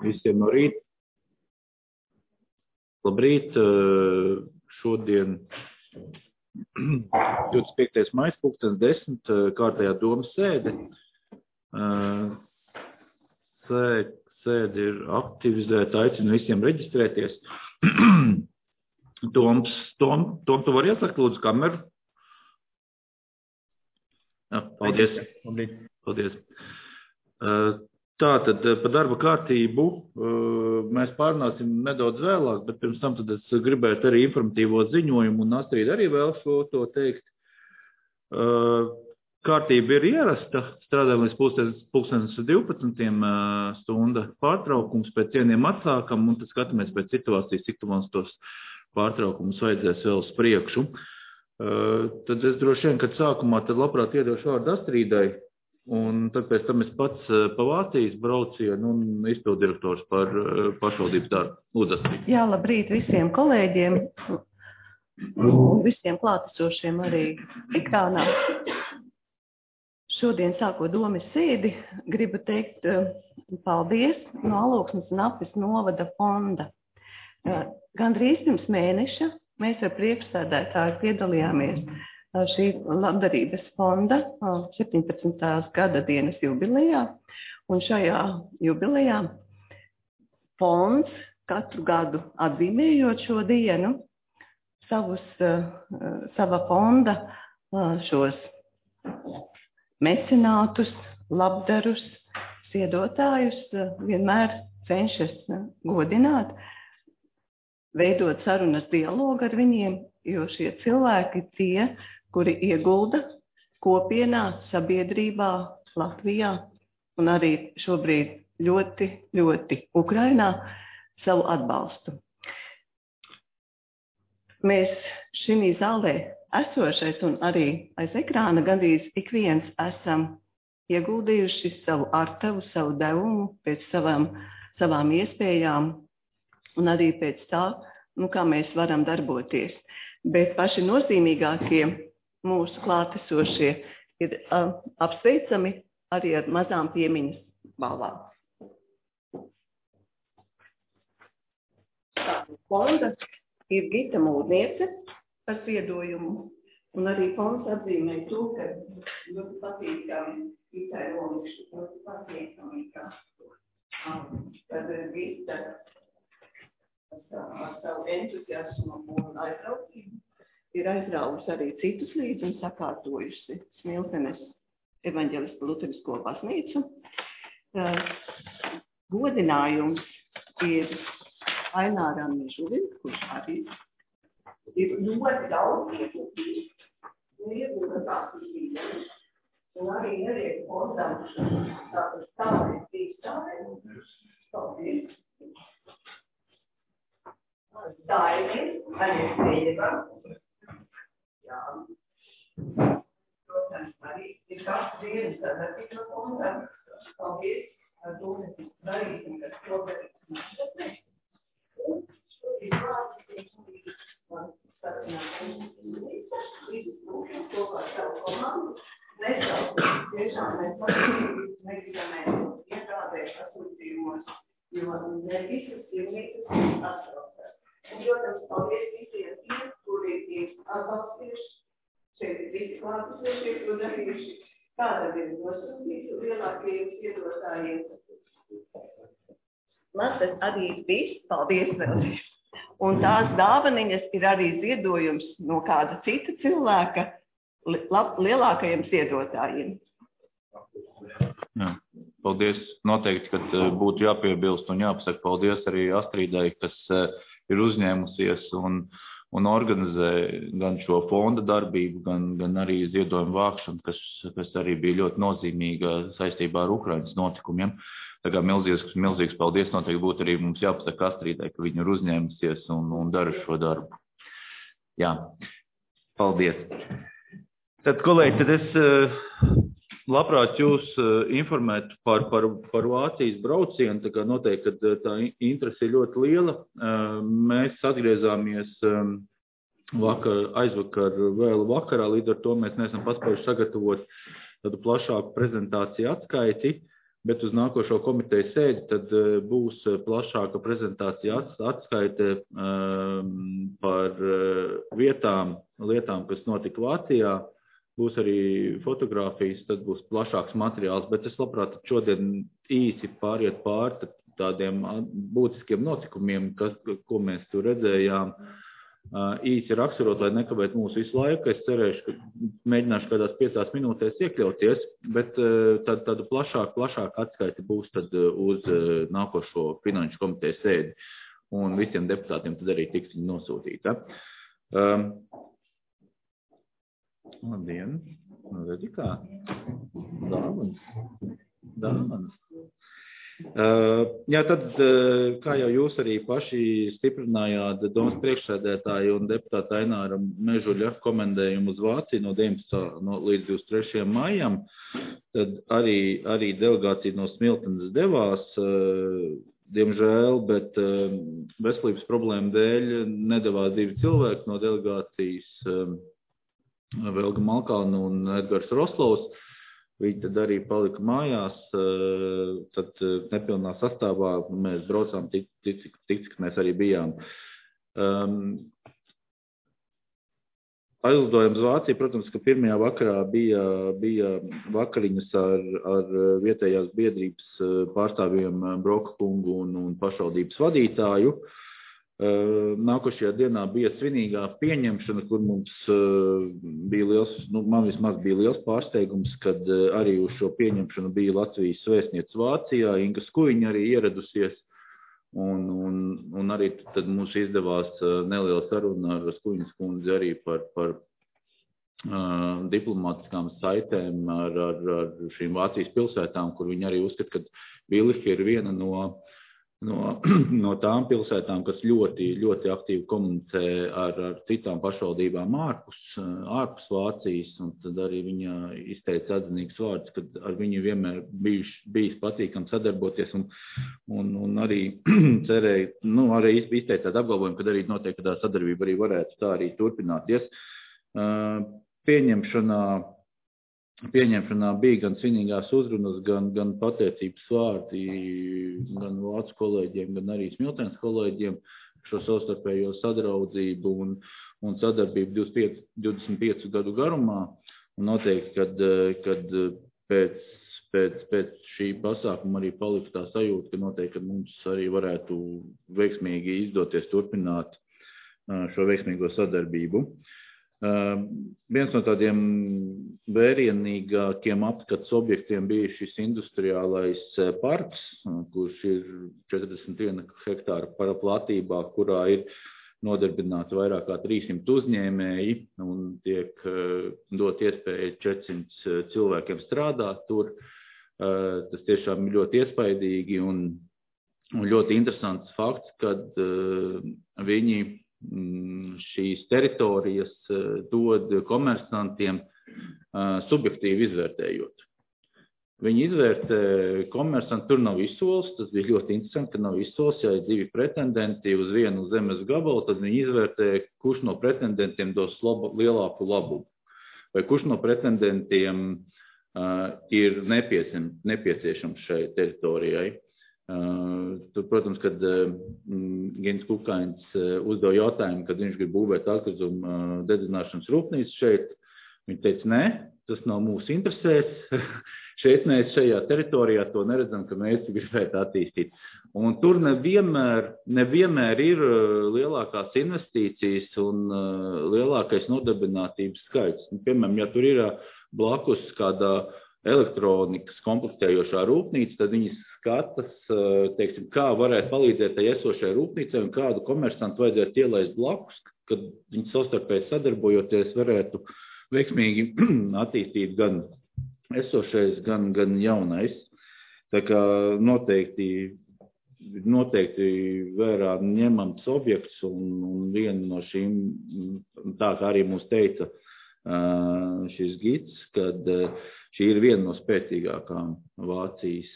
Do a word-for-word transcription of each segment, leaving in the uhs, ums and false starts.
visiem no rīta. Labrīt, šodien divdesmit piektais maijs, pulkstens desmit, kārtējā domas sēde. Sēde ir aktivizēta, aicinu visiem reģistrēties. Toms, Tom, Tom, tu vari iesakt, lūdzu, kameru? Jā, paldies. Paldies. Tātad par darba kārtību mēs pārnāsim nedaudz vēlāk, bet pirms tam tad es gribētu arī informatīvo ziņojumu, un Astrīda arī vēl šo to teikt. Kārtība ir ierasta, strādājam līdz pulkstens divpadsmitiem stunda pārtraukums, pēc cieniem atsākam, un tad skatāmies pēc situācijas, cik tu mums tos pārtraukumus vajadzēs vēl uz priekšu. Tad es droši vien, kad sākumā tad labprāt iedošu vārdu Astrīdai, un tad pēc tam es pats pa Vācijas braucienu un izpildirektors par pašvaldības darbu. Lūdzu, Astrīda. Jā, labrīt visiem kolēģiem un visiem klātesošiem arī ekrānā. Šodien sākot domas sēdi, gribu teikt paldies no Alūksnes un Apes novada fonda. Gandrīz pirms mēneša mēs ar priekšsēdētāju piedalījāmies šī labdarības fonda septiņpadsmitās gada dienas jubilejā, un šajā jubilejā fonds katru gadu atzīmējot šo dienu savus, sava fonda šos mecenātus, labdarus, ziedotājus vienmēr cenšas godināt, veidot sarunas dialogu ar viņiem, jo šie cilvēki tie, kuri iegulda kopienā, sabiedrībā, Latvijā un arī šobrīd ļoti, ļoti Ukrainā savu atbalstu. Mēs šī zālē esošais un arī aiz ekrāna gandrīz ik viens esam ieguldījuši savu artavu, savu devumu pēc savām, savām iespējām un arī pēc tā, nu, kā mēs varam darboties. Bet paši nozīmīgākie mūsu klātesošie ir uh, apsveicami arī ar mazām piemiņas balvām. Fonda ir Gita Mūrniece par ziedojumu, un arī fonds atzīmē to, ka ļoti patīkami Gitai Rolikšķi, ļoti patīkami, ka tad Gita ar savu entuziasmu un aizrautību ir aizraugusi arī citus līdzi un sakārtojusi Smiltenes evaņģelistu luterisko baznīcu. Godinājums ir Aināram Mežuvim, kurš arī ir ļoti daudz ieguldījis un ieguldījis attīstības. Un arī neliek fondam tātad stāvēt tīkstāvēt. Paldies! Daini, Aļiesējeva. Jā. Protams, arī ir kāds dienas sadarbības fondam. Paldies, ar to mēs darīsim, kas to darīsim nākotnē. Un šodien vārds man sarunāt līdz lūkšana kopā ar savu komandu. Nesaukt, tiešām mēs patīk, negribamēs iekādēt pasūtījumos, jo ne visas cilvēkas atsauktās. Un, protams, paldies visiem tiem, kuri ir atbalstījuši, šeit ir visi klātesošie, ko darījuši, kāda ir nosūtīta lielākajiem ziedotājiem. Man tas arī viss, paldies vēlreiz. Un tās dāvaniņas ir arī ziedojums no kāda cita cilvēka lielākajiem ziedotājiem. Jā, paldies. Noteikti, kad būtu jāpiebilst un jāpasaka paldies arī Astrīdai, kas ir uzņēmusies un, un organizē gan šo fonda darbību, gan, gan arī ziedojumu vākšanu, kas, kas arī bija ļoti nozīmīga saistībā ar Ukrainas notikumiem. Tā kā milzīgs, milzīgs paldies noteikti būtu arī mums jāpasaka Astrīdai, ka viņi ir uzņēmusies un, un dara šo darbu. Jā, paldies. Tad, kolēģi, tad es labprāt jūs informētu par, par, par Vācijas braucienu, tā kā noteikti, ka tā interese ir ļoti liela. Mēs atgriezāmies vakar, aizvakar vēl vakarā, līdz ar to mēs neesam paspējuši sagatavot tādu plašāku prezentāciju atskaiti. bet uz nākošo komiteju sēdi tad būs plašāka prezentācija atskaite par vietām, lietām, kas notika Vācijā. Būs arī fotogrāfijas, tad būs plašāks materiāls, bet es labprāt šodien īsi pāriet pāri tādiem būtiskiem notikumiem, kas, ko mēs tur redzējām. Īsi raksturot, lai nekavēt mūsu visu laiku. Es cerēšu, ka mēģināšu kādās piecās minūtēs iekļauties, bet tad, tāda plašāka, plašāka atskaita būs tad uz nākošo finanšu komitejas sēdi. Un visiem deputātiem tad arī tiks viņa nosūtīta. Um, labdien! Redzi kā? Dāvanas. Dāvanas. Uh, jā, tad, uh, kā jau jūs arī paši stiprinājāt domas priekšsēdētāju un deputāta Aināra Mežuļa komendējumu uz Vāciju no deviņpadsmitā no, līdz divdesmit trešajam maijam, tad arī, arī delegācija no Smiltenes devās, uh, diemžēl, bet uh, veselības problēmu dēļ nedavās divi cilvēki no delegācijas, uh, Velga Malkalna un Edgars Roslovs. Viņi tad arī palika mājās, tad nepilnā sastāvā mēs braucām tik, tik, tik cik mēs arī bijām. Um, aizlidojums Vācija, protams, ka pirmajā vakarā bija, bija vakariņas ar, ar vietējās biedrības pārstāvjiem Broka kungu un, un pašvaldības vadītāju. Nākošajā dienā bija svinīgā pieņemšana, kur mums bija liels, nu, man vismaz bija liels pārsteigums, kad arī uz šo pieņemšanu bija Latvijas vēstniece Vācijā, Inga Skuiņa arī ieradusies, un, un, un arī tad mums izdevās neliela saruna ar Skuiņas kundzi arī par, par uh, diplomātiskām saitēm ar, ar, ar šīm Vācijas pilsētām, kur viņi arī uzskata, ka Vilihi ir viena no No, no tām pilsētām, kas ļoti, ļoti aktīvi komunicē ar, ar citām pašvaldībām ārpus, ārpus Vācijas, un tad arī viņa izteica atzinīgs vārds, ka ar viņu vienmēr bijis, bijis patīkam sadarboties, un, un, un arī cerēja, nu, arī izteica tādu apgalvojumu, ka arī noteikti tā sadarbība arī varētu tā arī turpināties. Pieņemšanā Pieņemšanā bija gan svinīgās uzrunas, gan, gan pateicības vārdi, gan vācu kolēģiem, gan arī Smiltenes kolēģiem šo savstarpējo sadraudzību un, un sadarbību divdesmit piecu gadu garumā. Un noteikti, kad, kad pēc, pēc, pēc šī pasākuma arī palika tā sajūta, ka noteikti, ka mums arī varētu veiksmīgi izdoties turpināt šo veiksmīgo sadarbību. Uh, viens no tādiem vērienīgākiem apskats objektiem bija šis industriālais parks, kurš ir četrdesmit viena hektāra para platībā, kurā ir nodarbināti vairāk kā trīssimt uzņēmēji un tiek uh, dot iespēju četrsimt cilvēkiem strādāt tur. Uh, tas tiešām ir ļoti iespaidīgi un, un ļoti interesants fakts, kad uh, viņi šīs teritorijas dod komersantiem subjektīvi izvērtējot. Viņi izvērtē komersanti, tur nav izsoles, tas bija ļoti interesanti, ka nav izsoles, ja ir divi pretendenti uz vienu zemes gabalu, tad viņi izvērtē, kurš no pretendentiem dos labu, lielāku labumu, vai kurš no pretendentiem uh, ir nepieciešams, nepieciešams šai teritorijai. Uh, tur, protams, kad uh, Gins Kukains uh, uzdeva jautājumu, kad viņš grib būvēt atkritumu uh, dedzināšanas rūpnīcu šeit, viņš teica, nē, tas nav mūsu interesēs, šeit mēs šajā teritorijā to neredzam, ka mēs gribētu attīstīt. Un tur nevienmēr, nevienmēr ir uh, lielākās investīcijas un uh, lielākais nodarbinātības skaits. Un, piemēram, ja tur ir uh, blakus kādā elektronikas komplektējošā rūpnīca, tad viņi skatas, teiksim, kā varētu palīdzēt tai esošai rūpnīcai un kādu komersantu vajadzētu ielaist blakus, kad viņi savstarpēji sadarbojoties varētu veiksmīgi attīstīt gan esošais, gan, gan jaunais. Tā kā noteikti, noteikti vērā ņemams objekts un, un viena no šīm, tā kā arī mums teica šis gids, kad šī ir viena no spēcīgākām Vācijas,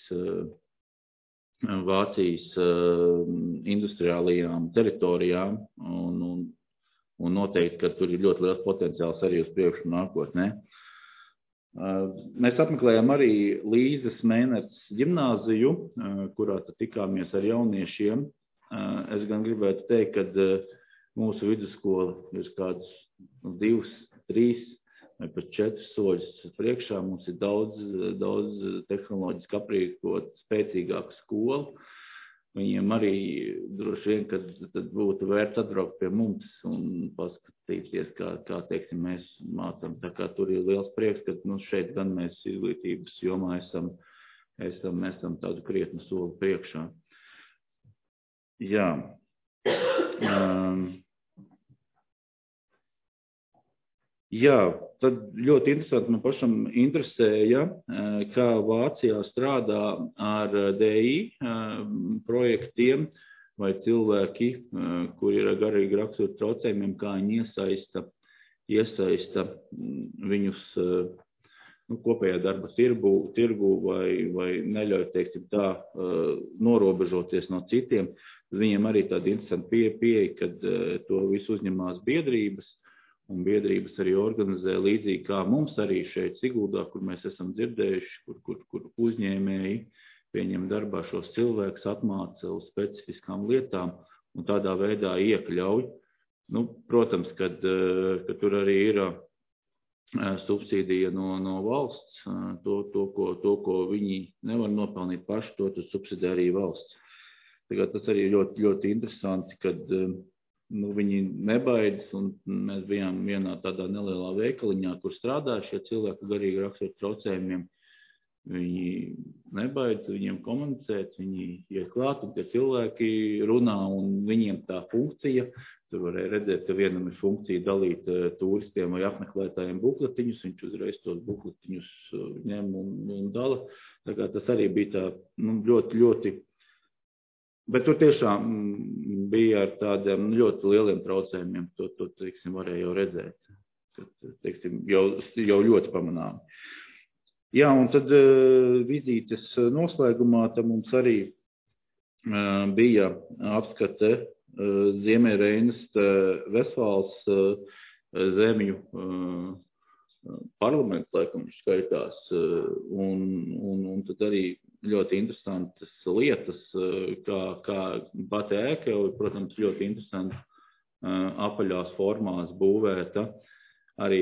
Vācijas industriālajām teritorijām un, un, un noteikti, ka tur ir ļoti liels potenciāls arī uz priekšu nākotnē. Mēs apmeklējām arī Līzes Mēnertes ģimnāziju, kurā tad tikāmies ar jauniešiem. Es gan gribētu teikt, ka mūsu vidusskola ir kāds divs, trīs vai pat četras soļus priekšā. Mums ir daudz, daudz tehnoloģiski aprīkot spēcīgāku skolu. Viņiem arī droši vien, kad tad būtu vērts atbraukt pie mums un paskatīties, kā, kā teiksim, mēs mācām. Tā kā tur ir liels prieks, ka nu, šeit gan mēs izglītības jomā esam, esam, esam tādu krietnu soli priekšā. Jā. Um, jā, tad ļoti interesanti man pašam interesēja, kā Vācijā strādā ar D I projektiem vai cilvēki, kuri ir garīgi rakstura traucējumiem, kā viņi iesaista, iesaista viņus nu, kopējā darba tirgu, tirgu vai, vai neļauj, teiksim tā, norobežoties no citiem. Viņiem arī tāda interesanta pieeja, pie, kad to visu uzņemās biedrības. Un biedrības arī organizē līdzīgi kā mums arī šeit Siguldā, kur mēs esam dzirdējuši, kur, kur, kur uzņēmēji pieņem darbā šos cilvēkus, apmāca uz specifiskām lietām un tādā veidā iekļauj. Nu, protams, kad, kad tur arī ir subsīdija no, no valsts, to, to, ko, to, ko viņi nevar nopelnīt paši, to tur subsidē arī valsts. Tagad tas arī ļoti, ļoti interesanti, kad nu, viņi nebaidas, un mēs bijām vienā tādā nelielā veikaliņā, kur strādāja šie cilvēki garīgi rakstura traucējumiem. Viņi nebaidas, viņiem komunicēt, viņi iet klāt, un tie cilvēki runā, un viņiem tā funkcija, tur varēja redzēt, ka vienam ir funkcija dalīt turistiem vai apmeklētājiem bukletiņus, viņš uzreiz tos bukletiņus ņem un, un dala. Tā kā tas arī bija tā, nu, ļoti, ļoti. Bet tur tiešām bija ar tādiem ļoti lieliem traucējumiem, to, to teiksim, varēja jau redzēt, teiksim, jau, jau ļoti pamanām. Jā, un tad uh, vizītes noslēgumā tam mums arī uh, bija apskate uh, Ziemeļreinas Vestfāles uh, zemju uh, parlaments, laikam, skaitās, uh, un, un, un tad arī ļoti interesantas lietas, kā, kā pati ēka, jau, protams, ļoti interesanti apaļās formās būvēta. Arī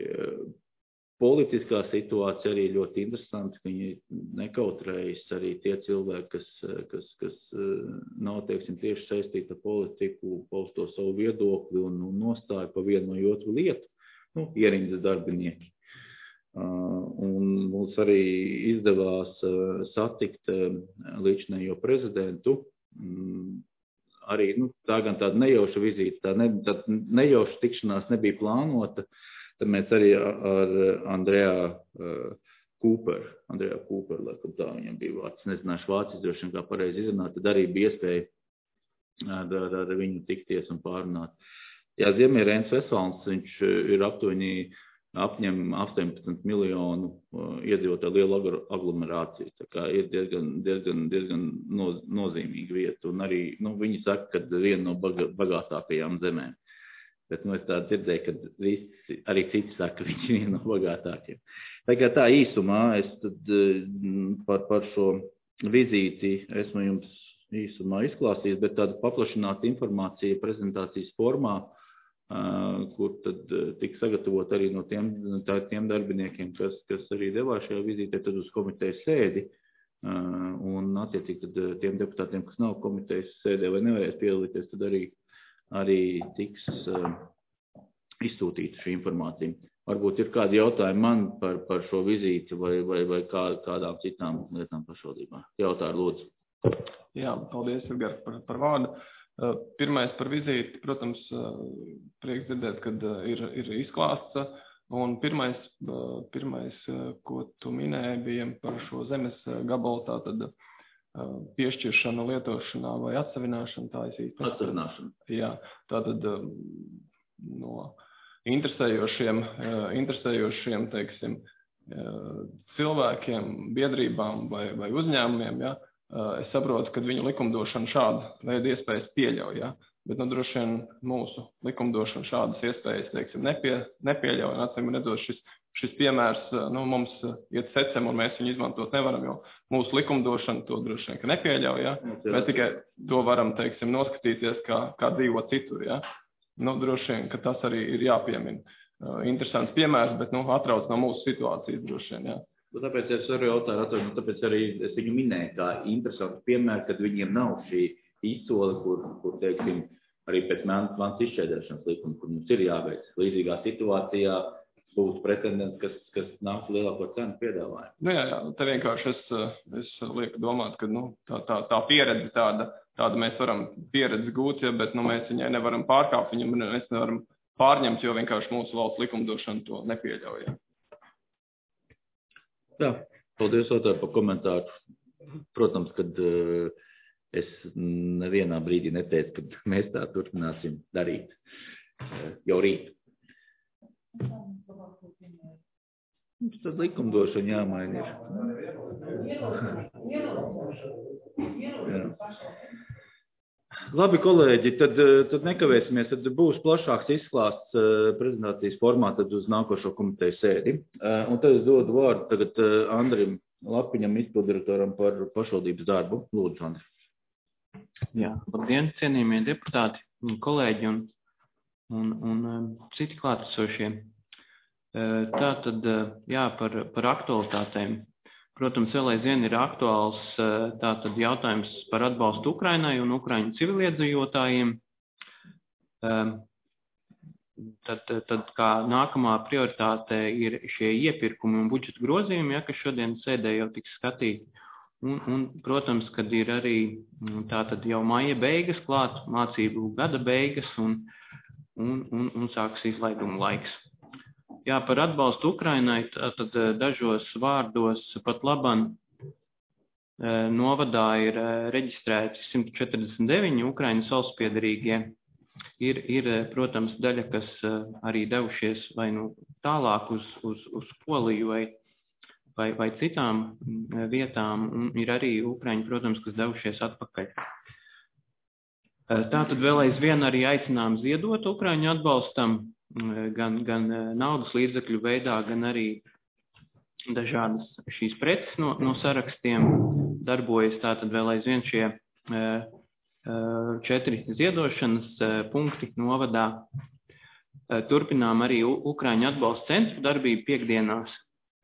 politiskā situācija arī ļoti interesanti, ka viņi nekautrējas arī tie cilvēki, kas, kas, kas nav, teiksim, tieši saistīti ar politiku, pausto savu viedokli un, un nostāju pa vienu vai otru lietu, nu, ierindas darbinieki. Uh, un mums arī izdevās uh, satikt uh, līdzinējo prezidentu. Um, arī nu, tā gan tāda nejauša vizīte, tā ne, tāda nejauša tikšanās nebija plānota. Tad mēs arī ar Andrejā uh, Cooper, Andrejā Cooper, laikam tā viņam bija vārds, nezināšu vācis droši vien kā pareizi izrunāt, tad arī bija iespēja ar, ar, ar viņu tikties un pārunāt. Jā, Ziemeļreinas Vestfāles, viņš ir aptuveni apņem astoņpadsmit miljonu uh, iedzīvotāju lielu aglomerāciju. Tā kā ir diezgan, diezgan, diezgan noz, nozīmīga vieta. Un arī, nu, viņi saka, ka viena no baga, bagātākajām zemēm. Bet, nu, es tā dzirdēju, ka visi, arī citi saka, ka viņš ir viena no bagātākajiem. Tā kā tā īsumā, es tad uh, par, par šo vizīti esmu jums īsumā izklāstījis, bet tāda paplašināta informācija prezentācijas formā, Uh, kur tad uh, tika sagatavot arī no tiem, tā, tiem darbiniekiem, kas, kas arī devās šajā vizītē, tad uz komitejas sēdi. Uh, un attiecīgi tad uh, tiem deputātiem, kas nav komitejas sēdē vai nevarēs piedalīties, tad arī, arī tiks uh, izsūtīta šī informācija. Varbūt ir kādi jautājumi man par, par šo vizīti vai, vai, vai kā, kādām citām lietām pašvaldībā. Jautāju, lūdzu. Jā, paldies, Edgar, par, par vārdu. Pirmais par vizīti, protams, prieks dzirdēt, kad ir, ir izklāsts. Un pirmais, pirmais, ko tu minēji, bija par šo zemes gabalu, tātad piešķiršana, lietošanā vai atsavināšana. Tā es īsti atsavināšana. Jā, tātad no interesējošiem, interesējošiem, teiksim, cilvēkiem, biedrībām vai, vai uzņēmumiem, ja, es saprotu, ka viņu likumdošana šāda veida iespējas pieļauj, ja? Bet nu, droši vien mūsu likumdošana šādas iespējas, teiksim, nepie, nepieļauj, un atcīm redzot šis šis piemērs nu, mums iet secem un mēs viņu izmantot nevaram, jo mūsu likumdošana to droši vien, ka nepieļauj, ja? Mēs tikai to varam, teiksim, noskatīties, kā, kā dzīvo citur, ja? Nu, droši vien, ka tas arī ir jāpiemina. Uh, interesants piemērs, bet, nu, atrauc no mūsu situācijas droši vien, ja? Tāpēc es arī jautāju, tāpēc arī es viņu minēju kā interesantu piemēru, kad viņiem nav šī izsole, kur, kur teiksim, arī pēc mans izšķēdēšanas likuma, kur mums ir jāveic līdzīgā situācijā, būtu pretendents, kas, kas nāk lielāko cenu piedāvājumu. Nu jā, jā, te vienkārši es, es lieku domāt, ka nu, tā, tā, tā pieredze tāda, tāda mēs varam pieredzi gūt, ja, bet nu, mēs viņai nevaram pārkāpt, viņam mēs nevaram pārņemt, jo vienkārši mūsu valsts likumdošana to nepieļauj. Ja. Jā, paldies Otār par komentāru. Protams, kad uh, es nevienā brīdī neteicu, ka mēs tā turpināsim darīt uh, jau rīt. Tad likumdošana jāmaina ir. Jā. Labi, kolēģi, tad, tad nekavēsimies, tad būs plašāks izklāsts prezentācijas formā tad uz nākošo komiteju sēdi. Un tad es dodu vārdu tagad Andrim Lapiņam, izpildirektoram par pašvaldības darbu. Lūdzu, Andri. Jā, labdien, cienījamie deputāti, kolēģi un, un, un citi klātesošie. Tā tad, jā, par, par aktualitātēm. Protams, vēl aizvien ir aktuāls tātad jautājums par atbalstu Ukrainai un Ukraiņu civiliedzīvotājiem. Tad, tad kā nākamā prioritāte ir šie iepirkumi un budžeta grozījumi, ja, kas šodien sēdē jau tiks skatīti. Un, un, protams, kad ir arī tātad jau maija beigas klāt, mācību gada beigas un, un, un, un sāks izlaiduma laiks. Jā, par atbalstu Ukrainai, tad dažos vārdos pat laban novadā ir reģistrēti simt četrdesmit deviņi Ukrainas valstspiederīgie. Ir, ir, protams, daļa, kas arī devušies vai nu tālāk uz, uz, uz Poliju vai, vai, vai citām vietām, un ir arī Ukraiņi, protams, kas devušies atpakaļ. Tātad vēl aizvien arī aicinām ziedot Ukraiņu atbalstam, gan, gan naudas līdzekļu veidā, gan arī dažādas šīs preces no, no sarakstiem darbojas. Tātad vēl aizvien šie četri ziedošanas punkti novadā. Turpinām arī Ukraiņu atbalsta centru darbību piekdienās.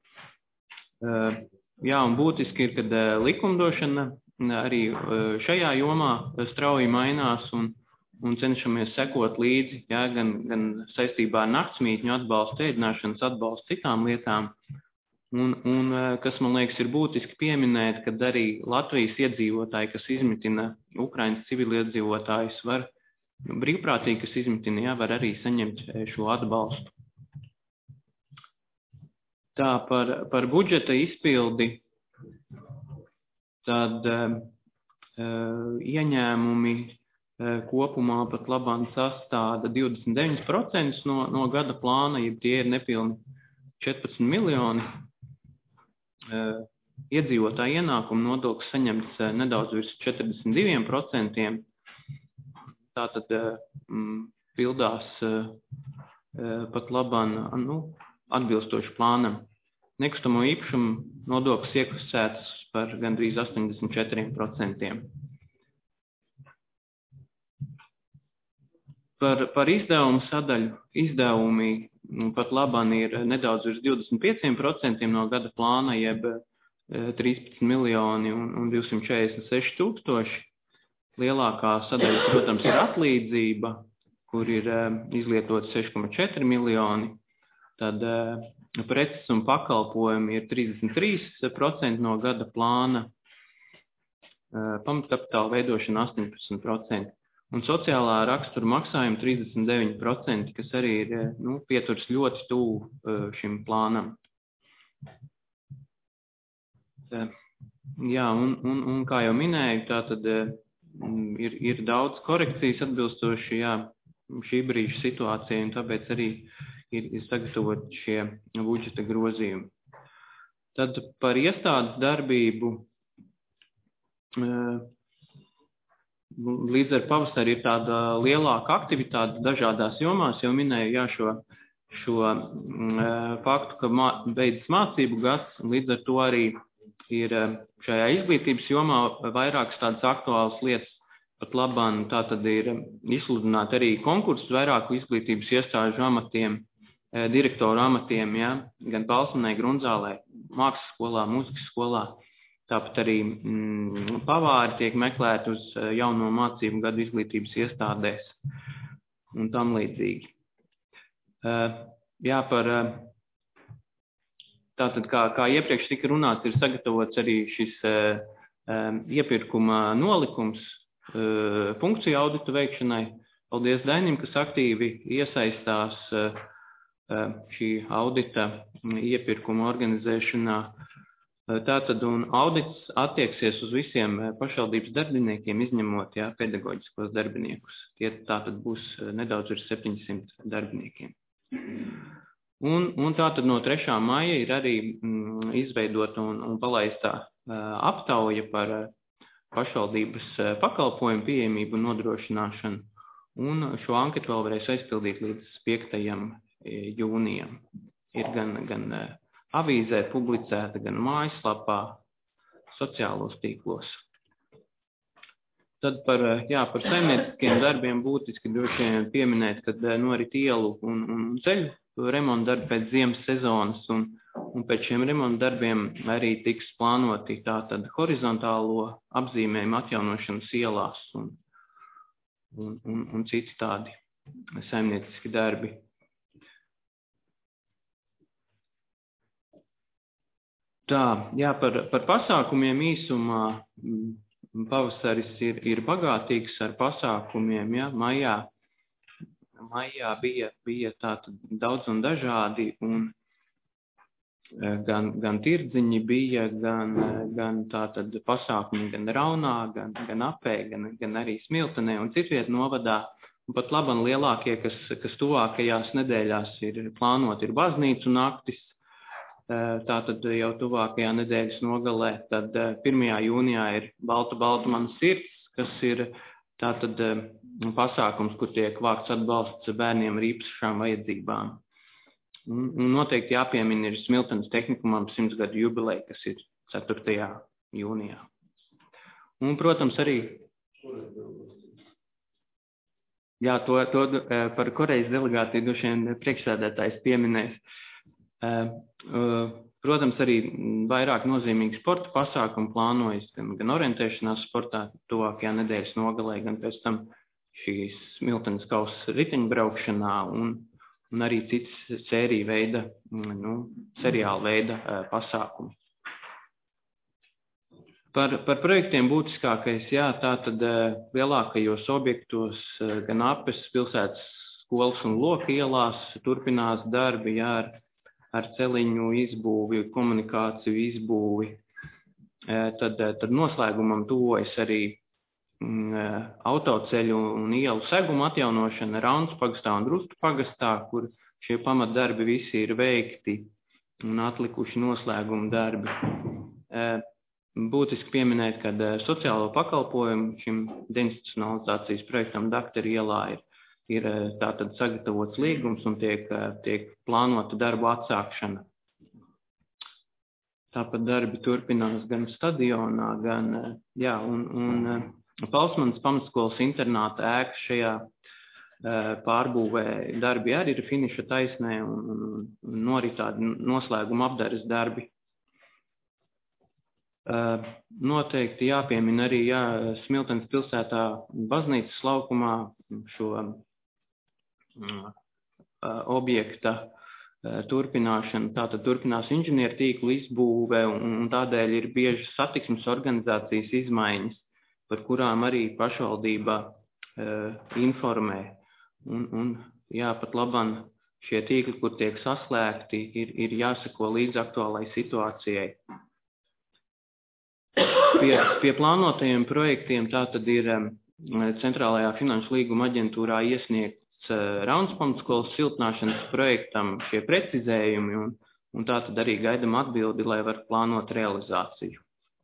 Jā, un būtiski ir, kad likumdošana arī šajā jomā strauji mainās un un cenšamies sekot līdzi, jā, gan, gan saistībā ar naktsmītņu atbalstu, ēdināšanas atbalstu, citām lietām. Un, un kas, man liekas, ir būtiski pieminēt, kad arī Latvijas iedzīvotāji, kas izmitina Ukrainas civiliedzīvotājus, var brīvprātīgi, kas izmitina, jā, var arī saņemt šo atbalstu. Tā par, par budžeta izpildi, tad uh, ieņēmumi kopumā pat labāk sastāda divdesmit deviņi procenti no, no gada plāna, ja tie ir nepilni četrpadsmit miljoni. Iedzīvotāju ienākumu nodoklis saņemts nedaudz virs četrdesmit diviem procentiem. Tātad m, pildās pat labāk nu, atbilstoši plānam. Nekustamo īpašumu nodoklis iekasēts par gandrīz astoņdesmit četriem procentiem. Par, par izdevumu sadaļu izdevumi pat labāk ir nedaudz virs divdesmit pieciem procentiem no gada plāna, jeb trīspadsmit miljoni un, un divsimt četrdesmit seši tūkstoši. Lielākā sadaļa, protams, ir atlīdzība, kur ir izlietot seši komats četri miljoni. Tad preces un pakalpojumi ir trīsdesmit trīs procenti no gada plāna, pamatkapitāla veidošana astoņpadsmit procenti. Un sociālā rakstura maksājuma trīsdesmit deviņi procenti, kas arī ir, nu, pieturas ļoti tuvu šim plānam. Jā, un, un, un kā jau minēju, tā tad ir, ir daudz korekcijas atbilstoši, jā, šī brīža situācija, un tāpēc arī ir, ir sagatavot šie budžeta grozījumi. Tad par iestādes darbību. Līdz ar pavasari ir tāda lielāka aktivitāte dažādās jomās, jau minēju, jā, šo šo uh, faktu, ka mā, beidzas mācību gads, un līdz ar to arī ir uh, šajā izglītības jomā vairākas tādas aktuālas lietas. Pat labāk tā tad ir izsludināti arī konkursi vairāku izglītības iestāžu amatiem, uh, direktoru amatiem, ja, gan Balsmanē, Grunzālē, mākslas skolā, mūzikas skolā. Tāpat arī mm, pavāri tiek meklēti uz jauno mācību gadu izglītības iestādēs un tam līdzīgi. Uh, jā, par, uh, tātad, kā, kā iepriekš tika runāts, ir sagatavots arī šis uh, um, iepirkuma nolikums uh, funkciju auditu veikšanai. Paldies Dainim, kas aktīvi iesaistās uh, uh, šī audita iepirkuma organizēšanā. Tātad un audits attieksies uz visiem pašvaldības darbiniekiem, izņemot jā, pedagoģiskos darbiniekus. Tie tātad būs nedaudz virs septiņsimt darbiniekiem. Un, un tātad no trešā maija ir arī mm, izveidota un, un palaistā uh, aptauja par uh, pašvaldības uh, pakalpojumu pieejamību un nodrošināšanu. Un šo anketu vēl varēs aizpildīt līdz piektajam jūnijam. Ir gan, gan uh, avīzē publicēta, gan mājaslapā, sociālos tīklos. Tad par, jā, par saimnieciskiem darbiem būtiski droši vien pieminēt, kad norit ielu un, un ceļu remonta darbi pēc ziemas sezonas, un, un pēc šiem remonta darbiem arī tiks plānoti tātad horizontālo apzīmējumu atjaunošanas ielās un, un, un, un citi tādi saimnieciski darbi. Tā, jā, par, par pasākumiem īsumā pavasaris ir, ir bagātīgs ar pasākumiem, jā, maijā, maijā bija, bija tātad daudz un dažādi, un gan, gan tirdziņi bija, gan, gan tātad pasākumi gan Raunā, gan, gan Apē, gan, gan arī Smiltenē un citviet novadā, un pat labam lielākie, kas, kas tuvākajās nedēļās ir plānoti, ir baznīcu naktis. Tātad jau tuvākajā nedēļas nogalē, tad pirmajā jūnijā ir Balta Balta mana sirds, kas ir tātad pasākums, kur tiek vākts atbalsts bērniem ar īpašām vajadzībām. Un, un noteikti jāpiemina ir Smiltenes tehnikumam simts gadu jubileja, kas ir ceturtajā jūnijā. Un, protams, arī jā, to, to par Korejas delegāciju droši vien priekšsēdētājs pieminēs. Protams, arī vairāk nozīmīgi sporta pasākumi plānojas, gan, gan orientēšanās sportā tuvākajā nedēļas nogalē, gan pēc tam šīs Smiltenes kausa riteņbraukšanā un, un arī citas sērija veida, nu, seriāla veida pasākumi. Par, par projektiem būtiskākais, jā, tātad lielākajos objektos, gan Apes pilsētas skolas un Loka ielās turpinās darbi, jā, ar ar celiņu izbūvi, komunikāciju izbūvi. Tad, tad noslēgumam tuvojas arī autoceļu un ielu segumu atjaunošana Raunas pagastā un Drustu pagastā, kur šie pamatdarbi visi ir veikti un atlikuši noslēguma darbi. Būtiski pieminēt, ka sociālo pakalpojumu šim deinstitucionalizācijas projektam Daktara ielā ir ir tātad sagatavots līgums un tiek, tiek plānota darbu atsākšana. Tāpat darbi turpinās gan stadionā, gan, jā, un, un Palsmanas pamatskolas internāta ēka šajā pārbūvē darbi arī ir finiša taisnē un, un noritādi noslēguma apdares darbi. Noteikti jāpiemina arī, jā, Smiltenes pilsētā baznīcas laukumā šo objekta turpināšana, tātad turpinās inženieru tīklu izbūve un tādēļ ir bieži satiksmes organizācijas izmaiņas, par kurām arī pašvaldība uh, informē. Un, un jā, pat labam šie tīkli, kur tiek saslēgti, ir, ir jāsako līdz aktuālai situācijai. Pie, pie plānotajiem projektiem tātad ir um, Centrālajā finanšu līguma aģentūrā iesniegt Raunas pamatskolas siltināšanas projektam šie precizējumi un, un tā tad arī gaidam atbildi, lai var plānot realizāciju.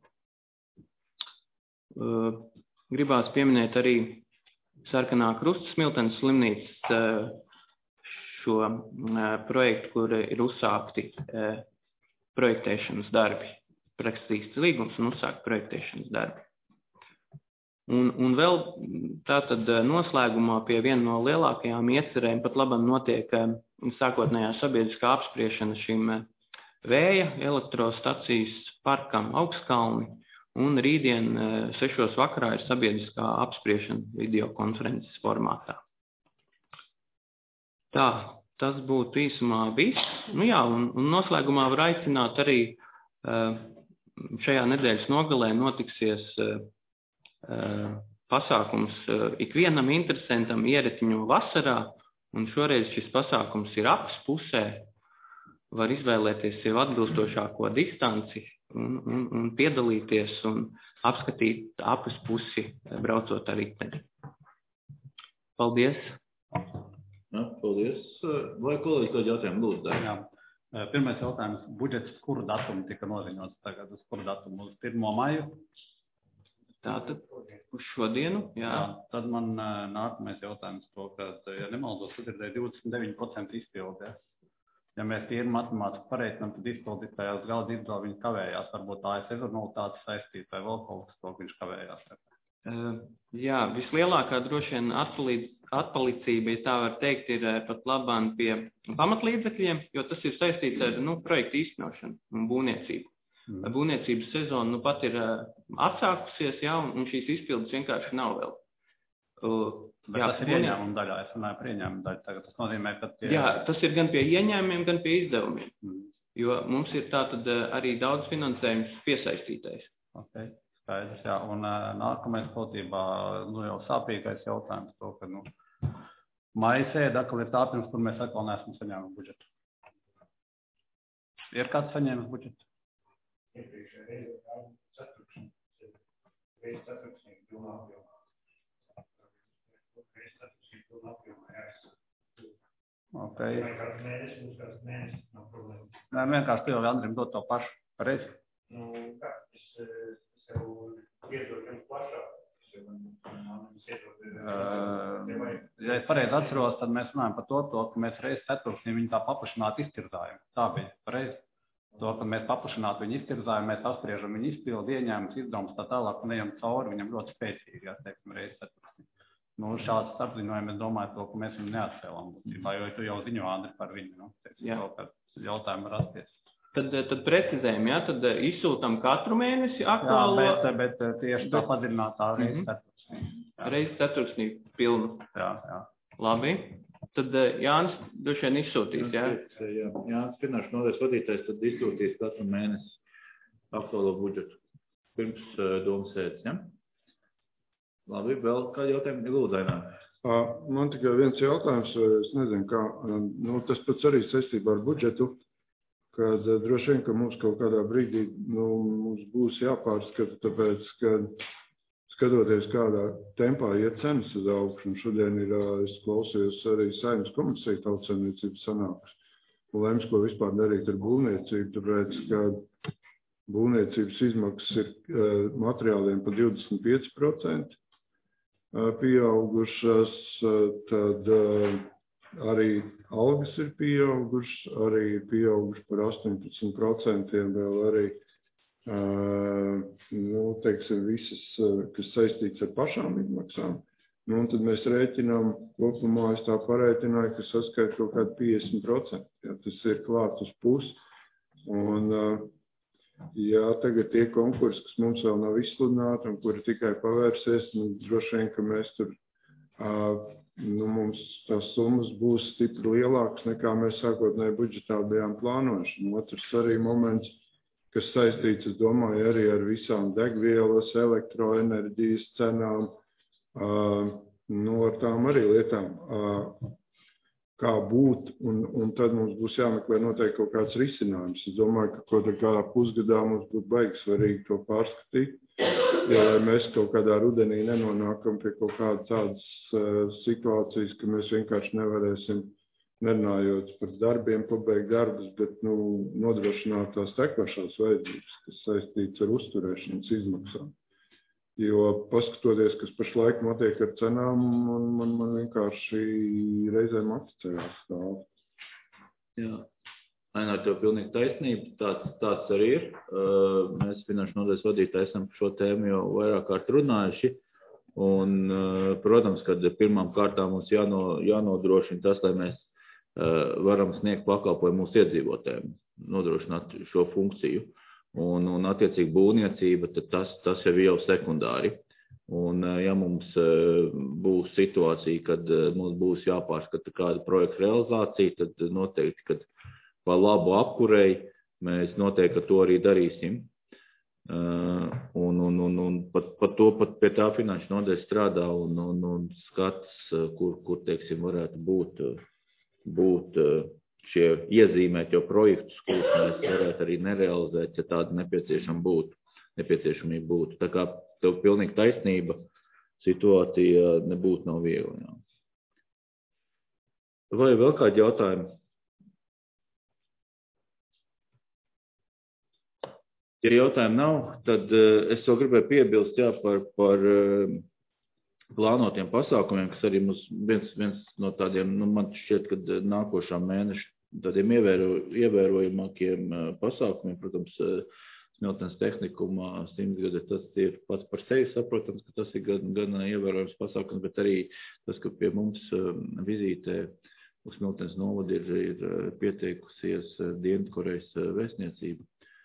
Uh, gribās pieminēt arī Sarkanā Krusta Smiltenes slimnīcas uh, šo projektu, kur ir uzsākti projektēšanas darbi, parakstīts līgums un uzsākt projektēšanas darbi. Un, un vēl tātad noslēgumā pie viena no lielākajām iecerēm pat labam notiek sākotnējā sabiedriskā apspriešana šim vēja elektrostacijas parkam Augstkalni, un rītdien sešos vakarā ir sabiedriskā apspriešana videokonferences formātā. Tā, tas būtu īsumā viss. Nu jā, un, un noslēgumā var aicināt arī šajā nedēļas nogalē notiksies pasākums ikvienam interesantam ieretiņo vasarā, un šoreiz šis pasākums ir apas pusē, var izvēlēties sev atbilstošāko distanci un, un, un piedalīties un apskatīt apas pusi, braucot ar riteni. Paldies! Ja, paldies! Vai kolēģi kādu jautājumu lūdzu? Jā. Pirmais jautājums, budžets, kuru datumu tika noziņots tagad, uz kuru datumu, uz pirmo maiju? Tātad uz šodienu, jā. jā. Tad man nākamais jautājums to, ka, ja nemaldos, sadzirdēja divdesmit deviņi procenti izpildi. Ja? ja mēs tīri matemātiski pareizinām, tad izpildītājās gala digitāli viņi kavējās. Varbūt tā ir sezonalitāte saistīta vai vēl kaut kas to, ka viņš kavējās. Uh, jā, vislielākā droši vien atpalīdz, atpalicība, ja tā var teikt, ir pat labāk pie pamatlīdzekļiem, jo tas ir saistīts ar nu, projektu īstenošanu un būvniecību. Mm. Būvniecības sezona nu pat ir uh, atsākusies, jā, un, un šīs izpildes vienkārši nav vēl. Uh, Bet jā, tas ir ieņēmuma daļā, es runāju par ieņēmuma daļu. Tagad tas nozīmē, ka tie... Jā, tas ir gan pie ieņēmumiem, gan pie izdevumiem, mm. jo mums ir tātad uh, arī daudz finansējums piesaistītais. Ok, skaidrs, jā, un uh, nākamais būtībā nu, jau sāpīgais jautājums to, ka nu, maija sēde atkal ir tā, pirms kur mēs atkal neesam saņēmuši budžetu. Ir kāds saņēmis budžetu? Iepriekšējā reizē ceturkšņi, reiz ceturkšņi pilnā apjomā. Reiz ceturkšņi pilnā apjomā jāizsaka. Ok. Vai kāds mēnesis, mums kāds mēnesis nav problēma. Nē, vienkārši tev Andrim dot to pašu. Pareizi? Nu, kā, es, es jau iedot jums plašāk. Es jau man iedot, uh, ja es pareizi atceros, tad mēs runājam par to, to ka mēs reiz ceturkšņi viņu tā paplašināt iztirzājam. Tā bija, pareizi? To, ka mēs paplašināt viņu iztirzājam, mēs apspriežam viņu izpildu, ieņēmums, izdevums tā tālāk un ejam cauri viņam ļoti spēcīgi, jā, teiksim, reiz ceturkšņi. Nu, šāds starpziņojumi, es domāju, to, ka mēs viņu neatcēlām būtībā, jo tu jau ziņo, Andri, par viņu, nu, teiksim, jā. kaut kāds jautājumi rasties. Tad, tad precizējam, jā, tad izsūtam katru mēnesi aktuālo... Jā, bet, bet tieši tā padziļinātā reiz mm-hmm. ceturkšņi. Reiz ceturkšņi pilnu. Jā, jā. Labi. Tad Jānis droši vien izsūtīs, jā? Jā, Jānis Finanšu nodaļas vadītājs tad izsūtīs katru mēnesi aktuālo budžetu pirms uh, domas sēdes, ja? Labi, vēl kādi jautājumi lūdzu, Ainā? Man tikai viens jautājums, es nezinu, kā, nu, tas pats arī saistībā ar budžetu, kad droši vien, ka mums kaut kādā brīdī, nu, mums būs jāpārskata, tāpēc, ka skatoties, kādā tempā iet cenas uz augšu, un šodien ir, es klausījos arī Saeimas komisija tautsaimniecības sanāks, un lems, ko vispār darīt ar būvniecību, tāpēc, ka būvniecības izmaksas ir uh, materiāliem pa divdesmit pieci procenti uh, pieaugušas, uh, tad uh, arī algas ir pieaugušas, arī pieauguši par astoņpadsmit procentiem vēl arī Uh, nu, teiksim, visas, uh, kas saistīts ar pašām izmaksām. Nu, un tad mēs rēķinām, kopumā es tā parēķināju, ka saskait kaut kādu piecdesmit procenti. Ja, tas ir klāt uz pusi. Un, uh, ja tagad tie konkursi, kas mums vēl nav izsludināti un kuri tikai pavērsies, nu, droši vien, ka mēs tur, uh, nu, mums tās summas būs stipri lielākas, nekā mēs sākotnēji budžetā bijām plānojuši. Un otrs arī moments, kas saistīts, es domāju, arī ar visām degvielas, elektroenerģijas cenām, uh, nu, ar tām arī lietām, uh, kā būt, un, un tad mums būs jāmeklē noteikti kaut kāds risinājums. Es domāju, ka kaut kādā pusgadā mums būtu baigi svarīgi to pārskatīt, ja lai mēs kaut kādā rudenī nenonākam pie kaut kādas tādas uh, situācijas, ka mēs vienkārši nevarēsim, nerunājot par darbiem, pabeigt darbus, bet nu, nodrošināt tās tekošās vajadzības, kas saistīts ar uzturēšanas izmaksām. Jo paskatoties, kas pašlaik notiek ar cenām, man, man, man vienkārši reizēm atcerās stāv. Jā. Ainā, tev pilnīgi taisnība, tāds, tāds arī ir. Mēs finanšu nodaļas vadītāji esam par šo tēmu jau vairāk kārt runājuši. Un, protams, kad pirmām kārtām mums jāno, jānodrošina tas, lai mēs varam sniegt pakalpojumu mūsu iedzīvotājiem, nodrošināt šo funkciju. Un, un attiecīgi būvniecība, tad tas, tas jau jau sekundāri. Un, ja mums būs situācija, kad mums būs jāpārskata kāda projekta realizācija, tad noteikti, kad pa labu apkurei mēs noteikti to arī darīsim. Uh, un, un, un, un pat, pat to pat pie tā finanšu nodaļa strādā un, un, un skats, kur, kur teiksim, varētu būt, būt šie iezīmēt jau projektus, kurus mēs varētu arī nerealizēt, ja tāda nepieciešama būtu, nepieciešamība būtu. Tā kā tev pilnīgi taisnība, situācija nebūtu nav viegli. Jā. Vai vēl kādi jautājumi? Ja jautājumu nav, tad es vēl gribēju piebilst jā, par, par plānotiem pasākumiem, kas arī mums viens, viens no tādiem, nu, man šķiet, kad nākošā mēneša tādiem ievēro, ievērojamākiem pasākumiem, protams, Smiltenes tehnikumā simtgade, tas ir pats par sevi saprotams, ka tas ir gan, gan ievērojams pasākums, bet arī tas, ka pie mums vizītē uz Smiltenes novadu ir, ir pieteikusies Dienvidkorejas vēstniecība,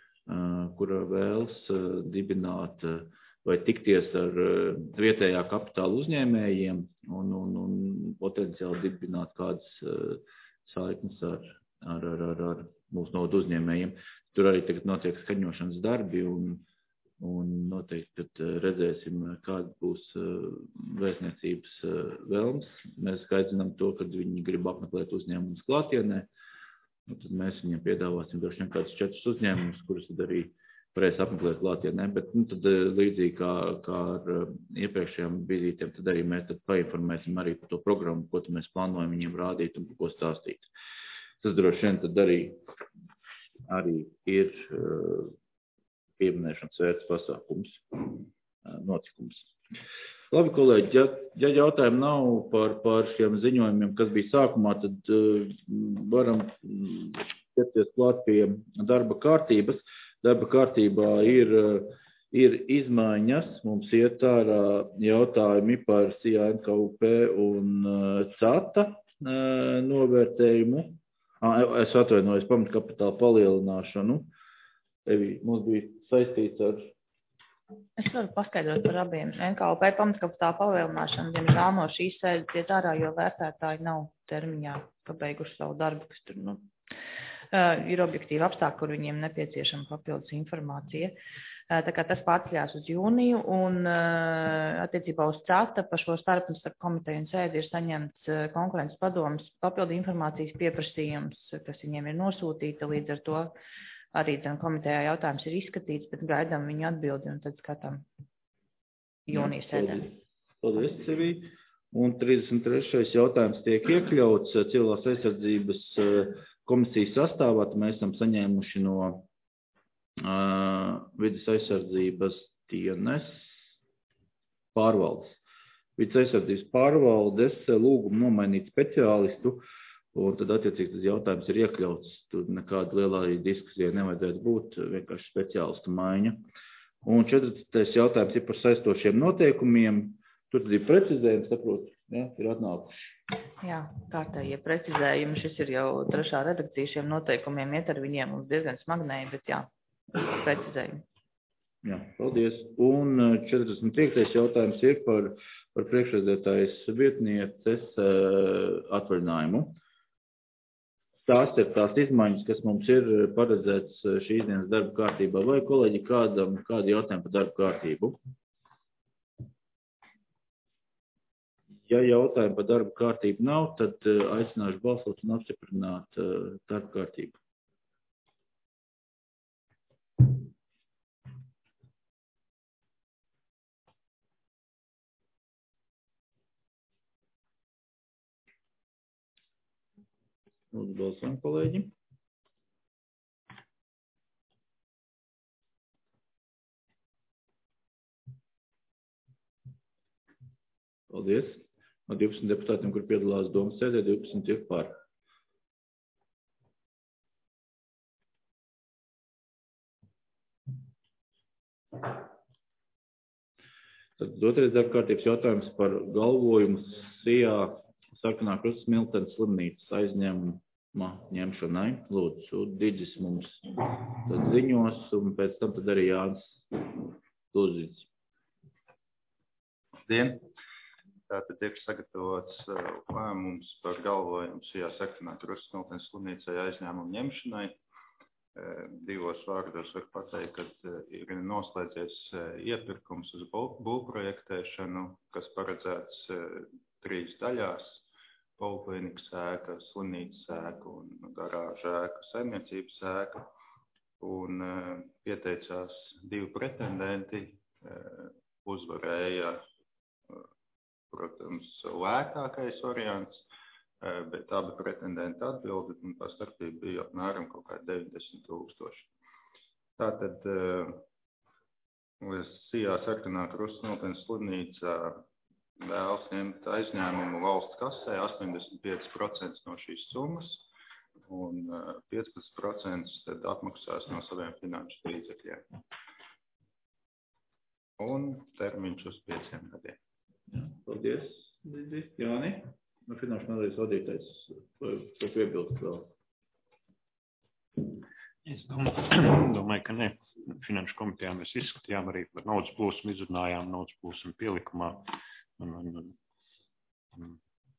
kurā vēlas dibināt vai tikties ar vietējā kapitāla uzņēmējiem un, un, un potenciāli dibināt kādas saiknes ar, ar, ar, ar, ar mūsu novadu uzņēmējiem. Tur arī tagad notiek skaņošanas darbi un, un noteikti tad redzēsim, kāda būs vēstniecības vēlmes. Mēs skaidzinām to, kad viņi grib apmeklēt uzņēmumus klātienē. Un tad mēs viņiem piedāvāsim droši vien kādus četrus uzņēmumus, kurus tad arī varēs apmeklēt klātienē, bet nu, tad līdzīgi kā, kā ar iepriekšējām vizītēm, tad arī mēs tad painformēsim arī par to programmu, ko mēs plānojam viņiem rādīt un par ko stāstīt. Tas droši vien tad arī, arī ir uh, pieminēšanas vērts pasākums, uh, notikums. Labi, kolēģi, ja, ja jautājumi nav par, par šiem ziņojumiem, kas bija sākumā, tad uh, varam ķerties klāt pie darba kārtības. Darba kārtībā ir, uh, ir izmaiņas, mums iet ārā jautājumi par C A N K U P un uh, CATA uh, novērtējumu. Ah, es atvainojos pamatkapitāla palielināšanu. Evi, mums bija saistīts ar... Es varu paskaidrot par abiem. N K U P pamatkapitāla palielināšana, diemžēl no šīs sēdes iet ārā, jo vērtētāji nav termiņā pabeiguši savu darbu, kas tur, nu, uh, ir objektīvi apstākļi, kur viņiem nepieciešama papildus informācija. Uh, tā kā tas pārceļās uz jūniju un uh, attiecībā uz CATA par šo starpnes starp komiteju un sēdi ir saņemts uh, konkurences padomas papildu informācijas pieprasījums, kas viņiem ir nosūtīta, līdz ar to arī tam komitejā jautājums ir izskatīts, bet gaidām viņu atbildi un tad skatām jūnijas sēdē. Paldies, Cevī. Un trīsdesmit trešais jautājums tiek iekļauts civilās aizsardzības komisijas sastāvā. Mēs esam saņēmuši no uh, vides aizsardzības dienas pārvaldes. Vides aizsardzības pārvaldes lūgumu nomainīt speciālistu. Un tad attiecīgi tas jautājums ir iekļauts, tur nekāda lielā diskusija nevajadzētu būt, vienkārši speciālistu maiņa. Un četrdesmitais jautājums ir par saistošiem noteikumiem, tur tad ir precizējums, saprot, ja, ir atnākuši. Jā, kārtējie precizējumi, šis ir jau trešā redakcija šiem noteikumiem, iet ar viņiem uz diezgan smagnēji, bet jā, precizējumi. Jā, paldies. Un četrdesmit piektais jautājums ir par, par priekšsēdētājas vietnieces uh, atvaļinājumu. Tās ir tās izmaiņas, kas mums ir paredzētas šīs dienas darba kārtībā. Vai kolēģi kādam, kādi jautājumi par darba kārtību? Ja jautājumi par darba kārtību nav, tad aicināšu balsot un apstiprināt darba kārtību. Lūdzu, balsojam, kolēģi. Paldies. No divdesmit deputātiem, kur piedalās domas sēdē, divdesmit ir par. Tad otrais darbkārtības jautājums par galvojumu Sijā Sarkanā Krusta Smiltenes slimnīcas aizņēmuma ņemšanai. Lūdzu, Digis mums tad ziņos, un pēc tam tad arī Jānis Lūzīts. Dien. Tātad tiek sagatavots lēmums par galvojumu Sijā Sarkanā Krusta Smiltenes slimnīcai aizņēmumu ņemšanai. Divos vārdos var pateikt, ka ir noslēdzies iepirkums uz būvprojektēšanu, kas paredzēts trīs daļās – poliklīnikas ēka, slimnīcas ēka un garāža ēka, saimniecības ēka. Un pieteicās divi pretendenti, uzvarēja, protams, lētākais variants, bet abi pretendenti atbildi, un tā starpība bija apmēram kaut kā deviņdesmit tūkstoši. Tātad Sijā Sarkanā Krusta Smiltenes slimnīca vēlas ņemt aizņēmumu valsts kasē astoņdesmit pieci procenti no šīs summas, un piecpadsmit procenti tad apmaksās no saviem finanšu līdzekļiem. Un termiņš uz pieciem gadiem. Jā, paldies, Jāni. No finanšu nodaļas vadītājs, vai piebilst vēl? Es domāju, domāju, ka ne. Finanšu komitejā mēs izskatījām arī par naudas plūsmu, izrunājām naudas plūsmu pielikumā. Un, un, un,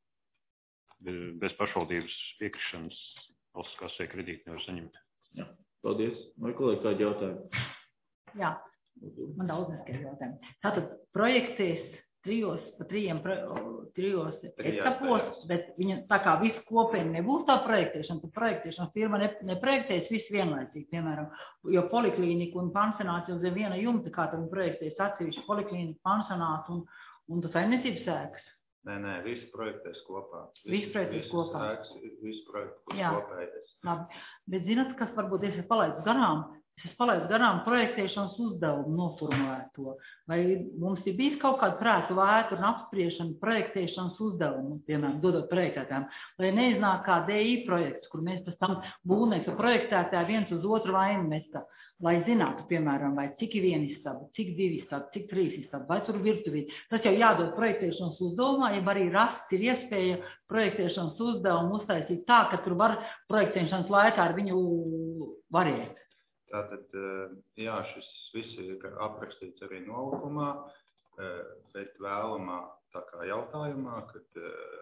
bez pašvaldības piekrišanas valsts kasē kredīti nevar saņemt. Jā, paldies. Vai kolēģi kādi jautājumi? Jā, man daudz neskatīt jautājumi. Tātad projektēs trijos, pa trījiem, trijos etapos, bet viņa tā kā visu kopienu nebūs tā projektēšana, tad projektēšana firma ne, neprojektēs visu vienlaicīgi, piemēram, jo poliklīnika un pansionāts jau zem viena jumta, kā tad projektēs atsevišķi poliklīnika, pansionātu un, un tas saimniecības ēkas. Nē, nē, visu projektēs kopā. Visu projektēs kopā. Ēkas, visu projektēs kopējais. Labi, bet zināt, kas varbūt es palaidu garām? Es palaidu garām projektēšanas uzdevumu noformulēto. Vai mums ir bijis kaut kāda prātu vētra un apspriešana projektēšanas uzdevumu, piemēram, dodot projektētājiem, lai neiznāk kā D I projekts, kur mēs pēc tam būvnieki, ka projektētāji viens uz otru vainu mesta, lai zinātu, piemēram, vai cik ir viena istaba, cik divi istaba, cik trīs istaba, vai tur virtuvī. Tas jau jādod projektēšanas uzdevumā, ja arī rast ir iespēja projektēšanas uzdevumu uztaisīt tā, ka tur var projektēšanas laikā ar viņu variēt. Tātad, jā, šis viss ir aprakstīts arī nolikumā, bet vēlamā tā kā jautājumā, kad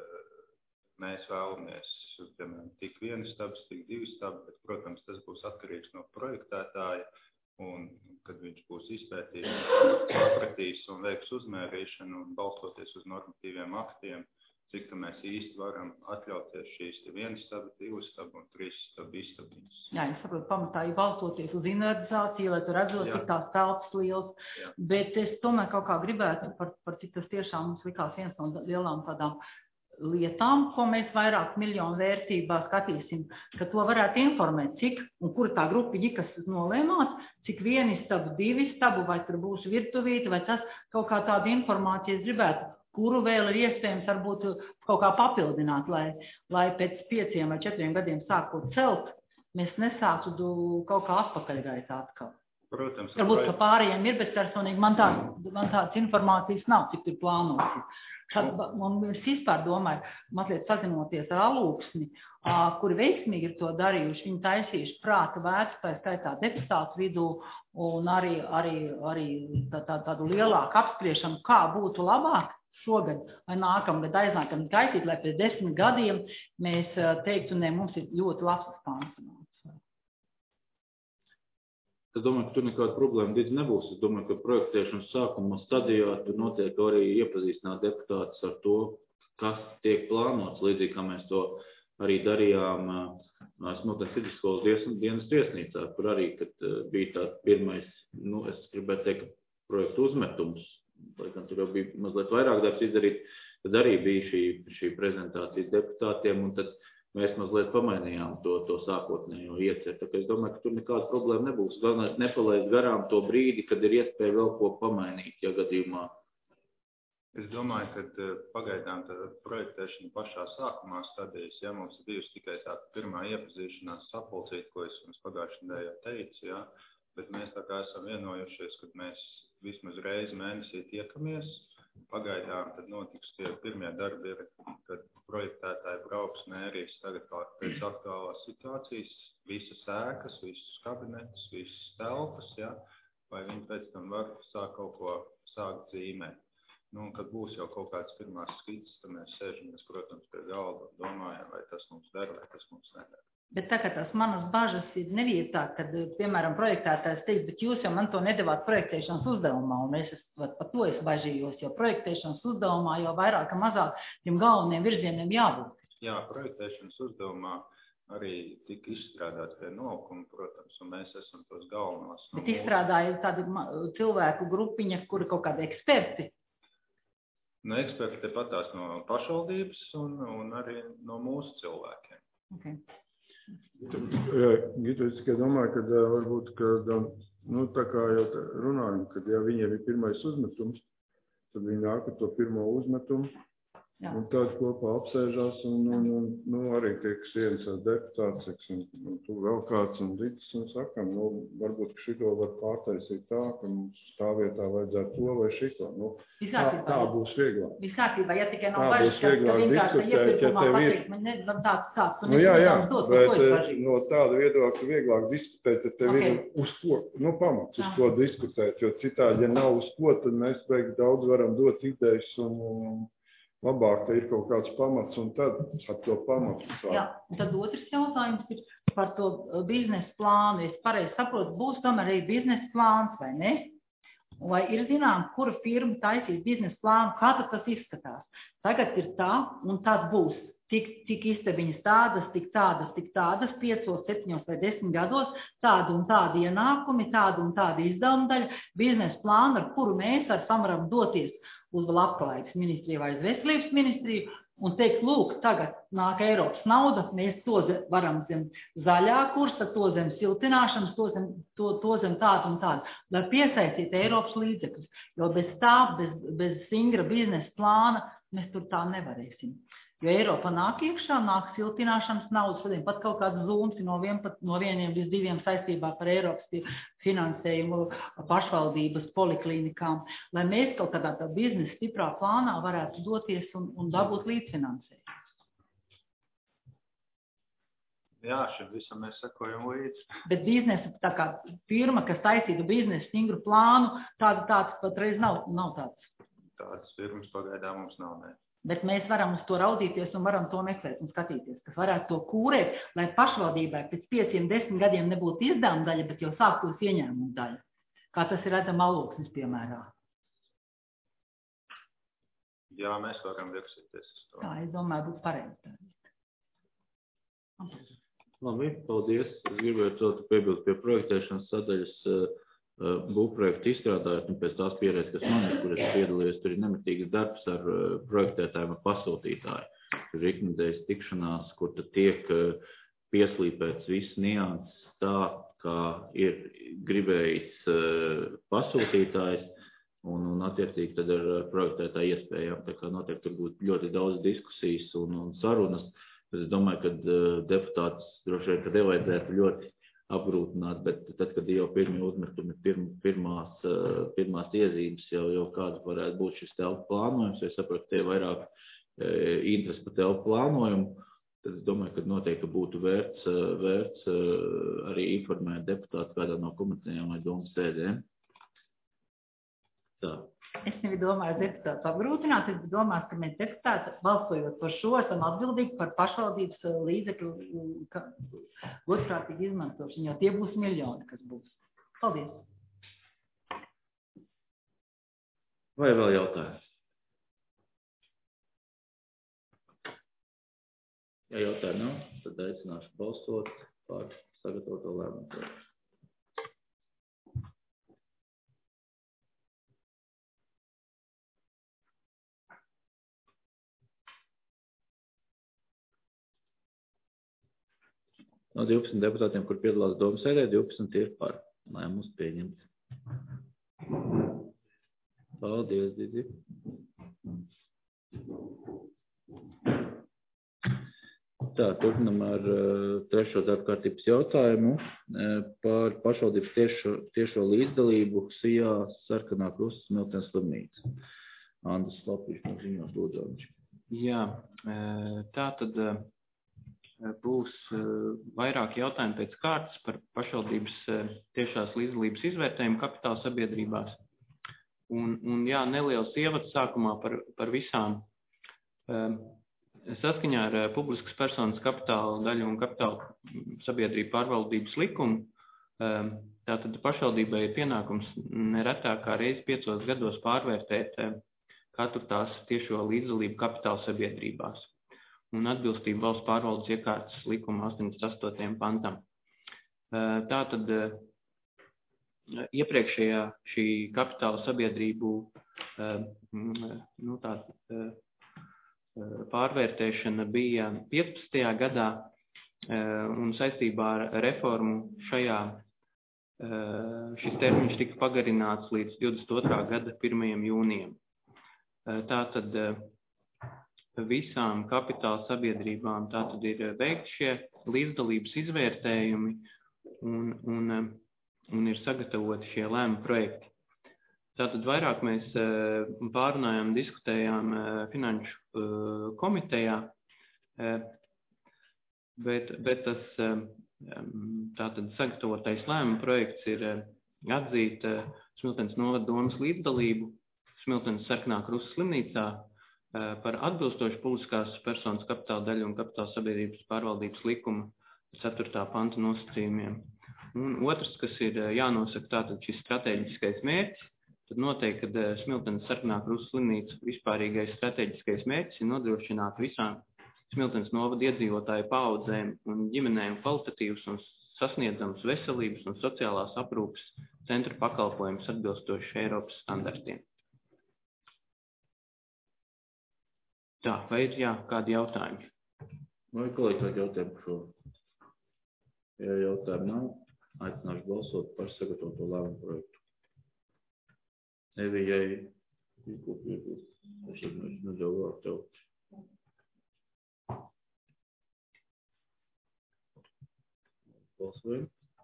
mēs vēlamies, piemēram, tik vienu stabs, tik divu stabu, bet, protams, tas būs atkarīgs no projektētāja, un kad viņš būs izpētījis, sapratījis un veiks uzmērīšanu un balstoties uz normatīviem aktiem, cik tā mēs īsti varam atļauties šīs viens stabu, divas stabu un trīs stabu istabiņas. Jā, es saprotu, pamatā ir balstoties uz inventarizāciju, lai tu redzot, cik tās telpas liels, Jā. Bet es tomēr kaut kā gribētu, par, par cik tas tiešām mums likās viens no lielām tādām lietām, ko mēs vairāk miljonu vērtībā skatīsim, ka to varētu informēt, cik un kur tā grupiņa, kas nolēmās, cik vieni stabu, divi stabu, vai tur būs virtuvīte, vai tas kaut kā tāda informācija es gribētu, kuru vēl ir iespējams varbūt kaut kā papildināt, lai, lai pēc pieciem vai četriem gadiem sākot celt, mēs nesāktu kaut kā atpakaļgaitā atkal. Protams. Varbūt, ka pārējiem ir, bet personīgi man, tā, man tāds informācijas nav, cik tur plānots. Tad man vispār domāju, mazliet sazinoties ar Alūksni, kuri veiksmīgi ir to darījuši, viņi taisījuši prāta vērtspēju skaitā deputātu vidū un arī, arī, arī tā, tā, tādu lielāku apspriešanu, kā būtu labāk šogad vai nākamgad aiznākam gaitīt, lai pēc desmit gadiem mēs teiktu, ne, mums ir ļoti labs pansionāts. Es domāju, ka tur nekāda problēma līdz nebūs. Es domāju, ka projektēšanas sākuma stadijā tur notiek arī iepazīstināt deputātus ar to, kas tiek plānots, līdzīgi kā mēs to arī darījām Smiltenes vidusskolas dienas viesnīcā, kur arī, kad bija tā pirmais, nu, es gribētu teikt, projektu uzmetums, lai gan tur jau bija mazliet vairāk darbs izdarīt, tad arī bija šī, šī prezentācijas deputātiem, un tad mēs mazliet pamainījām to, to sākotnējo ieceru. Tā kā es domāju, ka tur nekāda problēma nebūs. Galvenais nepalaist garām to brīdi, kad ir iespēja vēl ko pamainīt, ja gadījumā. Es domāju, ka pagaidām tā projektēšana pašā sākumā stadijas, ja mums ir bijusi tikai tā pirmā iepazīšanās sapulcīt, ko es jums pagājušajā nedēļā teicu, ja, bet mēs tā kā esam vienojušies, kad mēs vismaz reizi mēnesī tiekamies. Pagaidām tad notiks tie pirmie darbi, ir, kad projektētāji brauks mērīs tagad pēc aktuālās situācijas, visas ēkas, visus kabinetus, visas telpas, ja, vai viņi pēc tam var sākt kaut ko sākt zīmēt. Nu, un kad būs jau kaut kāds pirmās skices, tad mēs sēžamies, protams, pie galda un domājam, vai tas mums der, vai tas mums nedara. Bet tā kā tās manas bažas ir nevietā, kad, piemēram, projektētājs teiks, bet jūs jau man to nedavāt projektēšanas uzdevumā, un es par to es bažījos, jo projektēšanas uzdevumā jau vairāk, mazāk tiem galveniem virzieniem jābūt. Jā, projektēšanas uzdevumā arī tika izstrādāts pie nolūkuma, protams, un mēs esam tos galvenos. Bet no izstrādāja tādi cilvēku grupiņa, kuri kaut kādi eksperti. No eksperti patās no pašvaldības un, un arī no mūsu cilvēkiem. Okay. Jā, Gita, es tikai domāju, ka varbūt, ka, nu, tā kā jau runājam, kad ja viņiem ir pirmais uzmetums, tad viņi nāk ar to pirmo uzmetumu, jā. Un tad kopā apsēžās un, un, un nu, arī tiek viens deputāts, un, un tu vēl kāds un Rītis un sakam, nu, varbūt šito var pārtaisīt tā, ka mums tā vietā vajadzētu to vai šito. Nu, tā, tā būs vieglāk. Viskārtībā, ja tikai nav bažas, ka vienkārši iepirkumā pateikt, man nezinu tāds tāds, un nu, jā, jā, dot, bet no tāda viedokļa vieglāk diskutēt, tad tev okay. Ir uz ko, nu, pamats uz jā. Ko diskutēt, jo citādi, ja nav uz ko, tad mēs beig daudz varam dot idejas un, un labāk, ka ir kaut kāds pamats un tad ar to pamatu. Sāk. Jā, un tad otrs jautājums ir par to biznesa plānu. Es pareizi saprotu, būs tomēr arī biznesa plāns, vai ne? Vai ir zinām, kura firma taisīs biznesa plānu, kā tas izskatās? Tagad ir tā, un tad būs tik, tik istabiņas tādas, tik tādas, tik tādas, piecos, septiņos vai desmit gados, tādu un tādu ienākumi, tādu un tādu izdevumu daļu, biznesa plānu, ar kuru mēs ar samaram doties uz labklājības ministriju vai uz veselības ministriju un teikt, lūk, tagad nāk Eiropas nauda, mēs to varam zem zaļā kursa, to zem siltināšanas, to zem, to, to zem tādu un tādu, lai piesaistītu Eiropas līdzekļus, jo bez tā, bez, bez singra biznesa plāna mēs tur tā nevarēsim. Jo Eiropa nāk iekšā, nāk siltināšanas naudas, šodien pat kaut kāds zūms no, vien, no vieniem līdz diviem saistībā par Eiropas finansējumu pašvaldības poliklinikām, lai mēs kaut kādā tā biznesa stiprā plānā varētu doties un, un dabūt līdzfinansējumu. Jā, šim visam mēs sekojam līdzi. Bet biznesa, tā kā firma, kas taisītu biznesa stingru plānu, tāda tāds patreiz nav, nav tāds. Tādas firmas pagaidām mums nav, ne. Bet mēs varam uz to raudīties un varam to meklēt un skatīties, kas varētu to kūrēt, lai pašvaldībai pēc pieciem, desmit gadiem nebūtu izdevuma daļa, bet jau sāktos ieņēmuma daļa. Kā tas ir redzam Alūksnes piemērā. Jā, mēs varam virzīties uz to. Tā, es domāju, būtu pareizi. Labi, paldies. Es gribētu piebilst pie projektēšanas sadaļas būvprojektu izstrādājot, un pēc tās pieredzes, kas man ir, kur es piedalījos, tur ir nemitīgs darbs ar projektētājiem un pasultītāju. Tur ir iknedēļas tikšanās, kur tad tiek pieslīpēts viss nianses tā, kā ir gribējis pasultītājs, un, un attiecīgi tad ar projektētāju iespējām. Tā kā noteikti tur būtu ļoti daudz diskusijas un, un sarunas. Es domāju, ka deputātus droši vien, ka nevajadzētu ļoti apgrūtināt, bet tad, kad jau pirmie uzmetumi, pirm, pirmās, pirmās iezīmes jau, jau kāda varētu būt šis telpu plānojums, ja sapratu, tie vairāk interesi par telpu plānojumu, tad es domāju, ka noteikti būtu vērts, vērts arī informēt deputātu kādā no komitejām vai domas sēdēm. Tā. Es nevi domāju deputātus apgrūtināt, es domāju, ka mēs deputāti, balsojot par šo, esam atbildīgi par pašvaldības līdzekļu godprātīgu izmantošanu, jo tie būs miljoni, kas būs. Paldies. Vai vēl jautājums? Ja jautājumu nav, tad aicināšu balsot par sagatavoto lēmumu. No divpadsmit deputātiem, kur piedalās domas sēdē, divpadsmit ir par. Lēmums pieņemts. Paldies, Didi. Tā, turpinam ar uh, trešo darbkārtības jautājumu uh, par pašvaldības tiešo, tiešo līdzdalību S I A Sarkanā Krusta Smiltenes slimnīca. Andris Lapīšs no ziņos lūdzu. Jā, tā tad būs vairāk jautājumu pēc kārtas par pašvaldības tiešās līdzdalības izvērtējumu kapitāla sabiedrībās. Un, un jā, neliels ievads sākumā par, par visām. Saskaņā ar publiskas personas kapitāla daļu un kapitāla sabiedrību pārvaldības likumu, tātad pašvaldībai ir pienākums neretāk kā reizi piecos gados pārvērtēt katru tās tiešo līdzdalību kapitāla sabiedrībās un atbilstību valsts pārvaldes iekārtas likuma astoņdesmit astotajam pantam. Tātad iepriekšējā šī kapitāla sabiedrību nu, tā, pārvērtēšana bija piecpadsmitajā gadā un saistībā ar reformu šajā šis termiņš tika pagarināts līdz divdesmit otrā gada pirmajam jūnijam. Tātad visām kapitāla sabiedrībām tātad ir veikti šie līdzdalības izvērtējumi un, un, un ir sagatavoti šie lēmu projekti. Tātad vairāk mēs pārunājām, diskutējām finanšu komitejā, bet, bet tas tātad sagatavotais lēmu projekts ir atzīt Smiltenes novada domes līdzdalību Smiltenes Sarkanā Krusta slimnīcā par atbilstošu publiskās personas kapitāla daļu un kapitāla sabiedrības pārvaldības likuma ceturtā panta nosacījumiem. Un otrs, kas ir jānosaka tātad šis strateģiskais mērķis, tad noteikti, ka Smiltenes Sarkanā Krusta slimnīca vispārīgais strateģiskais mērķis ir nodrošināt visām Smiltenes novada iedzīvotāju paaudzēm un ģimenēm kvalitatīvus un sasniedzams veselības un sociālās aprūpes centra pakalpojumus atbilstoši Eiropas standartiem. Tā, vai ir jā, kādi jautājumi? Vai kolēģi kādi jautājumi par šo? Ja jautājumi nav, aicināšu balsot par sagatavoto lēmumu projektu. Evijai, izkopīties, es atnāšu nedaudz vārdu tev. Balsojam.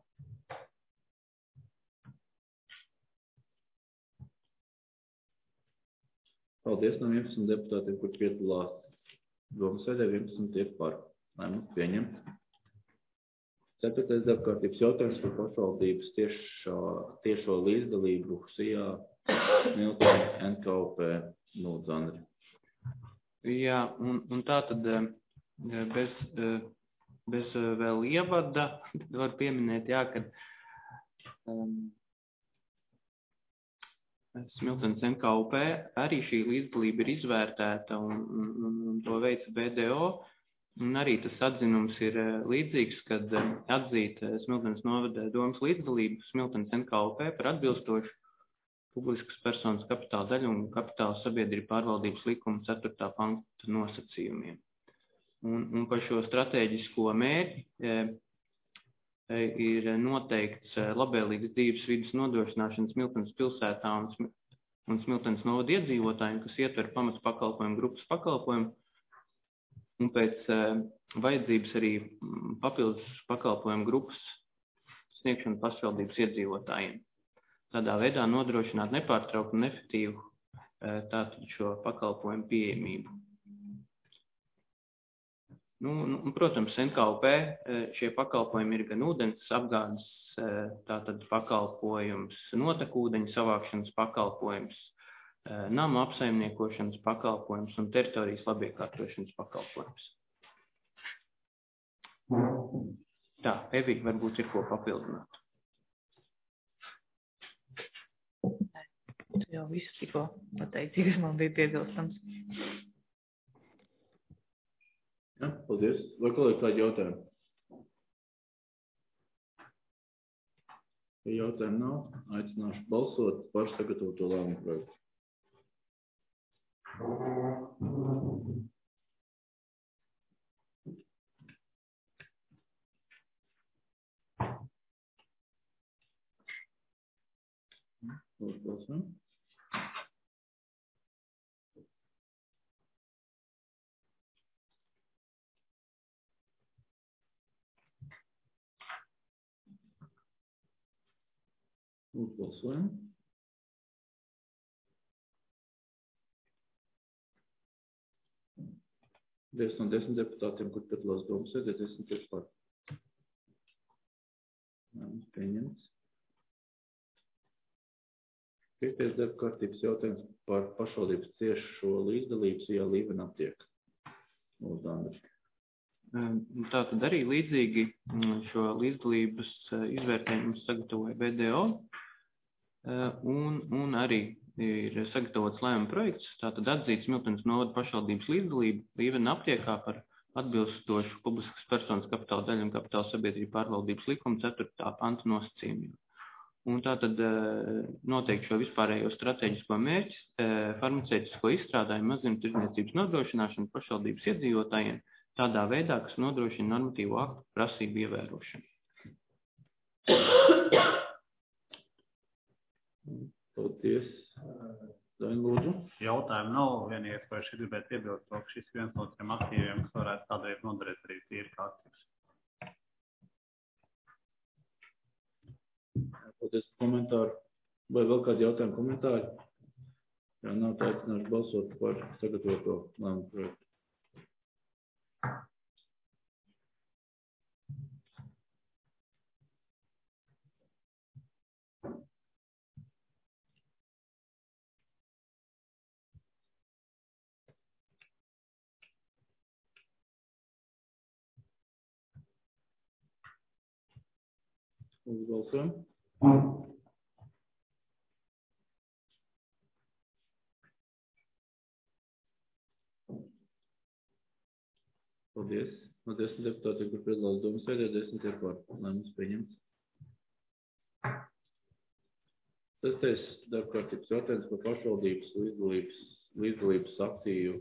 Paldies no vienpadsmit deputātiem, kur piedalās domas sēdē, vienpadsmit ir par. Lēmums pieņemts. Ceturtais darbkārtības jautājums par pašvaldības tiešo, tiešo līdzdalību S I A Smiltenes N K O P. Lūdzu, Andri. Jā, un, un tā tad bez, bez vēl ievada var pieminēt, jā, ka um, Smiltenes N K O P arī šī līdzdalība ir izvērtēta un, un, un to veica B D O. Un arī tas atzinums ir līdzīgs, kad atzīt Smiltenes novada domes līdzdalību Smiltenes N K O P par atbilstošu publiskas personas kapitāla daļu un kapitāla sabiedrību pārvaldības likuma ceturtā panta nosacījumiem. Un, un par šo stratēģisko mērķi e, ir noteikts labvēlīgas dzīves vidas nodrošināšana Smiltenes pilsētā un, un Smiltenes novada iedzīvotājiem, kas ietver pamats pakalpojumu grupas pakalpojumu, un pēc uh, vajadzības arī papildus pakalpojumu grupas sniegšanu pašvaldības iedzīvotājiem. Tādā veidā nodrošināt nepārtrauktu un efektīvu uh, tātad šo pakalpojumu pieejamību. Nu, un, protams, N K O P šie pakalpojumi ir gan ūdens apgādes tātad pakalpojums, notekūdeņu savākšanas pakalpojums, nama apsaimniekošanas pakalpojums un teritorijas labiekārtošanas pakalpojums. Tā, Evi, varbūt ir ko papildināt. Tu jau visu tikko pateici, kas man bija piebilstams. Ja, paldies. Vai kolēģi kādi jautājumi? Ja jautājumi nav, aicināšu balsot par sagatavoto lēmumu projektu. Lūdzu, balsojam. Balsojam. Viens no desmit deputātiem, kur piedalās domas sēdē, desmit ir par. Lēmums pieņemts. Piektais darba kārtības jautājums par pašvaldības ciešo līdzdalības ijā Līvena aptieka. Lūdzu, Andri. Tātad arī līdzīgi šo līdzdalības izvērtējumu sagatavoja B D O un, un arī ir sagatavots lēmuma projekts, tātad atzīts Smiltenes novada pašvaldības līdzdalību Līvena aptiekā par atbilstošu publiskas personas kapitāla daļu un kapitāla sabiedrību pārvaldības likuma ceturtā panta nosacījumiem. Un tātad noteikti šo vispārējo strateģisko mērķi, farmaceitisko izstrādājumu mazumtirdzniecības nodrošināšanu pašvaldības iedzīvotājiem tādā veidā, kas nodrošina normatīvo aktu prasību ievērošanu. Paldies. Daini, lūdzu. Jautājumu nav, vienīgais, ko es gribētu piebilst, ka šis viens no tiem aktīviem, kas varētu tādēļ noderēt arī tīri kā aktīvs. Paldies par komentāru. Vai vēl kādi jautājumi komentāri? Jā, nav tā, aicināšu balsot par sagatavoto lēmumu projektu. Uzbalsojam. Paldies. No desmit deputātiem, kur piedalās domas sēdē, desmit ir par. Lēmums pieņemts. Sestais darbkārtības jautājums par pašvaldības līdzdalības, līdzdalības aktīvu.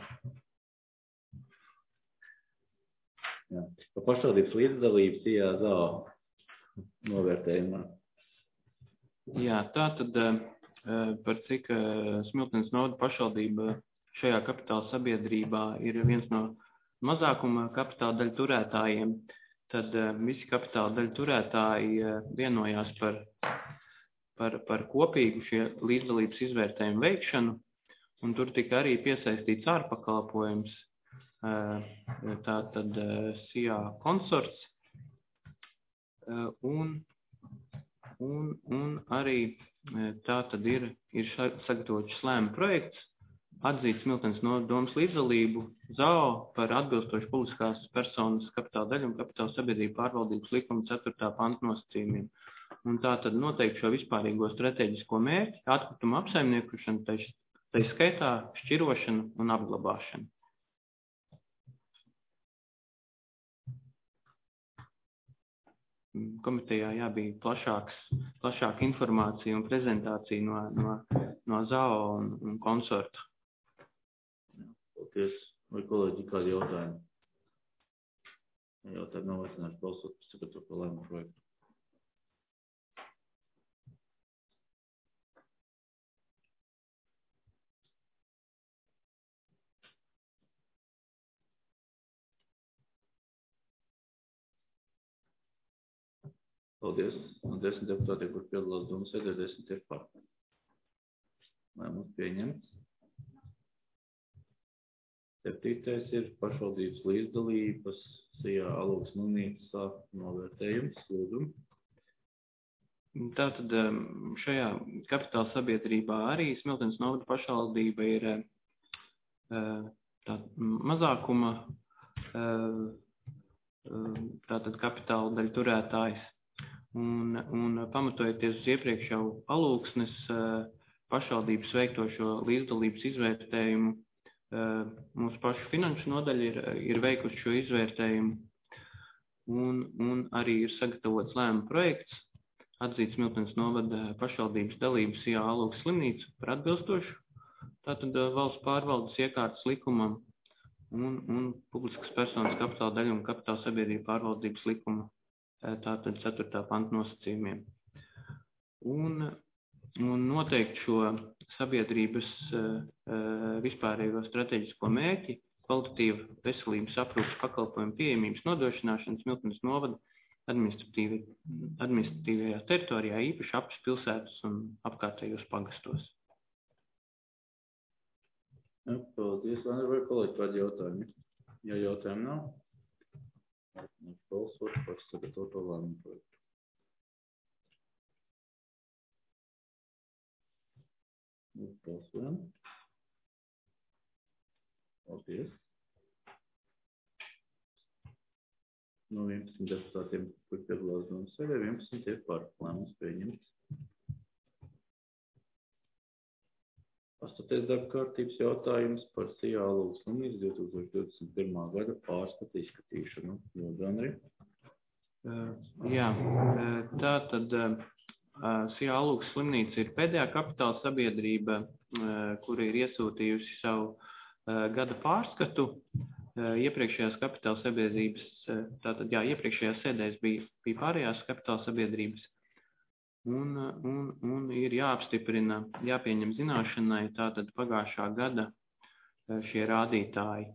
Jā. Par pašvaldības līdzdalības ijā zāo novērtējumā. Jā, tā tad par cik Smiltenes novada pašvaldība šajā kapitāla sabiedrībā ir viens no mazākuma kapitāla daļu turētājiem, tad visi kapitāla daļu turētāji vienojās par, par, par kopīgu šie līdzdalības izvērtējumu veikšanu, un tur tika arī piesaistīts ārpakalpojums, tā tad S I A konsorts, Un, un, un arī tā tad ir, ir sagatavots lēmuma projekts, atzīts Smiltenes novada domas līdzdalību zāo par atbilstošu publiskās personas kapitāla daļu un kapitāla sabiedrību pārvaldības likuma ceturtā panta nosacījumiem. Un tā tad noteikti šo vispārīgo strateģisko mērķi, atkritumu apsaimniekošanu, tai skaitā šķirošanu un apglabāšanu. Komitejā jā, bija plašāks, plašāka informācija un prezentācija no, no, no zāo un, un konsorta. Paldies. Vai kolēģi kādi jautājumi? Jautājumi nav aicināšu balsot par sagatavoto lēmumu projektu. Paldies. No desmit deputātiem, kur piedalās domas sēdē, desmit ir par. Lēmums pieņemts. Septītais ir pašvaldības līdzdalības S I A Alūks Nunīcā novērtējums. Lūdzu. Tātad šajā kapitāla sabiedrībā arī Smiltenes novada pašvaldība ir tā, mazākuma tātad kapitāla daļu turētājs. Un, un pamatojoties uz iepriekš jau Alūksnes pašvaldības veikto šo līdzdalības izvērtējumu, mūsu pašu finanšu nodaļa ir, ir veikusi šo izvērtējumu un, un arī ir sagatavots lēmuma projekts, atzīts Smiltenes novada pašvaldības dalības I A Alūks slimnīcu par atbilstošu, tātad valsts pārvaldes iekārtas likumam un, un publiskas personas kapitāla daļu un kapitāla sabiedrību pārvaldības likuma. Tātad ceturtā panta nosacījumiem. Un, un noteikti šo sabiedrības vispārējo strateģisko mērķi, kvalitatīva veselības aprūpes pakalpojumu pieejamības nodrošināšana Smiltenes novada administratīvi, administratīvajā teritorijā, īpaši apus pilsētas un apkārtējos pagastos. Ja, paldies, Andri, vai kolēģi kādi jautājumi? Ja jautājumi nav, balsot par sagatavoto lēmumu projektu. Balsojam. Paldies. No vienpadsmit deputātiem, kur piedalās domas sēdē, vienpadsmit ir par. Lēmums pieņemts. Astotais darba kārtības jautājums par Sijā Alūgas slimnīcas divi tūkstoši divdesmit pirmā gada pārskatu izskatīšanu. Lūdzu, Andri. Uh, jā, uh, tā tad uh, Sijā Alūgas slimnīca ir pēdējā kapitāla sabiedrība, uh, kura ir iesūtījusi savu uh, gada pārskatu. Uh, iepriekšējās kapitāla sabiedrības, uh, tātad jā, iepriekšējās sēdēs bija, bija pārējās kapitāla sabiedrības. Un, un, un ir jāapstiprina, jāpieņem zināšanai tātad pagājušā gada šie rādītāji.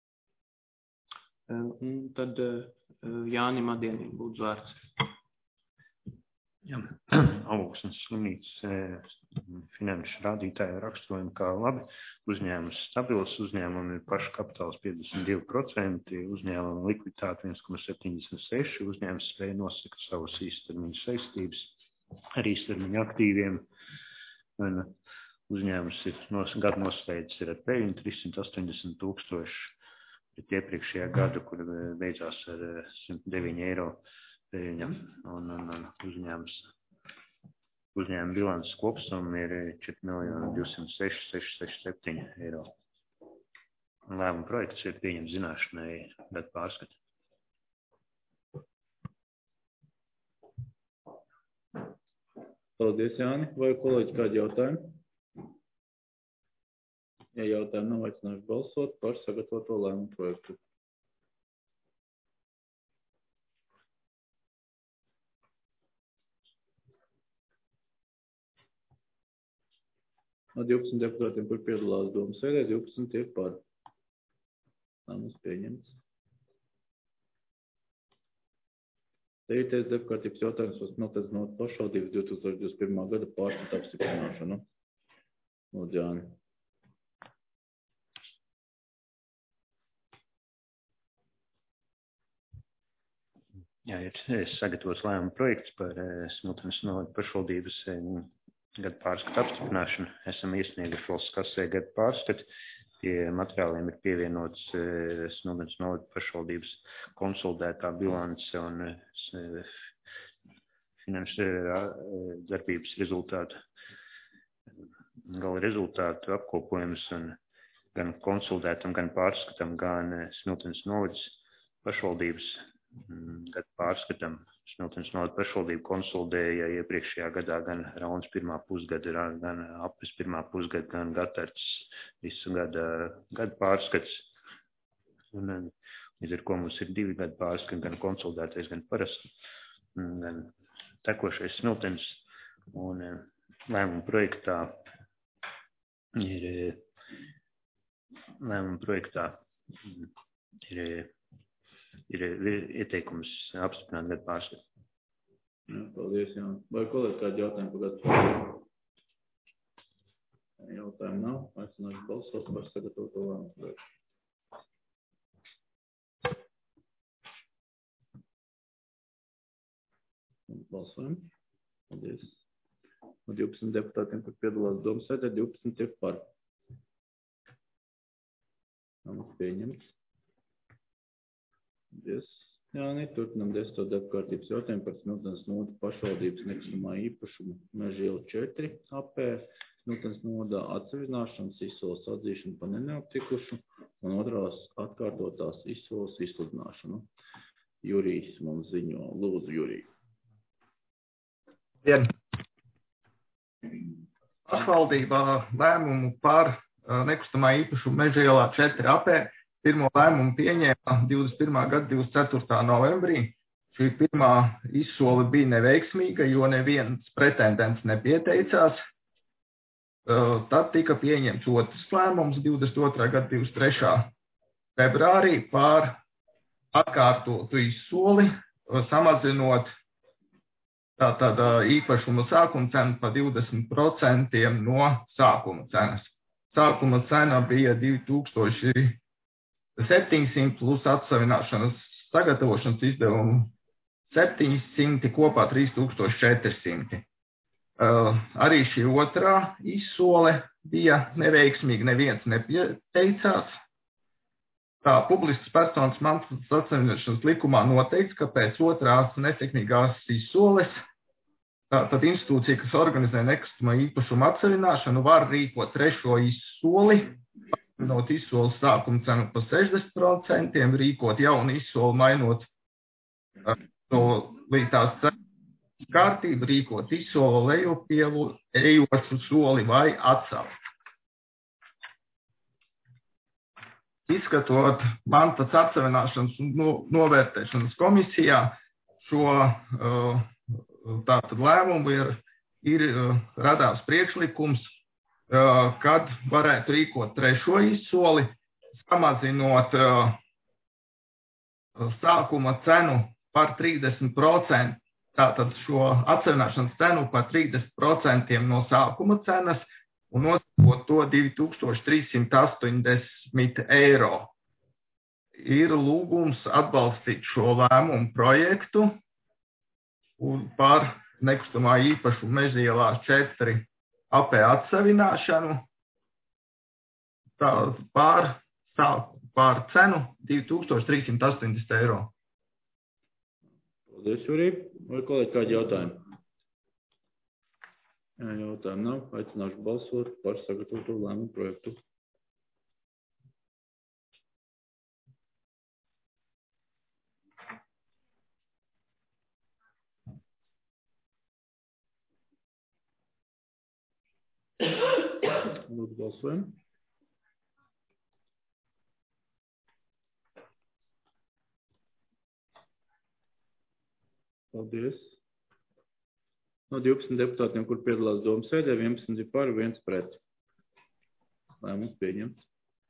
Un tad Jānim Adienim būtu vārds. Jā, Alūksnes slimnīcas finanšu rādītāji raksturojumi kā labi. Uzņēmums stabils, uzņēmumi ir pašu kapitāls piecdesmit divi procenti, uzņēmuma likviditāte viens komats septiņdesmit seši, uzņēmums spēja nosakt savas īstermiņa saistības ar īstermiņa aktīviem. Un uzņēmums ir nos, gadu noslēdzis ir ar peļņu trīssimt astoņdesmit tūkstoši, bet iepriekšējā gada, kur beidzās ar simt deviņi eiro peļņa. Un, un, un uzņēmums, uzņēmuma bilances kopsumma ir četri miljoni divsimt seši tūkstoši sešsimt sešdesmit septiņi eiro. Lēmuma projekts ir pieņemts zināšanai gadu pārskatu. Paldies, Jāni. Vai kolēģi kādi jautājumi? Ja jautājumi nav, aicināšu balsot par sagatavoto lēmumu projektu. No divpadsmit deputātiem, kur piedalās domas sēdē, divpadsmit ir par. Lēmums pieņemts. Devītais deputātības jautājums par Smiltenes pašvaldības divi tūkstoši divdesmit pirmā gada pārskatu apstiprināšanu. Lūdzu, Jāni. Jā, ir sagatavots lēmuma projekts par Smiltenes pašvaldības gada pārskatu apstiprināšanu. Esam iesnieguši valsts kasē gada pārskatu. Pie materiāliem ir pievienots Smiltenes novada pašvaldības konsolidētā bilance un finanšu darbības rezultātu, gala rezultātu apkopojums un gan konsolidētam, gan pārskatam, gan Smiltenes novadas pašvaldības gadu pārskatam. Smiltenes novada pašvaldība konsolidēja iepriekšējā gadā gan Raunas pirmā pusgada, gan Apes pirmā pusgada, gan Gatarts visu gada, gadu pārskats. Un līdz ar ko mums ir divi gadu pārskati, gan konsolidētais, gan parasti, gan tekošais Smiltenes. Un lēmuma projektā ir, lēmuma projektā ir ir ieteikums apstiprināt gadu pārskatu. Jā, paldies, jā. Vai kolēģi kādi jautājumi par gadu pārskatu? Jautājumi nav. Aicināšu balsot par sagatavoto lēmumu projektu. Balsojam. Paldies. No divpadsmit deputātiem, kur piedalās domas sēdē, divpadsmit ir par. Lēmums pieņemts. Yes. Jā, neturpinam desmito darba kārtības jautājumu par Smiltenes novada pašvaldības nekustamā īpašuma Meža iela četri A P, Smiltenes novadā atsevināšanas izsoles atzīšanu par neneaptikušu un otrās atkārtotās izsoles izsludināšanu. Jurijs mums ziņo. Lūdzu, Jurij. Vien. Pašvaldībā lēmumu par nekustamā īpašuma Meža ielā četri A P pirmo lēmumu pieņēma divdesmit pirmā gada divdesmit ceturtā novembrī. Šī pirmā izsole bija neveiksmīga, jo neviens pretendents nepieteicās. Tad tika pieņemts otrs lēmums divdesmit otrā gada divdesmit trešā februārī par atkārtotu izsoli samazinot tātad īpašuma sākuma cenu pa divdesmit procenti no sākuma cenas. Sākuma cena bija divi tūkstoši septiņsimt plus atsavināšanas sagatavošanas izdevumu septiņsimt, kopā trīs tūkstoši četri. Uh, arī šī otrā izsole bija neveiksmīga, neviens nepieteicās. Tā publiskas personas mantas atsavināšanas likumā noteikts, ka pēc otrās nesekmīgās izsoles tātad institūcija, kas organizē nekustamā īpašuma atsavināšanu, var rīkot trešo izsoli, mainot izsoles sākuma cenu pa sešdesmit procentiem, rīkot jaunu izsoli, mainot to līdz tās cenas kārtību, rīkot izsoli lejupielu, ejošu soli vai atsaukt. Izskatot mantas atsavināšanas un novērtēšanas komisijā, šo uh, tātad lēmumu ir, ir uh, radās priekšlikums, uh, kad varētu rīkot trešo izsoli, samazinot uh, sākuma cenu par trīsdesmit procenti, tātad šo atsavināšanas cenu par trīsdesmit procenti no sākuma cenas un nosakot to divi tūkstoši trīssimt astoņdesmit eiro. Ir lūgums atbalstīt šo lēmumu projektu un par nekustamā īpašuma Mežielā četri ap atsavināšanu tā, pār, tā, pār cenu divi tūkstoši trīssimt astoņdesmit eiro. Paldies, Jurī. Vai kolēģi kādi jautājumi? Jā, jautājumu nav. Aicināšu balsot par sagatavotu lēmumu projektu. Lūdzu, balsojam. Paldies. No divpadsmit deputātiem, kur piedalās domas sēdē, vienpadsmit ir par, viens pret. Lēmums pieņemts.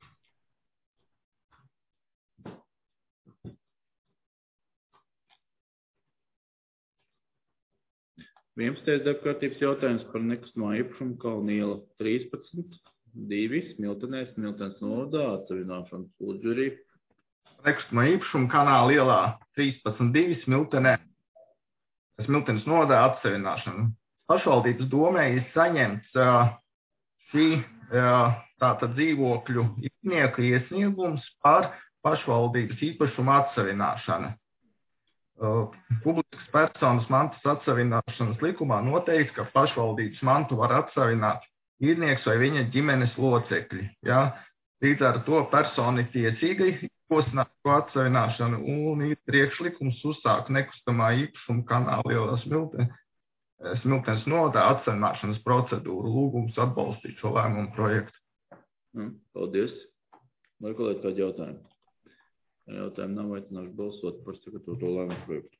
vienpadsmitais darbkārtības jautājums par nekustamā īpašumu Kalnu iela trīspadsmit, divi, Smiltenē, Smiltenes novadā, atsavināšanu. Lūdzu, Jurī. Nekustamā īpašuma Kanāla ielā trīspadsmit, divi, Smiltenē, Smiltenes novadā atsavināšanu. Pašvaldības domē ir saņemts šī tātad dzīvokļu īrnieku iesniegums par pašvaldības īpašuma atsavināšanu. Publiskas personas mantas atsavināšanas likumā noteikts, ka pašvaldības mantu var atsavināt īrnieks vai viņa ģimenes locekļi. Ja? Līdz ar to personi tiecīgi ierosināt šo atsavināšanu un ir priekšlikums uzsākt nekustamā īpašuma Kanāla ielā Smiltenes novadā atsavināšanas procedūru. Lūgums atbalstīt šo lēmumu projektu. Paldies. Vai kolēģi kādi jautājumi? Jautājumi nav, aicināšu balsot par sagatavoto lēmumu projektu.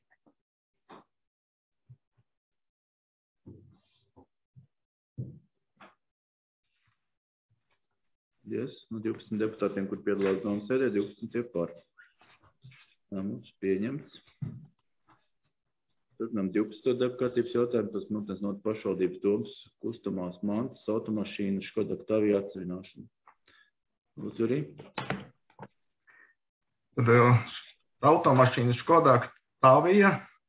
Yes. No divpadsmit deputātiem, kur piedalās domas sēdē, divpadsmit ir par. Lēmums pieņemts. Turpinām divpadsmito darbkārtības jautājumu, tas Smiltenes novadas pašvaldības domas kustamās mantas, automašīnu, Škoda Octavia atsavināšanu. Lūdzu, arī. Tad automašīna Škoda Octavia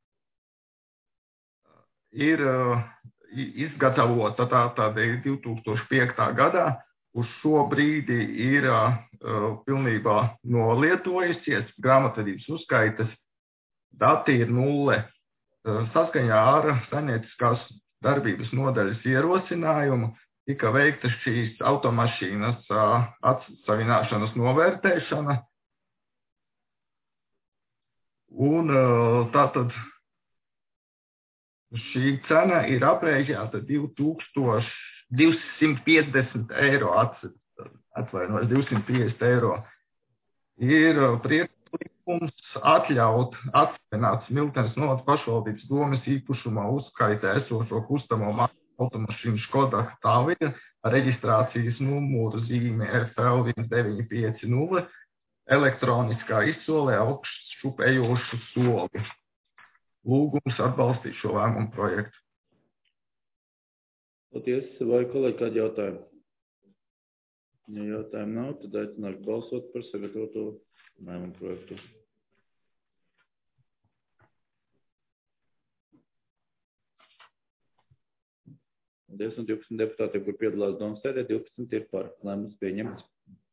ir izgatavota tā, tāda divi tūkstoši piektajā gadā. Uz šo brīdi ir uh, pilnībā nolietojusies, grāmatvedības uzskaitas dati ir nulle. Uh, saskaņā ar saimnieciskās darbības nodaļas ierosinājumu tika veikta šīs automašīnas uh, atsavināšanas novērtēšana. Un uh, tātad šī cena ir aprēķināta divi tūkstoši divsimt piecdesmit eiro, atvainojas divsimt piecdesmit eiro. Ir priekšlikums atļaut atsavināt Smiltenes novadas pašvaldības domes īpašumā uzskaitē esošo kustamo automašīnu Škoda Octavia ar reģistrācijas numuru zīme R F L viens deviņi pieci nulle elektroniskā izsolē augšup ejošu soli. lūgums atbalstīt šo lēmumu projektu. Paldies, vai kolēģi kādi jautājumi? Ja jautājumu nav, tad aicināšu balsot par sagatavoto lēmumu projektu. Paldies, un divpadsmit deputātiem, kur piedalās domas sēdē, divpadsmit ir par. Lēmums pieņemts.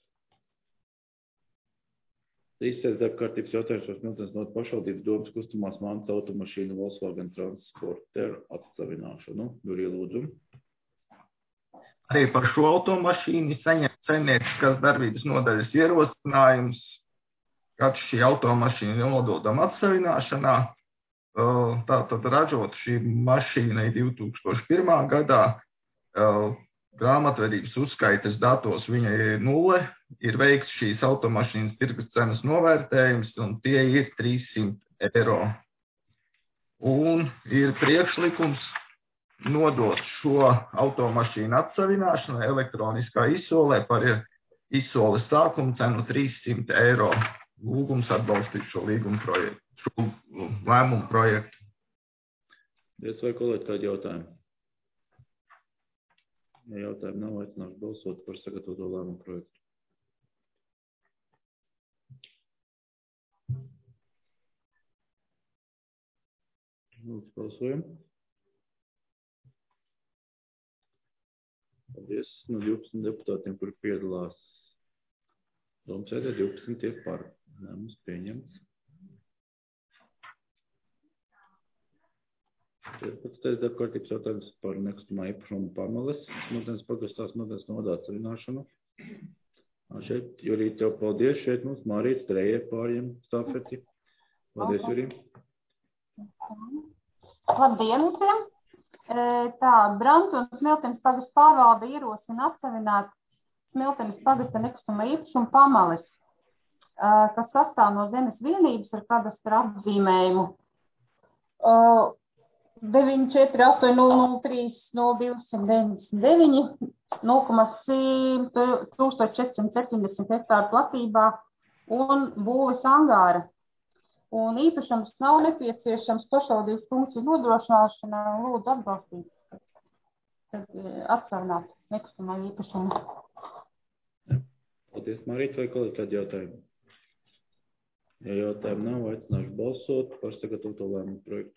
Īstais darba kārtības jautājums par Smiltenes novadas pašvaldības domas kustamās mantas automašīnu Volkswagen Transporter atsavināšanu. Jurija, lūdzu. Arī par šo automašīnu saņem saimnieciskās darbības nodaļas ierosinājums, kad šī automašīna ir nododama atsavināšanā. Tātad ražot šī mašīna divi tūkstoši pirmā gadā, grāmatvedības uzskaites datos viņa ir nulle, ir veikts šīs automašīnas tirgus cenas novērtējums, un tie ir trīssimt eiro. Un ir priekšlikums nodot šo automašīnu atsavināšanai elektroniskā izsolē par izsoles sākumu cenu trīssimt eiro. Lūgums atbalstīt šo līgumu projektu, šo lēmumu projektu. Ies vai kolēģi kādi jautājumi? Ja jautājumi nav, aicināšu balsot par sagatavoto lēmumu projektu. Lūdzu, balsojam. Paldies. No divpadsmit deputātiem, kuri piedalās domas sēdē, divpadsmit ir par. Lēmums pieņemts. četrpadsmitais darba kārtības jautājums par nekustamā īpašuma pamales. Smiltenes pagastā Smiltenes novadā atsavināšanu. Šeit, Jurija, tev paldies. Šeit mums Mārīts Trējē pārņem stafeti. Paldies, Jurija. Labdien visiem! Tā, Brantu un Smiltenes pagasta pārvalde ierosina atsavināt Smiltenes pagasta nekustamā īpašuma pamales, kas sastāv no zemes vienības ar kadastra apzīmējumu deviņi četri astoņi nulle nulle trīs nulle divsimt deviņdesmit deviņi tūkstoš četrsimt septiņdesmit hektāru platībā un būves angāra. Un īpašums nav nepieciešams pašvaldības funkciju nodrošināšanā un lūdzu atbalstīt, atsavināt nekustamā īpašumu. Paldies, Marīt, vai kolēģi kādi jautājumi? Ja jautājumi nav, aicināšu balsot par sagatavoto lēmumu projektu.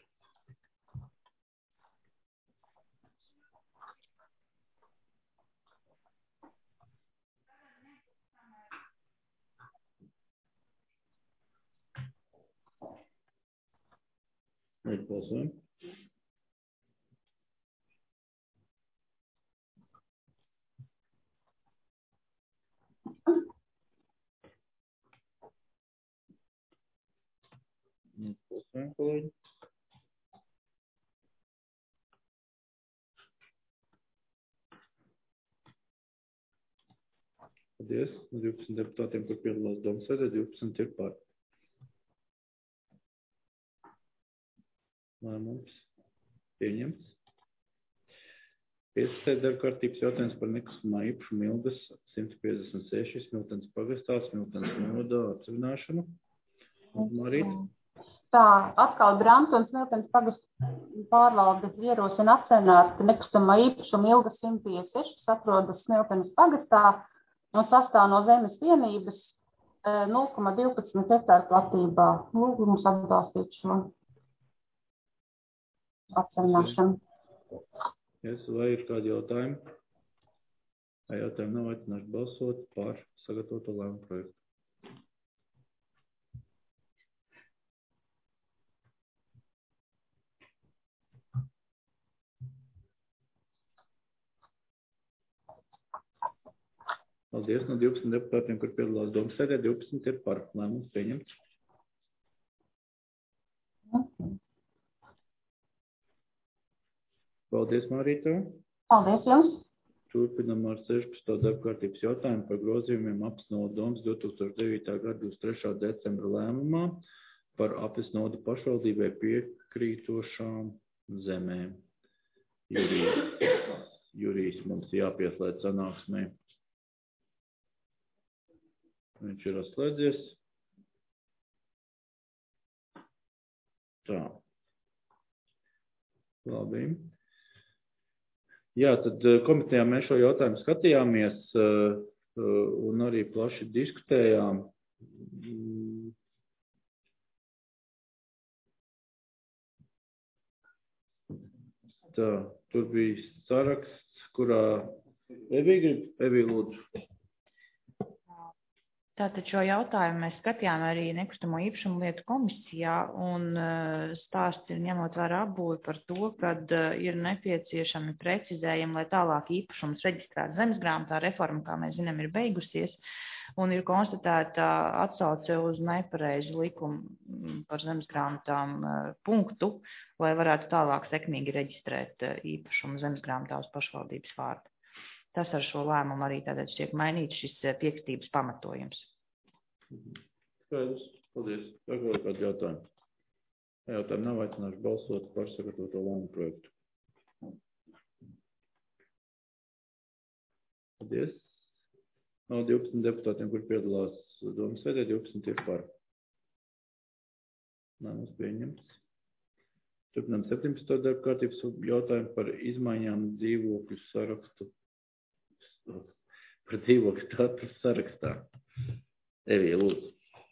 Mēs balsojam. Mēs balsojam, kolēģi. Paldies. No divpadsmit deputātiem, kur piedalās domas sēdē, divpadsmit ir par. Lēmums pieņemts. piecpadsmitais darba kārtības jautājums par nekustamā īpašuma Ilgas simt piecdesmit seši Smiltenes pagastā Smiltenes novadā atsavināšanu. Marīt. Tā, atkal Brantu un Smiltenes pagasta pārvalde ierosina atsavināt nekustamā īpašuma Ilgas simt piecdesmit seši, kas atrodas Smiltenes pagastā un sastāv no zemes vienības nulle komats divpadsmit hektāru platībā. Lūgums atbalstīt šo atsavināšanu. Yes, vai ir kādi jautājumi? Vai jautājumi nav, aicināšu balsot par sagatavoto lēmumu projektu. Paldies. No divpadsmit deputātiem, kur piedalās domas sēdē, divpadsmit ir par. Lēmums pieņemts. Paldies, Mārīta. Paldies jums. Turpinam ar sešpadsmito darba kārtības jautājumu par grozījumiem apvienot domas divi tūkstoši devītā gada divdesmit trešā decembra lēmumā par apvienotu pašvaldībai piekrītošām zemēm. Jurijs, Jurijs mums jāpieslēdz sanāksmē. Viņš ir atslēdzies. Tā. Labi. Jā, tad komitejā mēs šo jautājumu skatījāmies un arī plaši diskutējām. Tā, tur bija saraksts, kurā Evī grib, Evī lūdzu. Tātad šo jautājumu mēs skatījām arī nekustamo īpašumu lietu komisijā, un stāsts ir ņemot vērā apbūvi par to, kad ir nepieciešami precizējumi, lai tālāk īpašums reģistrētu zemesgrāmatā. Reforma, kā mēs zinām, ir beigusies, un ir konstatēta atsauce uz nepareizu likumu par zemesgrāmatām punktu, lai varētu tālāk sekmīgi reģistrēt īpašumu zemesgrāmatā uz pašvaldības vārdu. Tas ar šo lēmumu arī tātad tiek mainīts šis piekritības pamatojums. Skaidrs. Paldies. Vai vēl kāds jautājums? Jautājumu nav, aicināšu balsot par sagatavoto lēmumu projektu. Paldies. No divpadsmit deputātiem, kur piedalās domas sēdē, divpadsmit ir par. Lēmums pieņemts. Turpinām septiņpadsmito darba kārtības jautājumu par izmaiņām dzīvokļu sarakstu. Par dzīvokļu statusu sarakstā. Evija, lūdzu.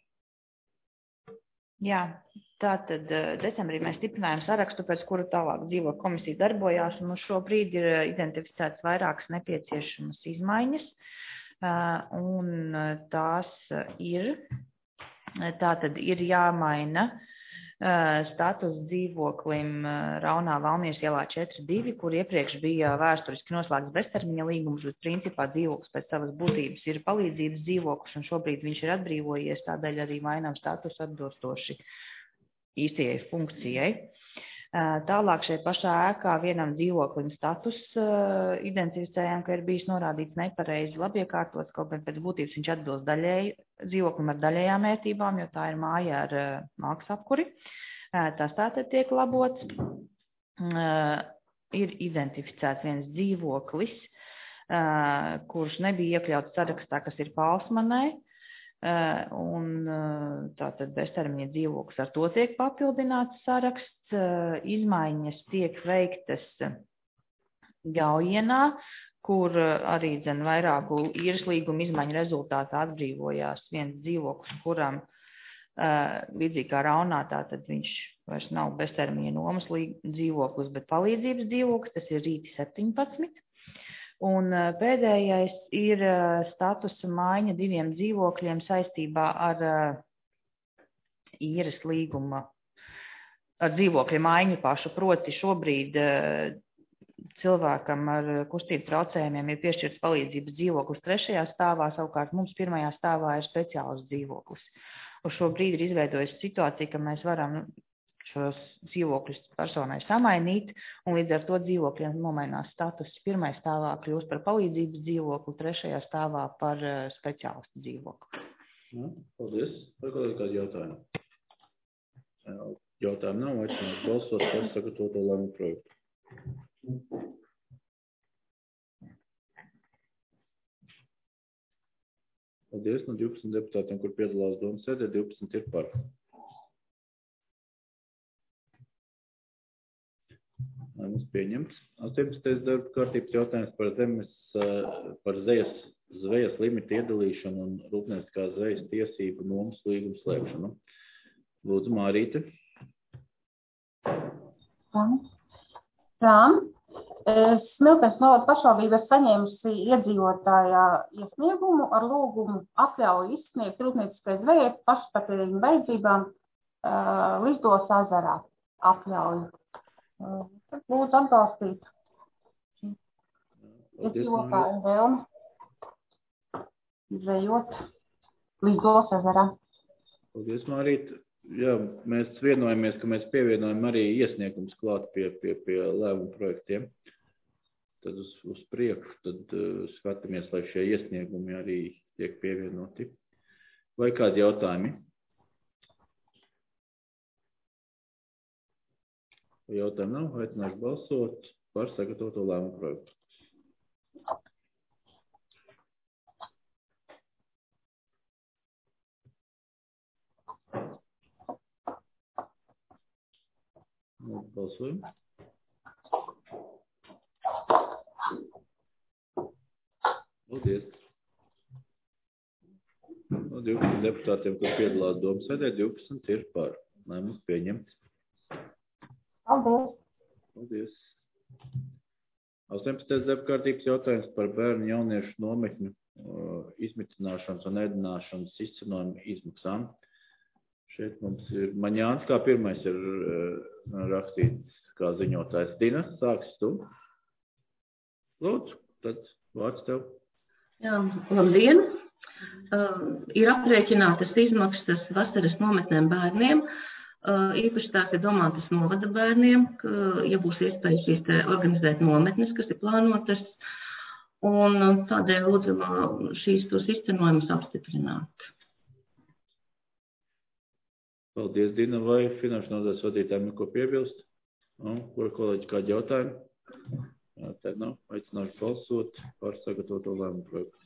Jā, tātad decembrī mēs stiprinājām sarakstu, pēc kura tālāk dzīvokļu komisija darbojās, un uz šo brīdi ir identificētas vairākas nepieciešamas izmaiņas, un tās ir, tātad ir jāmaina status dzīvoklim Raunā Valmieras ielā četri divi, kur iepriekš bija vēsturiski noslēgts beztermiņa līgums, bet principā dzīvoklis pēc savas būtības ir palīdzības dzīvoklis, un šobrīd viņš ir atbrīvojies, tādēļ arī mainām status atbilstoši īstajai funkcijai. Tālāk šeit pašā ēkā vienam dzīvoklim status identificējām, ka ir bijis norādīts nepareizi labiekārtots, kaut gan pēc būtības viņš atbilst daļēji dzīvoklim ar daļējām vērtībām, jo tā ir māja ar mākslas apkuri. Tas tātad tiek labots. Ir identificēts viens dzīvoklis, kurš nebija iekļauts sarakstā, kas ir Palsmanai, un tātad beztermiņa dzīvoklis ar to tiek papildināts saraksts. Izmaiņas tiek veiktas Gaujienā, kur arī dzen vairāku īres līguma izmaiņu rezultātā atbrīvojās viens dzīvoklis, kuram līdzīgi kā Raunā, tātad viņš vairs nav beztermiņa nomas dzīvoklis, bet palīdzības dzīvoklis, tas ir Rīti septiņpadsmit. Un pēdējais ir statusa maiņa diviem dzīvokļiem saistībā ar īres līguma, ar dzīvokļa maiņu pašu, proti šobrīd cilvēkam ar kustību traucējumiem ir piešķirts palīdzības dzīvoklis trešajā stāvā, savukārt mums pirmajā stāvā ir speciāls dzīvoklis. Uz šo brīdi ir izveidojusi situācija, ka mēs varam šos dzīvokļus personai samainīt, un līdz ar to dzīvokļiem nomainās status. Pirmajā stāvā kļūst par palīdzības dzīvokli, trešajā stāvā par speciālistu dzīvokli. Jā, paldies. Vai kaut kādi jautājumi? Jautājumu nav, aicināšu balsot par sagatavoto lēmumu projektu. Paldies. No divpadsmit deputātiem, kur piedalās domas sēdē, divpadsmit ir par. Lēmums pieņemts. astoņpadsmitais darba kārtības jautājums par zemes, par zvejas, zvejas limitu iedalīšanu un rūpnieciskā zvejas tiesību nomas līgumu slēgšanu. Lūdzu, Mārīte. Jā. Smiltenes novada pašvaldība ir saņēmusi iedzīvotājā iesniegumu ar lūgumu atļauju izsniegt rūpnieciskai zvejai pašpatēriņu vajadzībām Lizdos ezerā atļauju. Lūdzu atbalstīt iedzīvotāju vēlmi zvejot Lizdos ezerā. Paldies, Mārīt. Jā, mēs vienojamies, ka mēs pievienojam arī iesniegums klāt pie, pie, pie lēmumu projektiem. Tad uz, uz priekšu, tad uh, skatāmies, lai šie iesniegumi arī tiek pievienoti. Vai kādi jautājumi? Jautājumi nav, aicināšu balsot par sagatavoto lēmumu projektu. Balsojam. No divpadsmit deputātiem, kur piedalās Domas sēdē, divpadsmit ir par. Lēmums pieņemts. Paldies. Paldies. astoņpadsmitais darbkārtības jautājums par bērnu jauniešu nometņu uh, izmitināšanas un ēdināšanas izcenojumu izmaksām. Šeit mums ir Maņāns, kā pirmais ir uh, rakstīts kā ziņotājs. Dina, sāksi tu. Lūdzu, tad vārds tev. Jā, labdien. Uh, ir aprēķinātas izmaksas vasaras nometnēm bērniem. Uh, īpaši tās ir domātas novada bērniem, ka, ja būs iespēja šīs te organizēt nometnes, kas ir plānotas, un tādēļ lūdzam šīs tos izcenojumus apstiprināt. Paldies, Dina. Vai finanšu nodaļas vadītājiem ir ko piebilst? Nu, kur kolēģi kādi jautājumi? Jā, tad nav. Aicināšu balsot par sagatavoto lēmumu projektu.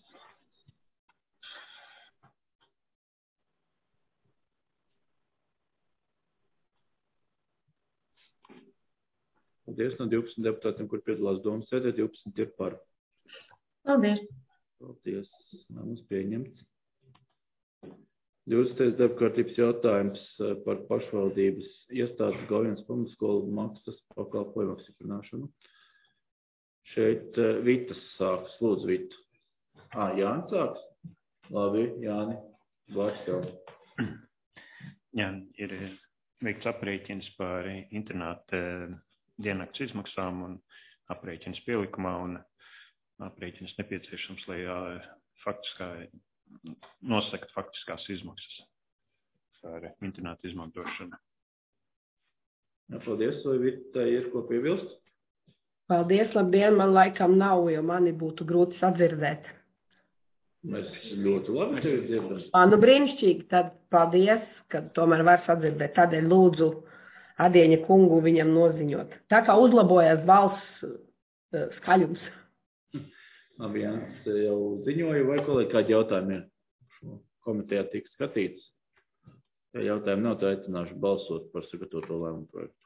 Paldies. No divpadsmit deputātiem, kur piedalās Domas sēdē, divpadsmit ir par. Paldies. Paldies. Lēmums pieņemts. divdesmitais darbkārtības jautājums par pašvaldības iestādes Gaujienas pamatskolu maksas pakalpojumu apstiprināšanu. Šeit Vitas sāks. Lūdzu, Vita. Ā, Jānis sāks? Labi, Jāni. Vārds tev. Jā, ir veikts aprēķins par internāta diennakts izmaksām un aprēķins pielikumā un aprēķins nepieciešams, lai faktiskā, nosakt faktiskās izmaksas par internāta izmantošanu. Jā, paldies. Vai Vitai ir ko piebilst? Paldies, labdien. Man laikam nav, jo mani būtu grūti sadzirdēt. Mēs ļoti labi tevi dzirdam. Ā, nu brīnišķīgi. Tad paldies, ka tomēr var sadzirdēt. Tādēļ lūdzu Adieņa kungu viņam noziņot. Tā kā uzlabojas balss uh, skaļums. Labi, Jānis jau ziņoja, vai kolēģi kādi jautājumi ir? Šo komitejā tiks skatīts. Ja jautājumi nav, tā aicināšu balsot par sagatavoto lēmumu projektu.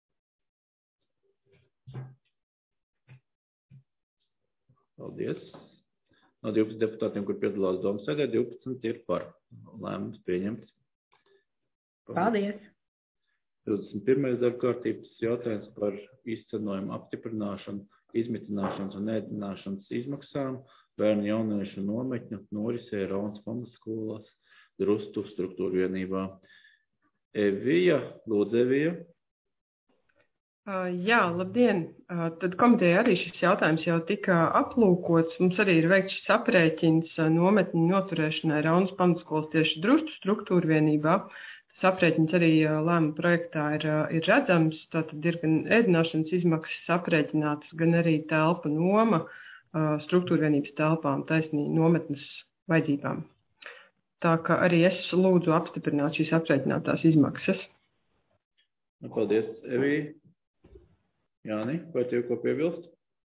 Paldies. No divpadsmit deputātiem, kur piedalās Domas sēdē, divpadsmit ir par. Lēmums pieņemts. Paldies. Paldies. divdesmit pirmais darbkārtības jautājums par izcenojumu apstiprināšanu, izmitināšanas un ēdināšanas izmaksām bērnu jauniešu nometņu norisē Raunas pamatskolās Drustu struktūru vienībā. Evija, lūdzu, Evija. Uh, jā, labdien. Uh, tad komitejā arī šis jautājums jau tika aplūkots. Mums arī ir veikts šis aprēķins uh, nometņu noturēšanai Raunas pamatskolas tieši Drustu struktūru vienībā. Tas aprēķins arī lēmuma projektā ir, ir redzams, tātad ir gan ēdināšanas izmaksas aprēķinātas, gan arī telpa noma struktūra vienības telpām, taisnīgi nometnes vajadzībām. Tā kā arī es lūdzu apstiprināt šīs aprēķinātās izmaksas. Paldies, Evija. Jāni, vai tev ko piebilst?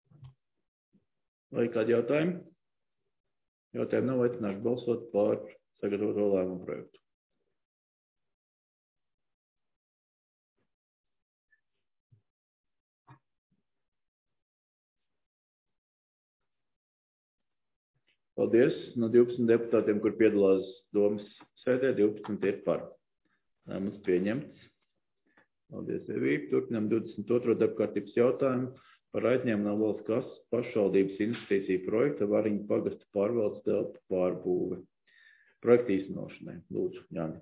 Vai kādi jautājumi? Jautājumi nav, aicināšu balsot par sagatavoto lēmumu projektu. Paldies. No divpadsmit deputātiem, kur piedalās Domas sēdē, divpadsmit ir par. Lēmums pieņemts. Paldies, Evija. Turpinām divdesmit otro darbkārtības jautājumu par aizņēmumu no valsts kastes pašvaldības investīciju projekta Variņu pagasta pārvaldes telpu pārbūve. Projekta īstenošanai. Lūdzu, Jāni.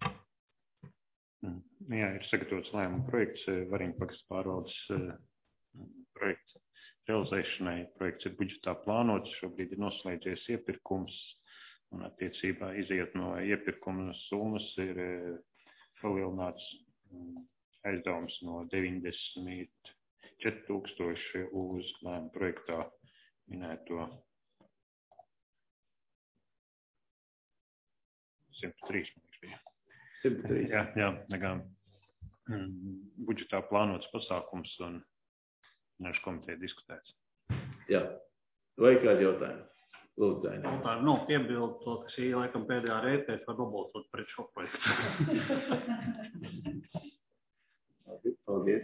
Jā, ir sagatavots lēmuma projekts Variņu pagasta pārvaldes projekts. Realizēšanai projekts ir budžetā plānots, šobrīd ir noslēdzies iepirkums un attiecībā iziet no iepirkuma summas ir palielināts aizdevums no deviņdesmit četri tūkstoši uz lēmuma projektā minēto simt trīs. simt trīs. Jā, jā, negām budžetā plānots pasākums un Finanšu komiteja diskutēts. Jā. Vai kādi jautājumi? Lūdzu, Daini. Jautājumi nav piebildu to, ka šī laikam pēdējā reize var nobalsot pret šo projektu. Paldies.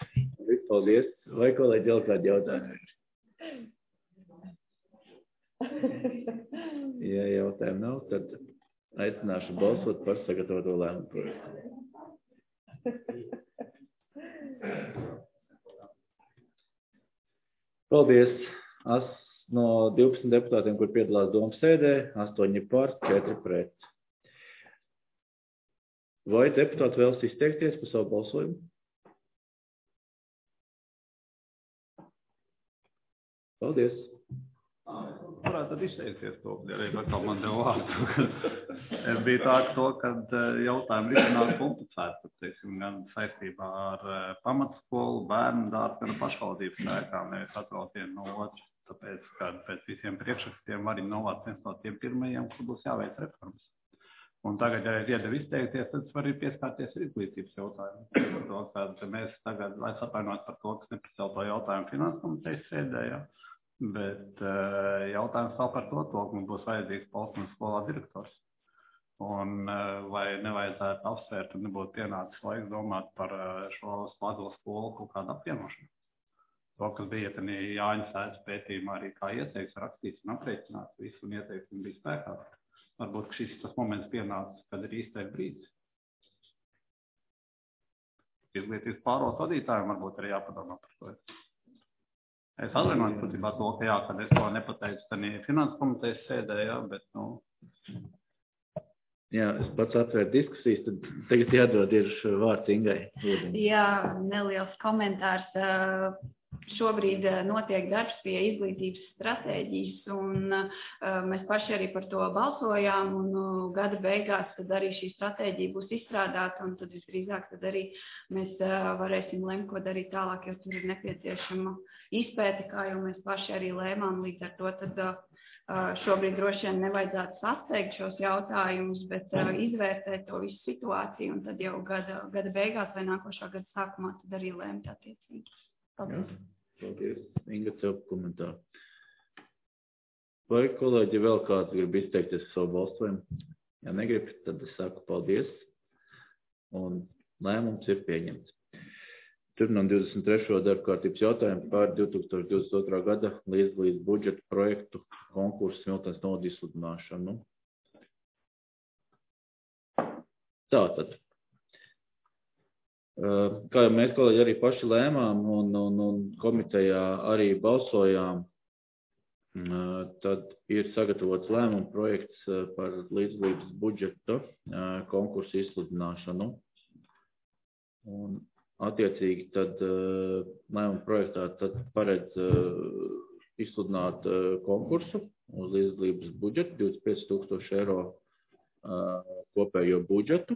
Paldies. Vai kolēģi vēl kādi jautājumi? Ja jautājumu nav, tad aicināšu balsot par sagatavoto lēmumu projektu. Paldies! As no divpadsmit deputātiem, kur piedalās domas sēdē, astoņi par, četri pret. Vai deputāti vēlas izteikties par savu balsojumu? Paldies! Varētu tad izteikties to, ja arī atkal man tev vārdu. Bija tā, to, kad jautājumi risinās komplicēti, teiksim, gan saistībā ar pamatskolu, bērnu dārzu, gan pašvaldības sēkām, nevis atrot vienu no otru. Tāpēc, kad pēc visiem priekšrakstiem arī novāc viens no tiem pirmajiem, kur būs jāveic reformas. Un tagad, ja ir iedeva izteikties, tad var arī pieskārties izglītības jautājumu. To, kad mēs tagad, lai atvainot par to, kas nepricēl to jautājumu finanses komitejas sēdē, ja? Bet uh, jautājums vēl par to, to, ka mums būs vajadzīgs Polsnas skolā direktors. Un uh, vai nevajadzētu apsvērt un nebūtu pienācis laiks domāt par uh, šo mazo skolu kaut kādu apvienošanu. To, kas bija ietenī Jāņa sēdes pētījumā arī kā ieteikts, rakstīts un aprēķināts, visu un ieteikumi bija spēkā. Varbūt, ka šis tas moments pienācis, kad ir īstais brīdis. Izglītības pārvaldes vadītājiem varbūt arī jāpadomā par to. Es atvainojos būtībā to, ka jā, kad es to nepateicu tanī finanses komitejas sēdē, jā, bet, nu... Jā, es pats atvēru diskusijas, tad tagad jādod ir vārds Ingai. Jā, neliels komentārs. Šobrīd notiek darbs pie izglītības stratēģijas, un mēs paši arī par to balsojām, un gada beigās tad arī šī stratēģija būs izstrādāta, un tad visdrīzāk tad arī mēs varēsim lemt, ko darīt tālāk, jo tur ir nepieciešama izpēte, kā jau mēs paši arī lēmām, līdz ar to tad šobrīd droši vien nevajadzētu sasteigt šos jautājumus, bet izvērtēt to visu situāciju, un tad jau gada, gada beigās vai nākošā gada sākumā tad arī lēmt attiecīgi. Paldies. Jā, paldies. Inga, tev komentāru. Vai kolēģi vēl kāds grib izteikties savu balsojumu? Ja negrib, tad es saku paldies. Un lēmums ir pieņemts. Turpinām divdesmit trešo darba kārtības jautājumu par divi tūkstoši divdesmit otrā gada līdzdalības budžeta projektu konkursu Smiltenes novada izsludināšanu. Tātad. Kā jau mēs kolēģi arī paši lēmām un, un, un komitejā arī balsojām, tad ir sagatavots lēmuma projekts par līdzdalības budžeta konkursu izsludināšanu. Un attiecīgi tad lēmuma projektā tad paredz izsludināt konkursu uz līdzdalības budžetu, divdesmit pieci tūkstoši eiro kopējo budžetu.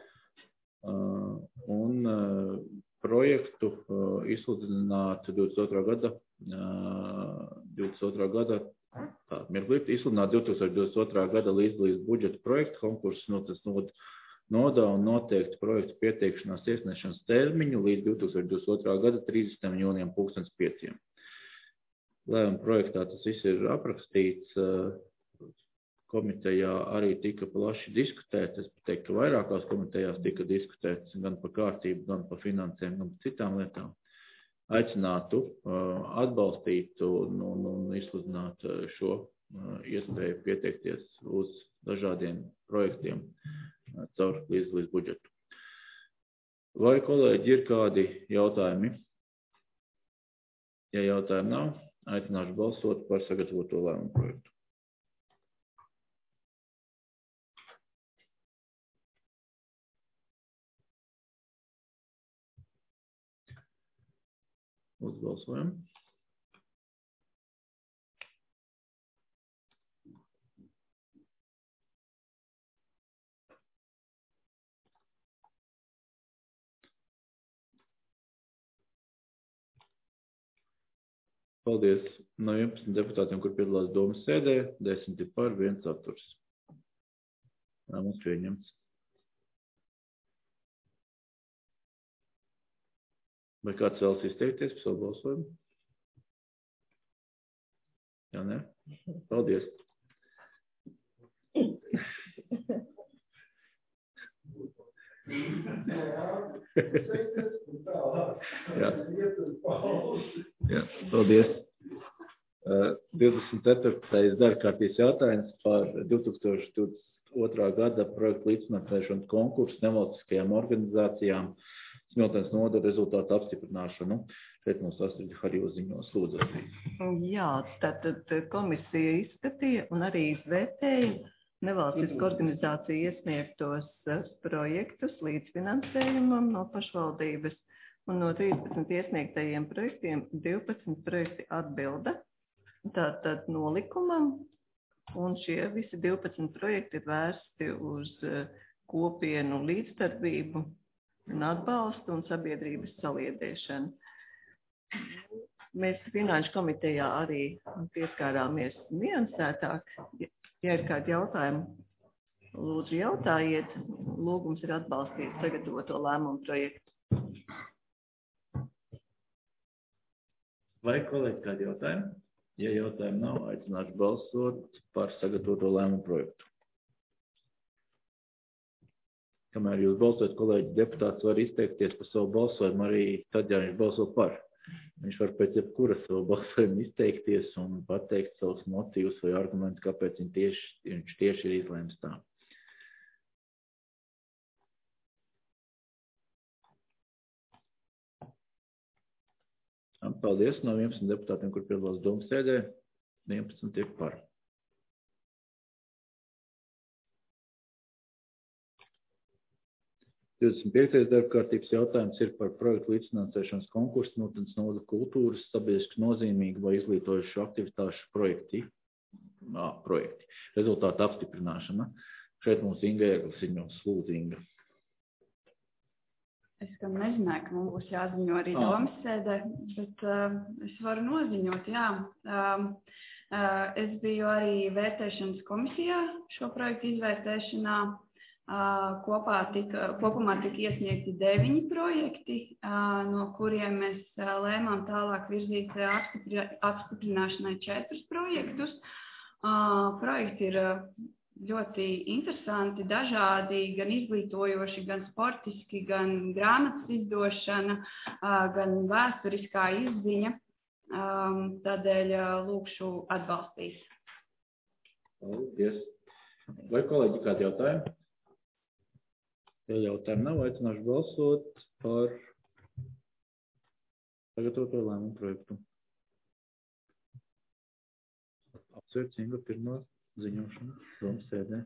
Un projektu izsludināt divdesmit otrā gada, divdesmit otrā gada, tā, mirklīt, izsludināt divi tūkstoši divdesmit otrā gada līdzdalības budžeta projektu konkursu notas nodā un noteikti projektu pieteikšanās iesniešanas termiņu līdz divi tūkstoši divdesmit otrā gada trīsdesmitajam jūnijam pulkstens pieciem. Lēmuma projektā tas viss ir aprakstīts. Komitejā arī tika plaši diskutēts, es teiktu, ka vairākās komitejās tika diskutēts gan par kārtību, gan par finansēm, gan par citām lietām. Aicinātu atbalstīt un, un, un izsludināt šo iespēju pieteikties uz dažādiem projektiem caur līdzdalības budžetu. Vai kolēģi ir kādi jautājumi? Ja jautājumi nav, aicināšu balsot par sagatavoto lēmumu projektu. Uzbalsojam. Paldies. No vienpadsmit deputātiem, kur piedalās domas sēdē, desmit ir par, viens atturs. Lēmums pieņemts. Vai kāds vēlas izteikties par savu balsojumu? Jā, ne? Paldies. Jā. Jā, paldies. divdesmit ceturtais darbkārtības jautājums par divi tūkstoši divdesmit otrā gada projektu līdzfinansēšanu konkursu nevalstiskajām organizācijām Smiltenes novada rezultātu apstiprināšanu. Šeit mums Astrida Harjo ziņos lūdzu. Jā, tātad komisija izskatīja un arī izvērtēja nevalstisku organizāciju iesniegtos projektus līdzfinansējumam no pašvaldības. Un no trīsdesmit iesniegtajiem projektiem divpadsmit projekti atbilda tātad nolikumam, un šie visi divpadsmit projekti ir vērsti uz kopienu līdzdarbību un atbalstu un sabiedrības saliedēšanu. Mēs Finanšu komitejā arī pieskārāmies niansētāk. Ja ir kādi jautājumi, lūdzu jautājiet. Lūgums ir atbalstīt sagatavoto lēmumu projektu. Vai kolēģi kādi jautājumi? Ja jautājumi nav, aicināšu balsot par sagatavoto lēmumu projektu. Kamēr jūs balsot, kolēģi deputāts var izteikties par savu balsojumu arī tad, ja viņš balso par. Viņš var pēc jebkura savu balsojumu izteikties un pateikt savus motīvus vai argumentus, kāpēc viņš tieši, viņš tieši ir izlēms tā. Paldies. No vienpadsmit deputātiem, kur piedalās domas sēdē, vienpadsmit ir par. divdesmit piektais darbkārtības jautājums ir par projektu līdzfinansēšanas konkursu Smiltenes novada kultūras, sabiedriski nozīmīgu vai izglītojušu aktivitāšu projekti. Ā, projekti. Rezultātu apstiprināšana. Šeit mums Inga Ēglis ziņos. Lūdzu, Inga. Es gan nezināju, ka mums būs jāziņo arī domas sēdē, bet uh, es varu noziņot, jā. Um, uh, es biju arī vērtēšanas komisijā šo projektu izvērtēšanā. Uh, kopā tika, kopumā tika iesniegti deviņi projekti, uh, no kuriem mēs uh, lēmām tālāk virzīt uh, apstipri, apstiprināšanai četrus projektus. Uh, projekti ir uh, ļoti interesanti, dažādi, gan izglītojoši, gan sportiski, gan grāmatas izdošana, gan vēsturiskā izziņa. Tādēļ lūkšu atbalstīt. Paldies. Vai kolēģi kādi jautājumi? Ja jautājumi nav, aicināšu balsot par sagatavoto lēmumu projektu. Apsveic Inga pirmā ziņošana, domas sēdē.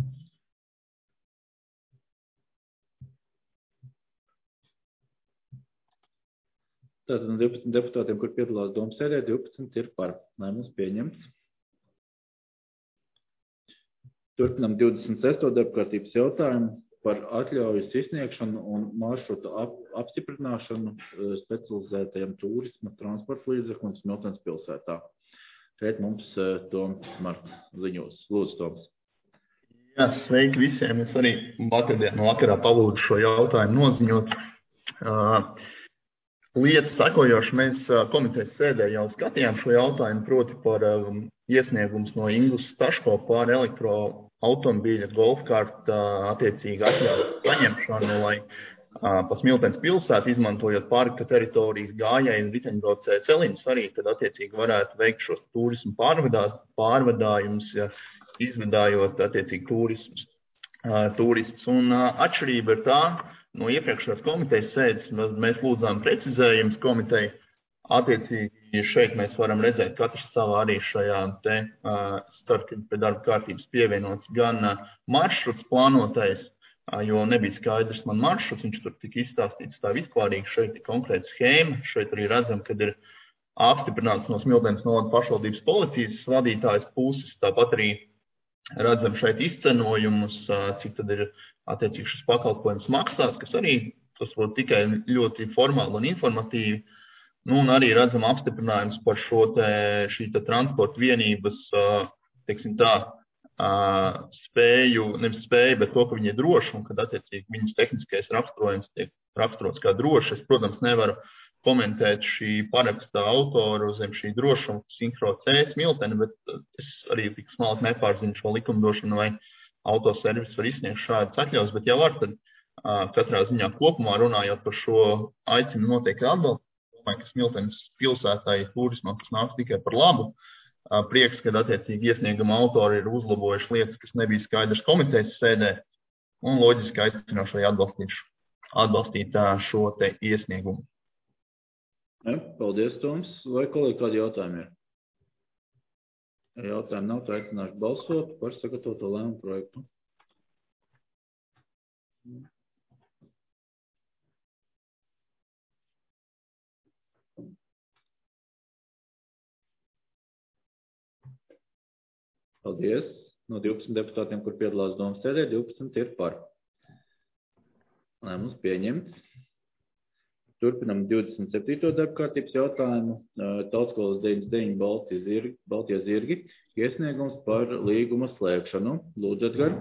Tātad no divpadsmit deputātiem, kur piedalās domas sēdē, divpadsmit ir par. Lēmums pieņemts. Turpinām divdesmit sesto darbkārtības jautājumu par atļaujas izsniegšanu un maršrutu ap, apstiprināšanu specializētajam turisma transporta līdzeklim Smiltenes pilsētā. Šeit mums Toms Marts ziņos. Lūdzu, Toms. Jā, sveiki visiem. Es arī vakardien vakarā palūdzu šo jautājumu noziņot. Uh, lietas sekojoši mēs komitejas sēdē jau skatījām šo jautājumu, proti par um, iesniegums no Inglas Staško par elektroautomobīļa golfkārta attiecīgi atļaujas saņemšanu, lai pa Smiltenes pilsētu, izmantojot parka teritorijas gājēju un riteņbraucēju ceļus, arī tad attiecīgi varētu veikt šos turismu pārvadājumus, ja izvedājot attiecīgi turismus. turistus. Un atšķirība ir tā, no iepriekšējās komitejas sēdes mēs lūdzām precizējums komiteju. Attiecīgi šeit mēs varam redzēt katrs savā arī šajā te starp pie darba kārtības pievienots gan maršruts plānotais, jo nebija skaidrs man maršruts, viņš tur tika izstāstīts tā vispārīgi, šeit ir konkrēta schēma, šeit arī redzam, kad ir apstiprināts no Smiltenes novada pašvaldības policijas vadītājas puses, tāpat arī redzam šeit izcenojumus, cik tad ir attiecīgi šis pakalpojums maksās, kas arī tas var tikai ļoti formāli un informatīvi, nu un arī redzam apstiprinājums par šo te, šī te transporta vienības, teiksim tā, Uh, spēju, nevis spēju, bet to, ka viņi ir droši un kad attiecīgi viņas tehniskais raksturojums tiek raksturots kā droši. Es, protams, nevaru komentēt šī paraksta autoru zem šī drošuma Synchro C Smiltene, bet es arī tik smalki nepārzinu šo likumdošanu vai autoservis var izsniegt šādas atļaus, bet jau var tad uh, katrā ziņā kopumā runājot par šo aicinu noteikti atbalstu domāju, ka Smiltenes pilsētai turismam tas nāks tikai par labu. Prieks, kad attiecīgi iesnieguma autori ir uzlabojuši lietas, kas nebija skaidrs komitejas sēdē, un loģiski aicināšu arī atbalstīt, atbalstīt šo te iesniegumu. Ja, paldies, Toms. Vai kolēģi kādi jautājumi ir? Ja jautājumi nav, tā aicināšu balsot par sagatavoto lēmumu projektu. Paldies. No divpadsmit deputātiem, kur piedalās domas sēdē, divpadsmit ir par. Lēmums pieņemts. Turpinam divdesmit septīto darba kārtības jautājumu. Tautskolas deviņdesmit deviņi Baltie zirgi, Baltie zirgi iesniegums par līguma slēgšanu. Lūdzu, Edgar.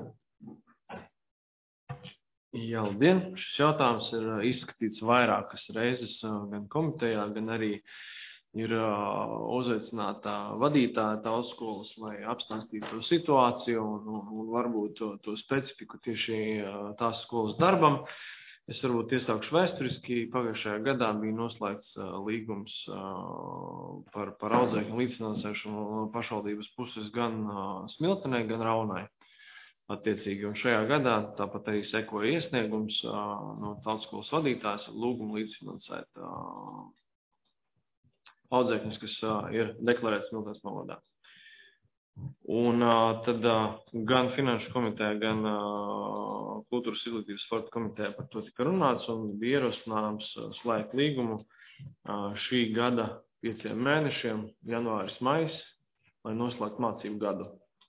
Jā, labdien. Šis jautājums ir izskatīts vairākas reizes gan komitejā, gan arī ir uh, uzaicināta vadītāja tautskolas, lai apstāstītu to situāciju un, un, un varbūt to, to specifiku tieši uh, tās skolas darbam. Es varbūt iesākšu vēsturiski. Pagājušajā gadā bija noslēgts uh, līgums uh, par, par audzēkņu līdzfinansēšanu no pašvaldības puses gan uh, Smiltenei, gan Raunai. Attiecīgi, un šajā gadā tāpat arī sekoja iesniegums uh, no tautskolas vadītājas lūgumu līdzfinansēt uh, audzēkņus, kas uh, ir deklarēts Smiltenes novadā. Un uh, tad uh, gan Finanšu komiteja, gan uh, Kultūras izglītības sporta komiteja par to tika runāts un bija ierosinājums uh, slēgt līgumu uh, šī gada pieciem mēnešiem, janvāris, maijs, lai noslēgtu mācību gadu.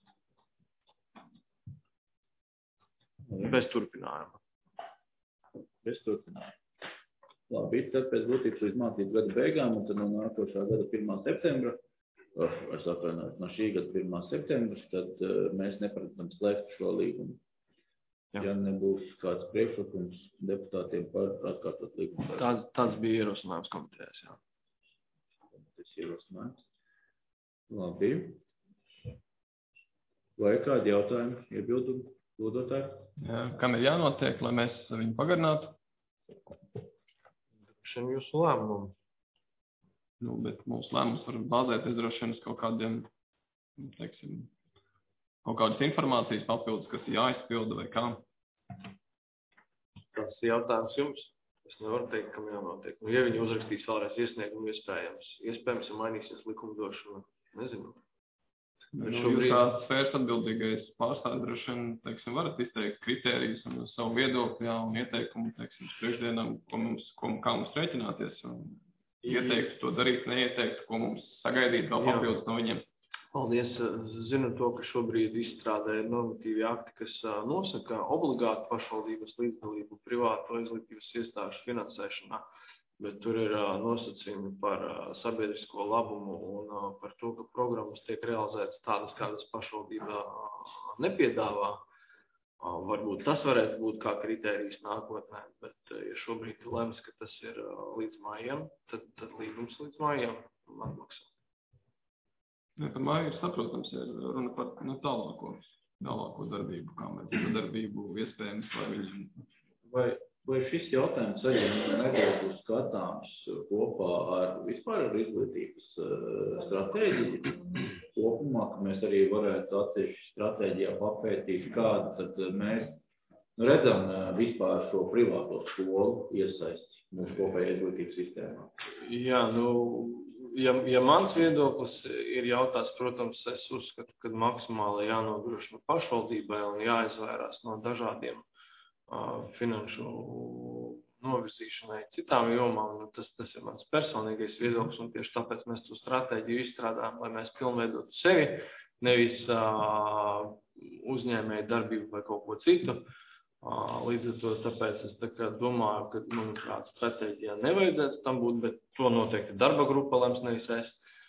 Bez turpinājuma. Bez turpinājuma. Labi, tad pēc būtības līdz mācību gada beigām, un tad no nākošā gada pirmā septembra, oh, es atvainojos, no šī gada pirmā septembra, tad uh, mēs neparedzam slēgt šo līgumu. Jā. Ja nebūs kāds priekšlikums deputātiem par atkārtot līgumu. Tāds, tāds bija ierosinājums komitejās, jā. Tas ierosinājums. Labi. Vai kādi jautājumi, iebildumi, lūdotāji? Jā, kam ir jānotiek, lai mēs viņu pagarinātu? Šiem jūsu lēmumam. Nu, bet mūsu lēmums var bāzēties droši vien uz kaut kādiem, teiksim, kaut kādas informācijas papildus, kas ir jāizpilda vai kā. Tas ir jautājums jums. Es nevaru teikt, kam jānotiek. Nu, ja viņi uzrakstīs vēlreiz iesniegumu, iespējams, iespējams, ja mainīsies likumdošana, nezinu. Nu, jūs kā sfēras atbildīgais pārstāvis droši vien, teiksim, varat izteikt kritērijus un savu viedokli, jā, un ieteikumu, teiksim, priekšdienam, ko mums, ko, kā mums rēķināties, un ieteikt to darīt, neieteikt, ko mums sagaidīt vēl papildus no viņiem. Paldies. Zinu to, ka šobrīd izstrādē ir normatīvi akti, kas nosaka obligātu pašvaldības līdzdalību privāto izglītības iestāžu finansēšanā. Bet tur ir uh, nosacījumi par uh, sabiedrisko labumu un uh, par to, ka programmas tiek realizētas tādas, kādas pašvaldība uh, nepiedāvā. Uh, varbūt tas varētu būt kā kritērijs nākotnē, bet uh, ja šobrīd lems, ka tas ir uh, līdz mājām, tad, tad līgums līdz mājām atmaksā. Ja, par māju ir saprotams, ir runa par nu, tālāko, tālāko darbību, kā mēs darbību iespējams, vai viņi... Vai... Vai šis jautājums arī nebūtu skatāms kopā ar vispār ar izglītības stratēģiju kopumā, ka mēs arī varētu atsevišķi stratēģijā papētīt, kāda tad mēs nu, redzam vispār šo privāto skolu iesaisti mūsu kopējā izglītības sistēmā? Jā, nu, ja, ja mans viedoklis ir jautāts, protams, es uzskatu, ka maksimāli jānodrošina pašvaldībai un jāizvairās no dažādiem finanšu novirzīšanai citām jomām. Nu, tas, tas ir mans personīgais viedoklis, un tieši tāpēc mēs to stratēģiju izstrādājam, lai mēs pilnveidotu sevi, nevis uh, uzņēmēju darbību vai kaut ko citu. Uh, līdz ar to tāpēc es tā kā domāju, ka, manuprāt, stratēģijā nevajadzētu tam būt, bet to noteikti darba grupa lems, nevis es.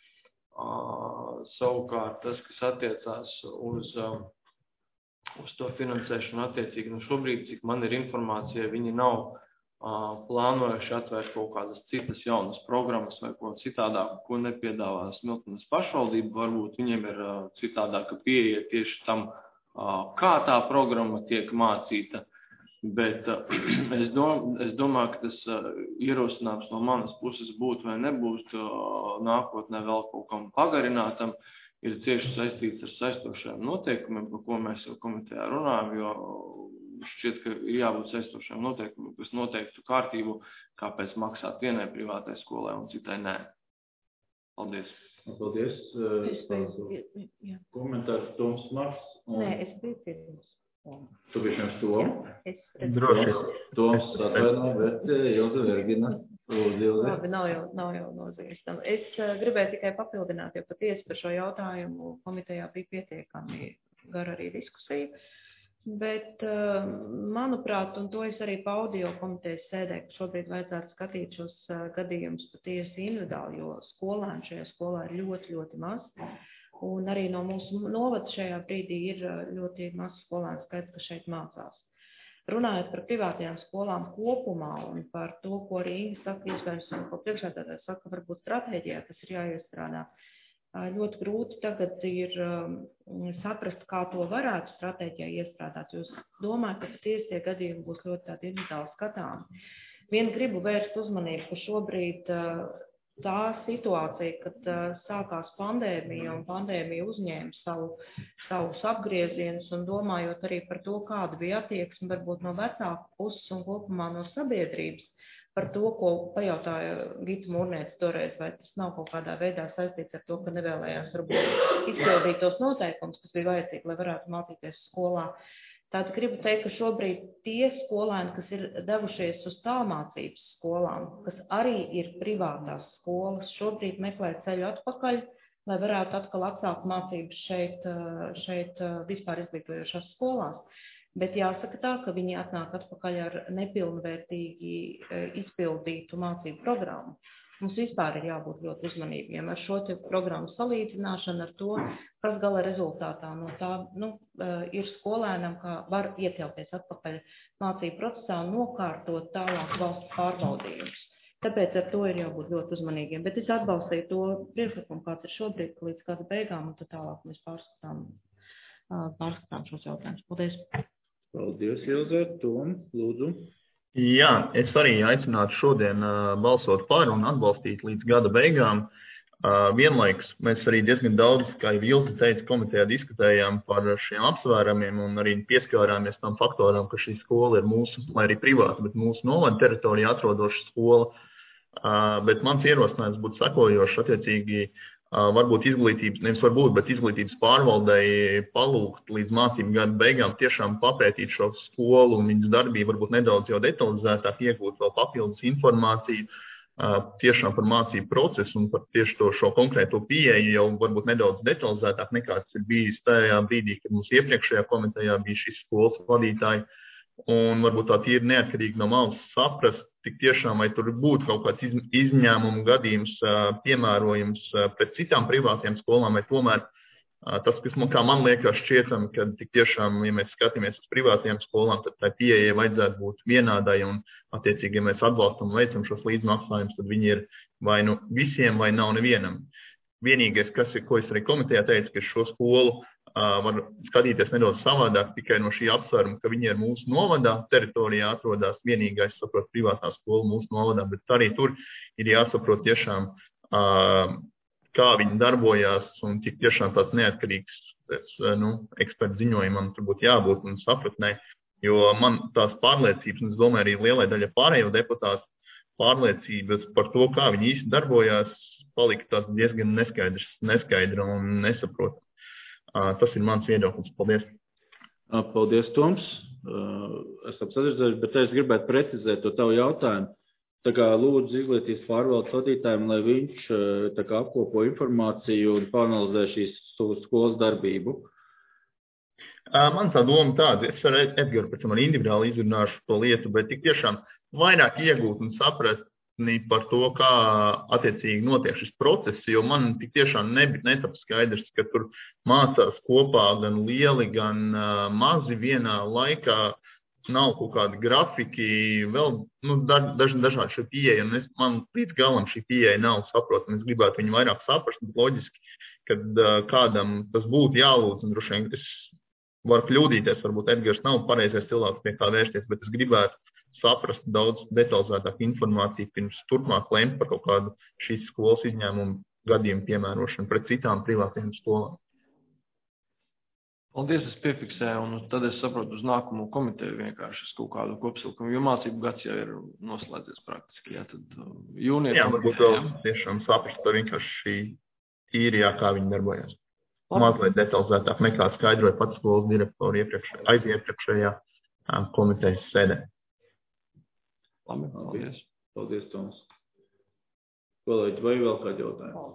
Uh, savukārt tas, kas attiecās uz... Uh, uz to finansēšanu attiecīgi. Nu, šobrīd, cik man ir informācija, viņi nav uh, plānojuši atvērt kaut kādas citas jaunas programmas vai ko citādāku, ko nepiedāvā Smiltenes pašvaldība. Varbūt viņiem ir uh, citādāka pieeja tieši tam, uh, kā tā programma tiek mācīta. Bet uh, es, dom, es domāju, ka tas uh, ierosinājums no manas puses būtu vai nebūtu uh, nākotnē vēl kaut kam pagarinātam, ir cieši saistīts ar saistošajiem noteikumiem, par ko mēs jau komitejā runājam, jo šķiet, ka ir jābūt saistošajiem noteikumiem, kas noteiktu kārtību, kāpēc maksāt vienai privātai skolai un citai nē. Paldies. Paldies. Komentārs Toms Mars. Un... Nē, es biju pirms. Tu biji pirms Tom? Es Droši. Toms atvaino, bet Ilze Vergina. Labi, nav jau, nav jau nozīmes tam. Es uh, gribēju tikai papildināt, jo patiesi par šo jautājumu komitejā bija pietiekami gara arī diskusija. Bet, uh, manuprāt, un to es arī paudu jau komitejas sēdē, ka šobrīd vajadzētu skatīt šos uh, gadījumus patiesi individuāli, jo skolēni šajā skolā ir ļoti, ļoti maz. Un arī no mūsu novada šajā brīdī ir ļoti maz skolēnu skaits, kas šeit mācās. Runājot par privātajām skolām kopumā un par to, ko arī Inga saka, iespējams, un ko priekšsēdētājs saka, varbūt stratēģijā, kas ir jāiestrādā. Ļoti grūti tagad ir um, saprast, kā to varētu stratēģijā iestrādāt, jo es domāju, ka patiesi tie gadījumi būs ļoti tādi individuāli skatām. Vien gribu vērst uzmanību, ka šobrīd uh, tā situācija, kad uh, sākās pandēmija un pandēmija uzņēma savu, savus apgriezienus un domājot arī par to, kāda bija attieksme varbūt no vecāku puses un kopumā no sabiedrības par to, ko pajautāja Gita Mūrniece toreiz, vai tas nav kaut kādā veidā saistīts ar to, ka nevēlējās varbūt izpildīt tos noteikumus, kas bija vajadzīgi, lai varētu mācīties skolā. Tātad gribu teikt, ka šobrīd tie skolēni, kas ir devušies uz tālmācības skolām, kas arī ir privātās skolas, šobrīd meklē ceļu atpakaļ, lai varētu atkal atsākt mācības šeit, šeit vispār izglītojošās skolās. Bet jāsaka tā, ka viņi atnāk atpakaļ ar nepilnvērtīgi izpildītu mācību programmu. Mums vispār ir jābūt ļoti uzmanīgiem ar šo te programmu salīdzināšanu, ar to, kas gala rezultātā no tā nu, ir skolēnam, kā var ietilpties atpakaļ mācību procesā un nokārtot tālāk valsts pārbaudījumus. Tāpēc ar to ir jābūt ļoti uzmanīgiem. Bet es atbalstīju to priekšlikumu, kāds ir šobrīd, līdz kāda beigām, un tad tālāk mēs pārskatām, pārskatām šos jautājumus. Paldies! Paldies, Ilze. Tom, lūdzu. Jā, es arī aicinātu šodien uh, balsot par un atbalstīt līdz gada beigām. Uh, vienlaikus mēs arī diezgan daudz, kā jau Ilze teica, komitejā diskutējām par šiem apsvērumiem un arī pieskārāmies tam faktoram, ka šī skola ir mūsu, lai arī privāta, bet mūsu novada teritorijā atrodoša skola. Uh, bet mans ierosinājums būtu sekojošs, attiecīgi uh, varbūt izglītības, nevis varbūt, bet izglītības pārvaldei palūgt līdz mācību gada beigām tiešām papētīt šo skolu un viņas darbību, varbūt nedaudz jau detalizētāk iegūt vēl papildus informāciju, uh, tiešām par mācību procesu un par tieši to šo konkrēto pieeju jau varbūt nedaudz detalizētāk nekā tas ir bijis tajā brīdī, kad mums iepriekšējā komitejā bija šis skolas vadītāji. Un varbūt tā ir neatkarīgi no malas saprast, tik tiešām, vai tur būtu kaut kāds izņēmumu gadījums, piemērojums pret citām privātiem skolām, vai tomēr tas, kas man, kā man liekas šķietam, ka tik tiešām, ja mēs skatāmies uz privātiem skolām, tad tai pieejai vajadzētu būt vienādai un, attiecīgi, ja mēs atbalstam un veicam šos līdzmaksājumus, tad viņi ir vai nu visiem, vai nav nevienam. Vienīgais, kas ir, ko es arī komitejā teicu, ka šo skolu uh, var skatīties nedaudz savādāk tikai no šī apsvēruma, ka viņi ir mūsu novadā, teritorijā atrodas vienīgais, saprot, privātā skola mūsu novadā, bet arī tur ir jāsaprot tiešām, uh, kā viņi darbojās un tik tiešām tāds neatkarīgs tas, nu, ekspertu ziņojumam tur būtu jābūt un sapratnē, jo man tās pārliecības, un es domāju arī lielai daļai pārējo deputātu pārliecības par to, kā viņi īsti darbojās, palika tāds diezgan neskaidrs, neskaidra un nesaprot. Tas ir mans viedoklis. Paldies. Paldies, Toms. Esam sadzirdējuši, bet es gribētu precizēt to tavu jautājumu. Tā kā lūdzu izglītības pārvaldes vadītājiem, lai viņš tā kā apkopo informāciju un panalizē šīs skolas darbību. Man tā doma tāda, es ar Edgaru pēc tam arī individuāli izrunāšu to lietu, bet tik tiešām vairāk iegūt un saprast par to, kā attiecīgi notiek šis process, jo man tik tiešām netap skaidrs, ka tur mācās kopā gan lieli, gan uh, mazi vienā laikā, nav kaut kādi grafiki, vēl nu, daži dažādi šī pieeja, un es, man līdz galam šī pieeja nav saprotama, es gribētu viņu vairāk saprast, bet loģiski, kad uh, kādam tas būtu jālūdz, un droši vien es var kļūdīties, varbūt Edgars nav pareizais cilvēks pie kā vērsties, bet es gribētu saprast daudz detalizētāku informāciju pirms turpmāk lemt par kaut kādu šīs skolas izņēmumu gadījumu piemērošanu pret citām privātajām skolām. Paldies, es piefiksēju, un tad es saprotu uz nākamo komiteju vienkārši kaut kādu kopsilkumu, jo mācību gads jau ir noslēdzies praktiski, jā, tad jūnija. Jā, varbūt vēl tiešām saprast par vienkārši šī īrijā, kā viņi darbojas. Mazliet detalizētāk nekā skaidroja pats skolas direktori iepriekšējā, aiziepriekšējā komitejas sēdē. Labi, paldies. Paldies, Toms. Kolēģi, vai vēl kādi jautājumi?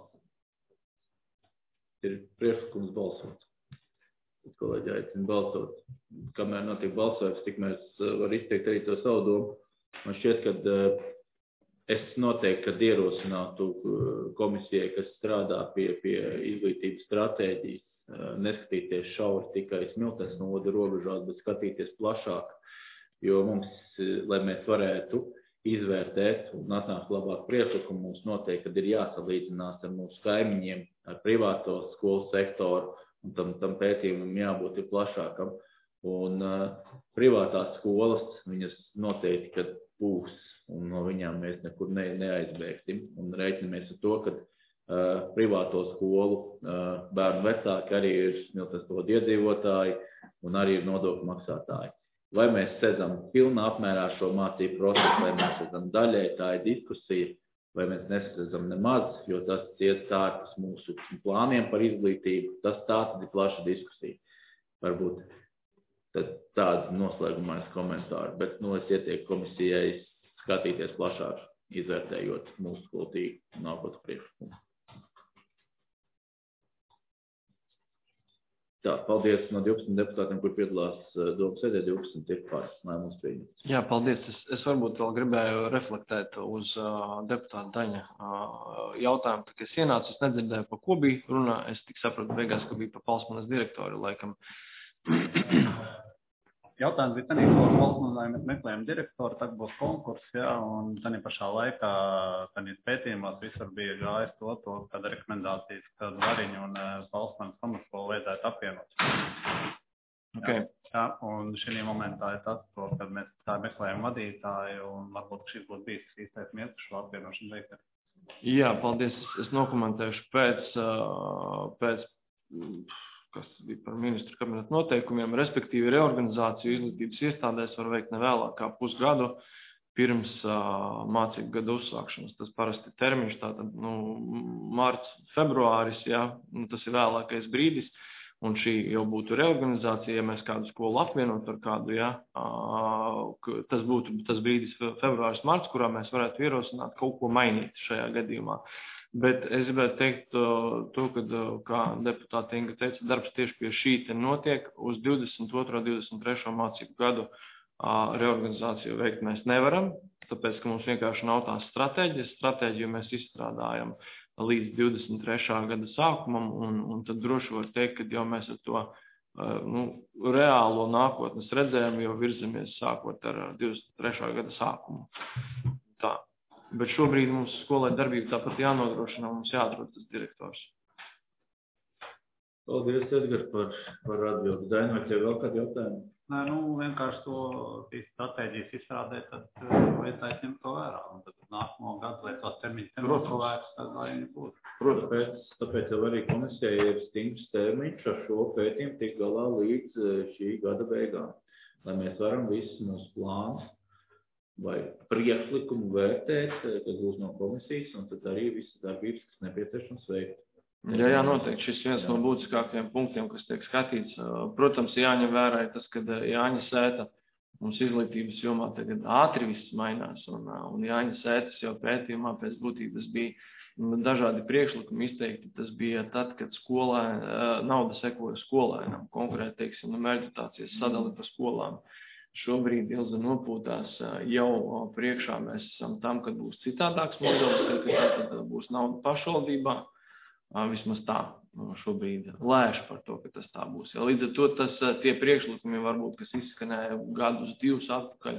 Ir priekšlikums balsot. Kolēģi aicina balsot. Kamēr notiek balsojums, tik mēs var izteikt arī to savu domu. Man šķiet, ka es noteikti, kad ierosinātu komisijai, kas strādā pie, pie izglītības stratēģijas, neskatīties šauri tikai smiltens nodu robežās, bet skatīties plašāk, jo mums, lai mēs varētu izvērtēt un atnākt labāk priekšlikumu, mums noteikti, kad ir jāsalīdzinās ar mūsu kaimiņiem, ar privāto skolu sektoru, un tam, tam pētījumam jābūt ir plašākam. Un uh, privātās skolas, viņas noteikti, kad būs, un no viņām mēs nekur ne, neaizbēgsim. Un reiķinamies ar to, ka uh, privāto skolu uh, bērnu vecāki arī ir smiltensnodu iedzīvotāji un arī ir nodokļu maksātāji. Vai mēs sezam pilnā apmērā šo mācību procesu, vai mēs sezam daļai, tā ir diskusija, vai mēs nesadzam nemaz, jo tas iet ārpus mūsu plāniem par izglītību, tas tāds ir plaša diskusija. Varbūt tad tāds noslēgumais komentāri, bet nu, es ietieku komisijai skatīties plašāk, izvērtējot mūsu skolotīgu nākotnes priekšlikumu. Tā, paldies no divpadsmit deputātiem, kur piedalās domu sēdē, divpadsmit ir par lēmums pieņemts. Jā, paldies. Es, es varbūt vēl gribēju reflektēt uz uh, deputāta Daņa uh, jautājumu. Tā kā es ienācu, es nedzirdēju, pa ko bija runā. Es tik sapratu beigās, ka bija pa Palsmanas direktoru, laikam. Jautājums bija tādā, ka Palsmanai mēs meklējam direktoru, tad būs konkurss, jā, un tādā pašā laikā, tādā pētījumās visur bija gājis to, to kāda rekomendācijas, kad Variņu un Palsmanas pamatskolu vajadzētu apvienot. Okay. Jā, un šī momentā ir tas, to, kad mēs tā meklējam vadītāju, un varbūt šis būtu bijis īstais mērķis šo apvienošanu veikt. Jā, paldies. Es, es nokomentēšu pēc, pēc kas bija par ministru kabineta noteikumiem, respektīvi reorganizāciju izglītības iestādēs var veikt nevēlāk kā pusgadu pirms uh, mācību gada uzsākšanas. Tas parasti termiņš, tātad nu, marts, februāris, jā, nu, tas ir vēlākais brīdis, un šī jau būtu reorganizācija, ja mēs kādu skolu apvienot ar kādu, jā, uh, tas būtu tas brīdis februāris, marts, kurā mēs varētu ierosināt kaut ko mainīt šajā gadījumā. Bet es gribētu teikt to, ka, kā deputāte Inga teica, darbs tieši pie šī te notiek. Uz divdesmit otro divdesmit trešo mācību gadu reorganizāciju veikt mēs nevaram, tāpēc, ka mums vienkārši nav tās stratēģijas. Stratēģiju mēs izstrādājam līdz divdesmit trešā gada sākumam, un, un tad droši var teikt, ka jau mēs ar to nu, reālo nākotnes redzējumu jau virzamies sākot ar divdesmit trešā gada sākumu. Tā. Bet šobrīd mums skolai darbība tāpat jānodrošina, mums jāatrod tas direktors. Paldies, Edgar, par, par atbildi. Daina, vai tev vēl kādi jautājumi? Nē, nu, vienkārši to stratēģijas izstrādēt, tad vajadzētu ņemt to vērā. Un tad nākamo gadu, lai tos termiņus nenoslēgts, tad lai viņi būtu. Protams, tāpēc, tāpēc jau arī komisijai ir stingrs termiņš ar šo pētījumu tik galā līdz šī gada beigām, lai mēs varam visus mūsu plānus vai priekšlikumu vērtēt, kas būs no komisijas, un tad arī visas darbības, kas nepieciešams veikt. Jā, jā, noteikti. Šis viens no būtiskākajiem punktiem, kas tiek skatīts. Protams, jāņem vērā tas, ka Jāņa Sēta mums izglītības jomā tagad ātri viss mainās, un, un Jāņa Sētas jau pētījumā pēc būtības bija dažādi priekšlikumi izteikti. Tas bija tad, kad skolē, nauda sekoja skolēnam, konkrēti, teiksim, mērķdotācijas sadali pa skolām. Šobrīd Ilza nopūtās jau priekšā mēs esam tam, kad būs citādāks modelis, ka tad būs nauda pašvaldībā, vismaz tā šobrīd lēš par to, ka tas tā būs. Ja līdz ar to tas, tie priekšlikumi varbūt, kas izskanēja gadus divus atpakaļ,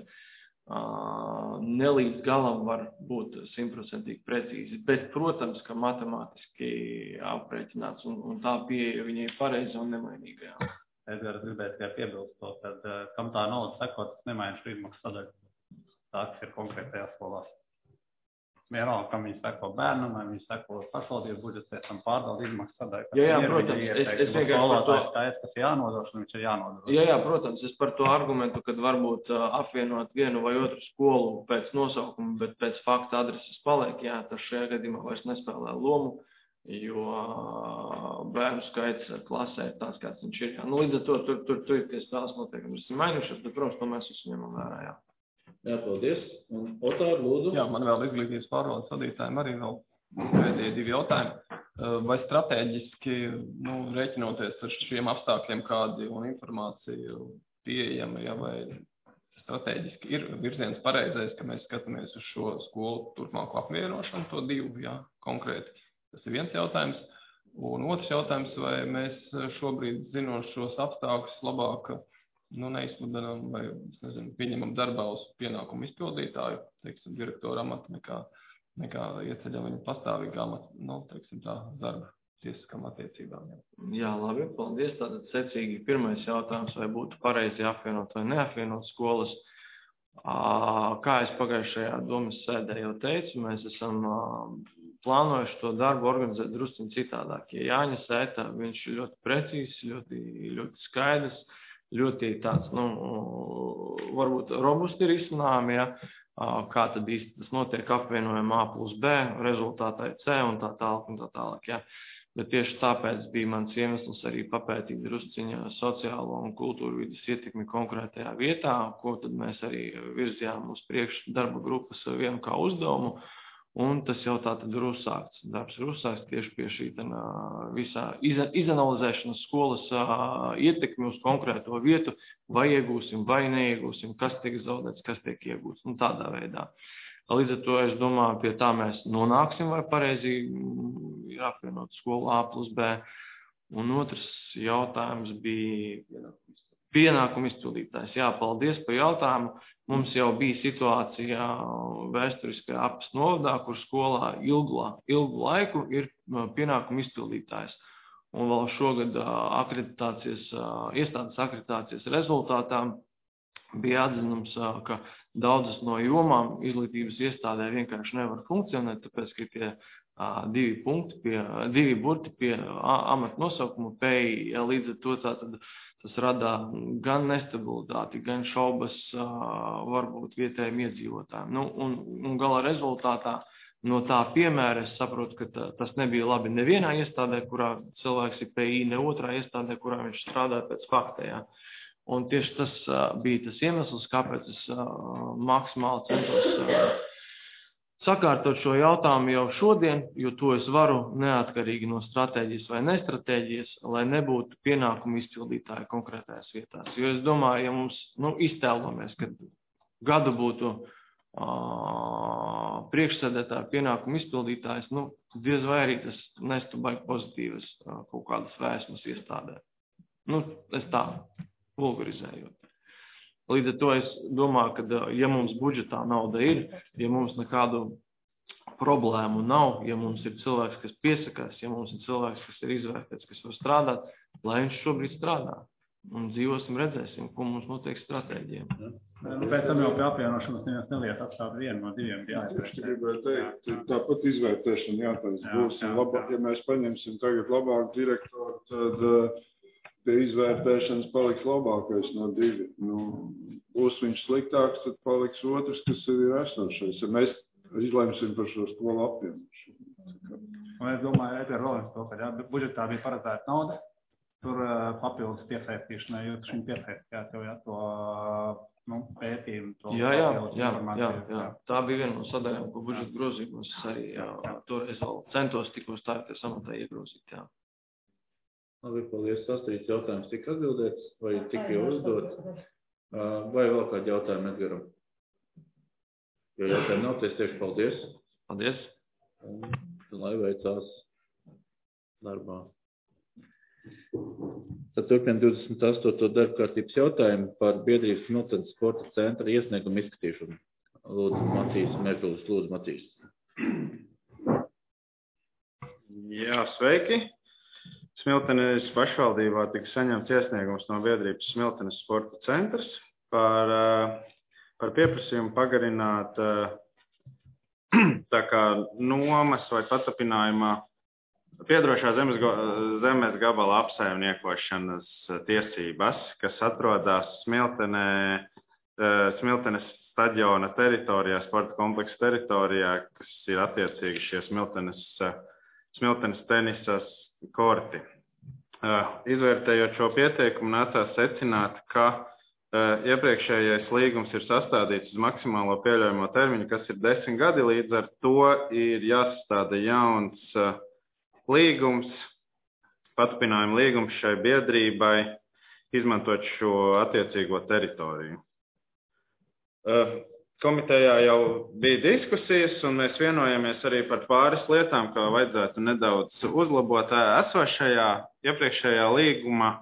nelīdz galam var būt simtprocentīgi precīzi, bet, protams, ka matemātiski aprēķināts un, un tā pieeja viņai pareiza un nemainīga. Edgars gribēja tikai piebilst to, tad kam tā nauda sekot, tas nemaina šo izmaksu sadaļu. Tā, kas ir konkrētajās skolās. Vienalga, kam viņi seko bērnam, vai viņi seko pašvaldības budžets, pēc tam pārdala izmaksu sadaļu. Jā, jā, protams, es, es vienkārši par to... Skaits, kas jānodrošina, viņš ir jānodrošina. Jā, jā, protams, es par to argumentu, kad varbūt uh, apvienot vienu vai otru skolu pēc nosaukuma, bet pēc fakta adreses paliek, jā, tas šajā gadījumā vairs nespēlē lomu, jo uh, bērnu skaits klasē ir tāds, kāds viņš ir. Jā. Nu, līdz ar to tur, tur, tur ir tie spēles noteikumi, tas ir mainījušies, bet, protams, to mēs visu ņemam vērā, jā. Jā, paldies. Un Otār, lūdzu. Jā, man vēl izglītības pārvaldes vadītājiem arī vēl pēdējie divi jautājumi. Vai strateģiski, nu, rēķinoties ar šiem apstākļiem, kādi un informāciju pieejama, ja, vai strateģiski ir virziens pareizais, ka mēs skatāmies uz šo skolu turpmāku apvienošanu, to divu, jā, konkrēti. Tas ir viens jautājums. Un otrs jautājums, vai mēs šobrīd zinot šos apstākļus labāk nu, neizsludinām vai, es nezinu, pieņemam darbā uz pienākumu izpildītāju, teiksim, direktora amatu, nekā, nekā ieceļam viņu pastāvīgā amatu, nu, teiksim, tā darba tiesiskām attiecībām. Jā. jā, labi, paldies. Tātad secīgi pirmais jautājums, vai būtu pareizi apvienot vai neapvienot skolas. Kā es pagājušajā domas sēdē jau teicu, mēs esam plānojuši to darbu organizēt drusciņ citādāk. Ja Jāņa sētā, viņš ir ļoti precīzs, ļoti, ļoti skaidrs, ļoti tāds, nu, varbūt robusti risinājumi, ja, kā tad īsti tas notiek apvienojumā A plus B, rezultātā ir C un tā tālāk un tā tālāk, ja. Bet tieši tāpēc bija mans iemesls arī papētīt drusciņā sociālo un kultūru vidas ietekmi konkrētajā vietā, ko tad mēs arī virzījām uz priekšu darba grupas vienu kā uzdevumu. Un tas jau tā tad ir uzsākts. Darbs ir uzsākts tieši pie šī tā, visā izanalizēšanas skolas uh, ietekmi uz konkrēto vietu, vai iegūsim, vai neiegūsim, kas tiek zaudēts, kas tiek iegūts. Un tādā veidā. Līdz ar to es domāju, pie tā mēs nonāksim, vai pareizi ir apvienot skolu A plus B. Un otrs jautājums bija pienākumu izpildītājs. Jā, paldies par jautājumu. Mums jau bija situācija vēsturiskajā Apes novadā, kur skolā ilgu, ilgu laiku ir pienākumu izpildītājs. Un vēl šogad akreditācijas, iestādes akreditācijas rezultātā bija atzinums, ka daudzas no jomām izglītības iestādē vienkārši nevar funkcionēt, tāpēc, ka tie divi punkti, pie, divi burti pie amata nosaukuma P I, ja, līdz ar to tātad tas rada gan nestabilitāti, gan šaubas varbūt vietējiem iedzīvotājiem. Nu, un, un gala rezultātā no tā piemēra es saprotu, ka tā, tas nebija labi nevienā iestādē, kurā cilvēks ir P I, ne otrā iestādē, kurā viņš strādā pēc faktējā. Un tieši tas bija tas iemesls, kāpēc es maksimāli centos sakārtot šo jautājumu jau šodien, jo to es varu neatkarīgi no stratēģijas vai nestratēģijas, lai nebūtu pienākumu izpildītāji konkrētajās vietās. Jo es domāju, ja mums nu, iztēlojamies, ka gadu būtu uh, priekšsēdētāja pienākumu izpildītājs, nu, diez vai arī tas nestu baigi pozitīvas uh, kaut kādas vēsmas iestādē. Nu, es tā vulgarizējot. Līdz ar to es domāju, ka ja mums budžetā nauda ir, ja mums nekādu problēmu nav, ja mums ir cilvēks, kas piesakās, ja mums ir cilvēks, kas ir izvērtēts, kas var strādāt, lai viņš šobrīd strādā. Un dzīvosim, redzēsim, ko mums notiek stratēģiem. Nu, pēc tam jau pie apvienošanas neviens neliet atstāt vienu no diviem. Jā, es gribēju teikt, tāpat izvērtēšana jātais būs. Jā, labāk, ja mēs paņemsim tagad labāku direktoru, tad pie izvērtēšanas paliks labākais no divi. Nu, būs viņš sliktāks, tad paliks otrs, kas ir esošais. Ja mēs izlemsim par šo skolu apvienošanu. Un es domāju, Edgars Rolins to, ka jā, budžetā bija paredzēta nauda, tur uh, papildus piesaistīšanai, jo šim piesaistījāt jau jā, to nu, pētījumu. To jā, jā, jā, jā, jā. Tā bija viena no sadaļām, ko budžeta grozījumos arī jā, jā. Toreiz vēl centos tikko stājoties amatā iegrozīt. Jā. Labi, paldies. Astrid, jautājums tika atbildēts vai tika jau uzdot? Vai vēl kādi jautājumi Edgaram? Jo jautājumi nav, es tieši paldies. Paldies. Un, lai veicās darbā. Tad turpinām divdesmit astoto darba kārtības jautājumu par biedrības Smiltenes sporta centra iesniegumu izskatīšanu. Lūdzu, Matīs Merkulis, lūdzu, Matīs. Jā, sveiki. Smiltenes pašvaldībā tika saņemts iesniegums no biedrības Smiltenes sporta centrs par, par pieprasījumu pagarināt tā kā nomas vai patapinājumā piedrošā zemes, zemes gabala apsaimniekošanas tiesības, kas atrodas Smiltenē, Smiltenes stadiona teritorijā, sporta kompleksa teritorijā, kas ir attiecīgi šie Smiltenes, Smiltenes tenisas korti. Izvērtējot šo pieteikumu, nācās secināt, ka iepriekšējais līgums ir sastādīts uz maksimālo pieļaujamo termiņu, kas ir desmit gadi, līdz ar to ir jāsastāda jauns līgums, patapinājuma līgums šai biedrībai, izmantot šo attiecīgo teritoriju. Komitejā jau bija diskusijas, un mēs vienojamies arī par pāris lietām, kā vajadzētu nedaudz uzlabot esošajā, iepriekšējā līgumā,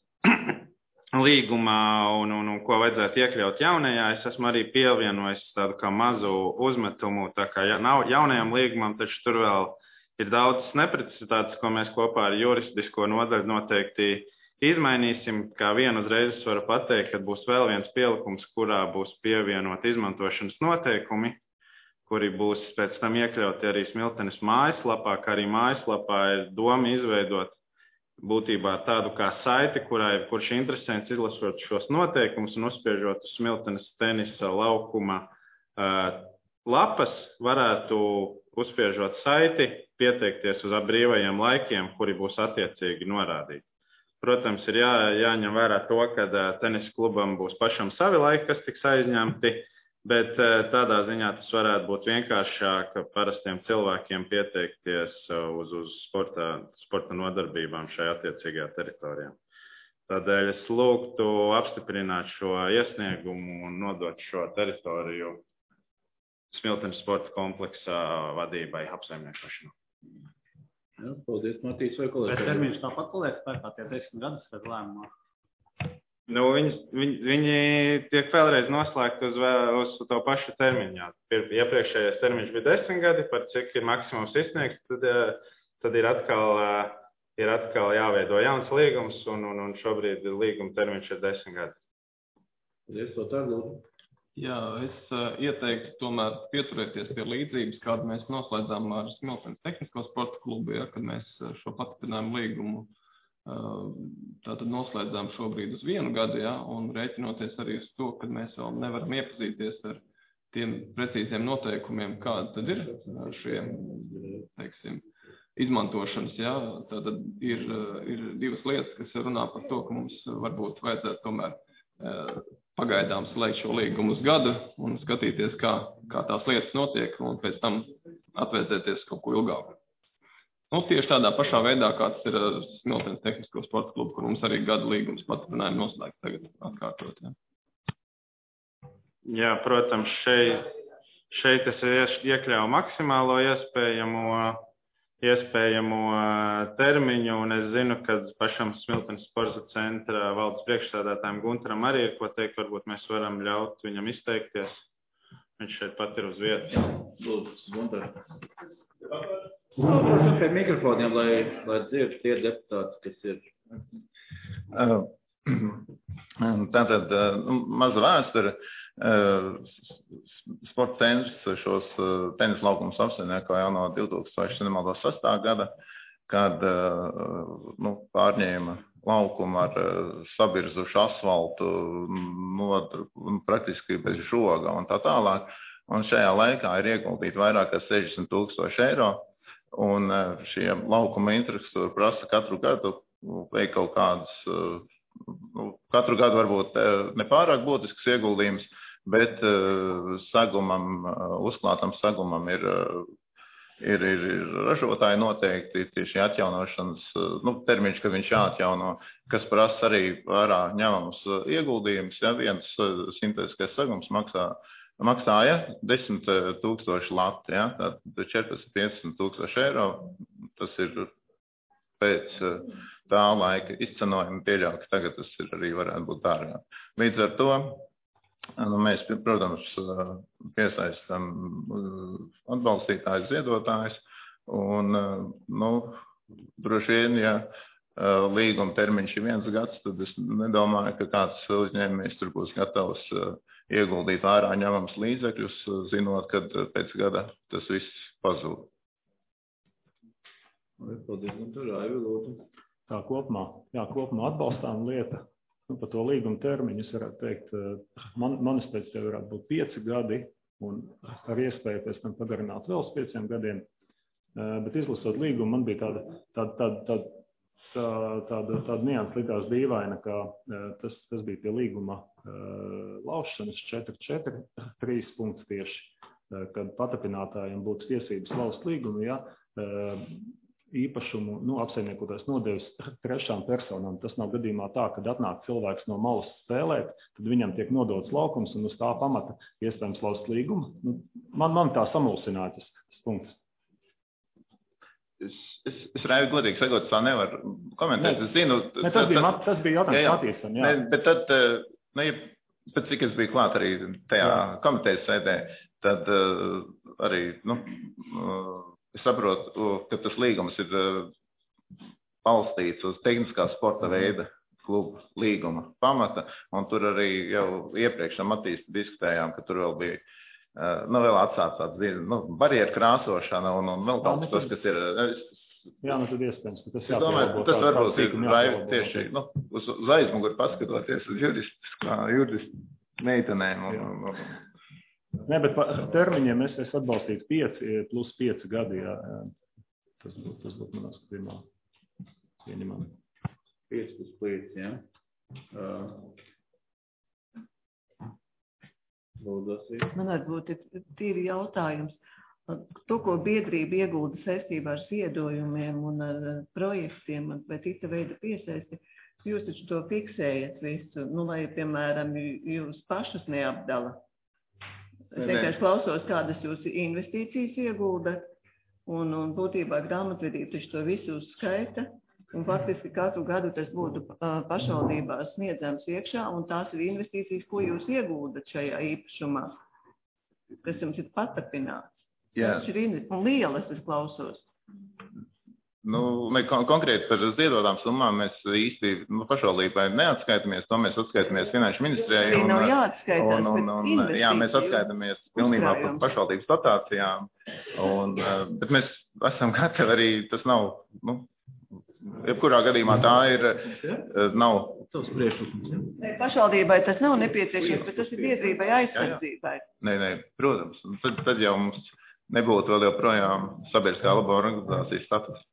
līgumā un, un, un ko vajadzētu iekļaut jaunajā. Es esmu arī pievienojis tādu kā mazu uzmetumu, tā kā jaunajam līgumam, taču tur vēl ir daudz neprecizitātes, ko mēs kopā ar juridisko nodaļu noteikti izmainīsim. Kā vienu uzreiz es varu pateikt, ka būs vēl viens pielikums, kurā būs pievienot izmantošanas noteikumi, kuri būs pēc tam iekļauti arī Smiltenes mājaslapā, kā arī mājaslapā ir doma izveidot būtībā tādu kā saiti, kurā ir kurš interesants izlasot šos noteikumus un uzspiežot uz Smiltenes tenisa laukuma uh, lapas, varētu uzspiežot saiti, pieteikties uz brīvajiem laikiem, kuri būs attiecīgi norādīti. Protams, ir jā, jāņem vērā to, ka tenisa klubam būs pašam savi laiki, kas tiks aizņemti, bet tādā ziņā tas varētu būt vienkāršāk parastiem cilvēkiem pieteikties uz, uz sporta, sporta nodarbībām šajā attiecīgajā teritorijā. Tādēļ es lūgtu apstiprināt šo iesniegumu un nodot šo teritoriju Smiltenes sporta kompleksa vadībai apsaimniekošanai. Jā, paldies, Matīs, vai kolēģi? Bet termiņš tāpat paliek spēkā tie desmit gadus pēc lēmumā? Nu, viņi, viņi, viņi tiek vēlreiz noslēgti uz, uz to pašu termiņu. Iepriekšējais termiņš bija desmit gadi, par cik ir maksimums izsniegts, tad, tad ir, atkal, ir atkal jāveido jauns līgums, un, un, un šobrīd līguma termiņš ir desmit gadi. Paldies, to tā lūdzu. Jā, es uh, ieteiktu tomēr pieturēties pie līdzības, kādu mēs noslēdzām ar Smiltenes tehnisko sporta klubu, ja, kad mēs šo patapinājumu līgumu uh, tātad noslēdzām šobrīd uz vienu gadu, ja, un rēķinoties arī uz to, ka mēs vēl nevaram iepazīties ar tiem precīziem noteikumiem, kādi tad ir šie, teiksim, izmantošanas, ja, tātad ir, ir divas lietas, kas runā par to, ka mums varbūt vajadzētu tomēr uh, pagaidām slēgt šo līgumu uz gadu un skatīties, kā, kā tās lietas notiek, un pēc tam atvēsēties kaut ko ilgāku. Nu, tieši tādā pašā veidā, kā tas ir ar Smiltenes tehnisko sporta klubu, kur mums arī gada līgums patapinājumi noslēgt tagad atkārtot. Ja. Jā, protams, šeit, šeit es iekļauju maksimālo iespējamo iespējamo termiņu, un es zinu, ka pašam Smiltenes sporta centra valdes priekšsēdētājiem Guntaram arī ir ko teikt, varbūt mēs varam ļaut viņam izteikties. Viņš šeit pat ir uz vietas. Lūdzu, Guntar. Lūdzu, pie mikrofoniem, lai, lai dzird tie deputāti, kas ir. Tātad, maza vēsture. Sporta centrs šos tenis laukumus apsaimnieko jau no divi tūkstoši sastā gada, kad nu, pārņēma laukumu ar sabirzušu asfaltu, nodru, praktiski bez žoga un tā tālāk. Un šajā laikā ir ieguldīti vairāk kā sešdesmit tūkstoši eiro, un šie laukuma infrastruktūra prasa katru gadu veikt kaut kādus, nu, katru gadu varbūt nepārāk būtisks ieguldījums, bet uh, sagumam, uh, uzklātam sagumam ir, uh, ir, ir, ir ražotāji noteikti tieši atjaunošanas, uh, nu, termiņš, kad viņš jāatjauno, kas prasa arī vērā ņemams uh, ieguldījums. Ja viens uh, sintētiskais sagums maksā, maksāja desmit tūkstoši lati, ja, tad četrdesmit piecdesmit tūkstoši eiro, tas ir pēc uh, tā laika izcenojuma pieļaut, ka tagad tas ir arī varētu būt dārgāk. Līdz ar to Nu, mēs, protams, piesaistam atbalstītājus, ziedotājus, un, nu, droši vien, ja līguma termiņš ir viens gads, tad es nedomāju, ka kāds uzņēmējs tur būs gatavs ieguldīt ārā ņemams līdzekļus, zinot, ka pēc gada tas viss pazūd. Paldies, un tur Aivi lūdzu. Tā kopumā, jā, kopumā atbalstām lieta. Nu, par to līguma termiņu es varētu teikt, man, manis pēc tev varētu būt pieci gadi, un ar iespēju pēc tam pagarināt vēl uz pieciem gadiem. Bet izlasot līgumu, man bija tāda, tāda, tāda, tāda, tāda, tāda, tāda nianses likās dīvaina, ka tas, tas bija pie līguma laušanas četri četri trīs punkts tieši, kad patapinātājiem būtu tiesības laust līgumu, ja īpašumu, nu, apsaimniekotājs nodevis trešām personām. Tas nav gadījumā tā, kad atnāk cilvēks no malas spēlēt, tad viņam tiek nodots laukums un uz tā pamata iespējams laust līgumu. Nu, man, man tā samulsināja tas, tas punkts. Es, es, es raivi godīgi sakot, tā nevaru komentēt. Es zinu, ne, tas, bija, tas, tas bija jautājums Matīsam, jā. Ne, bet tad, ne, pēc cik es biju klāt arī tajā jā. komitejas sēdē, tad uh, arī, nu, uh, es saprotu, ka tas līgums ir uh, balstīts uz tehniskā sporta veida klubu līguma pamata, un tur arī jau iepriekš ar Matīsu diskutējām, ka tur vēl bija Uh, nu, vēl atsāc tāds, nu, barjeru krāsošana un, un vēl kaut kas, kas ir... Es, jā, nu tad iespējams, ka tas jāpielabo. Es domāju, tas varbūt ir raivi tieši, nu, uz, uz aizmuguri paskatoties uz juristu, juristu meitenēm. Un, un, un. Nē, bet par termiņiem es, es atbalstītu pieci plus pieci gadi, jā. jā. Tas būtu, tas būtu manā skatījumā pieņemami. Pieci plus pieci, jā. Uh. Man varbūt ir tīri jautājums. To, ko biedrība iegulda saistībā ar ziedojumiem un ar projektiem vai cita veida piesaisti, jūs taču to fiksējat visu, nu, lai, piemēram, jūs pašus neapdala. Es vienkārši klausos, kādas jūs investīcijas ieguldat, un, un būtībā grāmatvedība taču to visu uzskaita. Un faktiski katru gadu tas būtu pašvaldībās sniedzams iekšā, un tās ir investīcijas, ko jūs iegūdat šajā īpašumā, kas jums ir patapināts. Tas ir un lielas, es klausos. Nu, ne, kon konkrēti par ziedotām summām mēs īsti nu, pašvaldībai neatskaitamies, to mēs atskaitamies finanšu ministrijai. Un, nav jāatskaitās, un, un, un, jā, mēs atskaitamies pilnībā par pašvaldības dotācijām, un, bet mēs esam gatavi arī, tas nav, nu, jebkurā gadījumā tā ir, nav. Pašvaldībai tas nav nepieciešams, bet tas ir biedrībai aizsardzībai. Nē, nē, protams. Tad, tad jau mums nebūtu vēl joprojām sabiedriskā labā organizācijas status.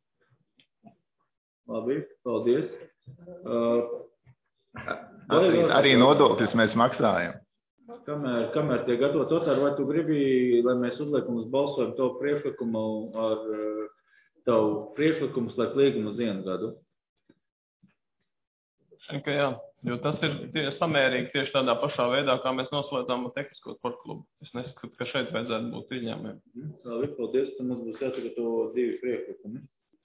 Labi, paldies. Uh, arī, arī nodokļus mēs maksājam. Kamēr, kamēr tiek gatavots otrs, vai tu gribi, lai mēs uzliekam uz balsojumu to priekšlikumu ar tavu priekšlikumu slēgt līgumu uz vienu gadu? Ka jā, jo tas ir tie, samērīgi tieši tādā pašā veidā, kā mēs noslēdzām ar tehnisko sporta klubu. Es neskatu, ka šeit vajadzētu būt izņēmumiem. Labi, paldies, tad mums būs jāsagatavo divi priekšlikumi.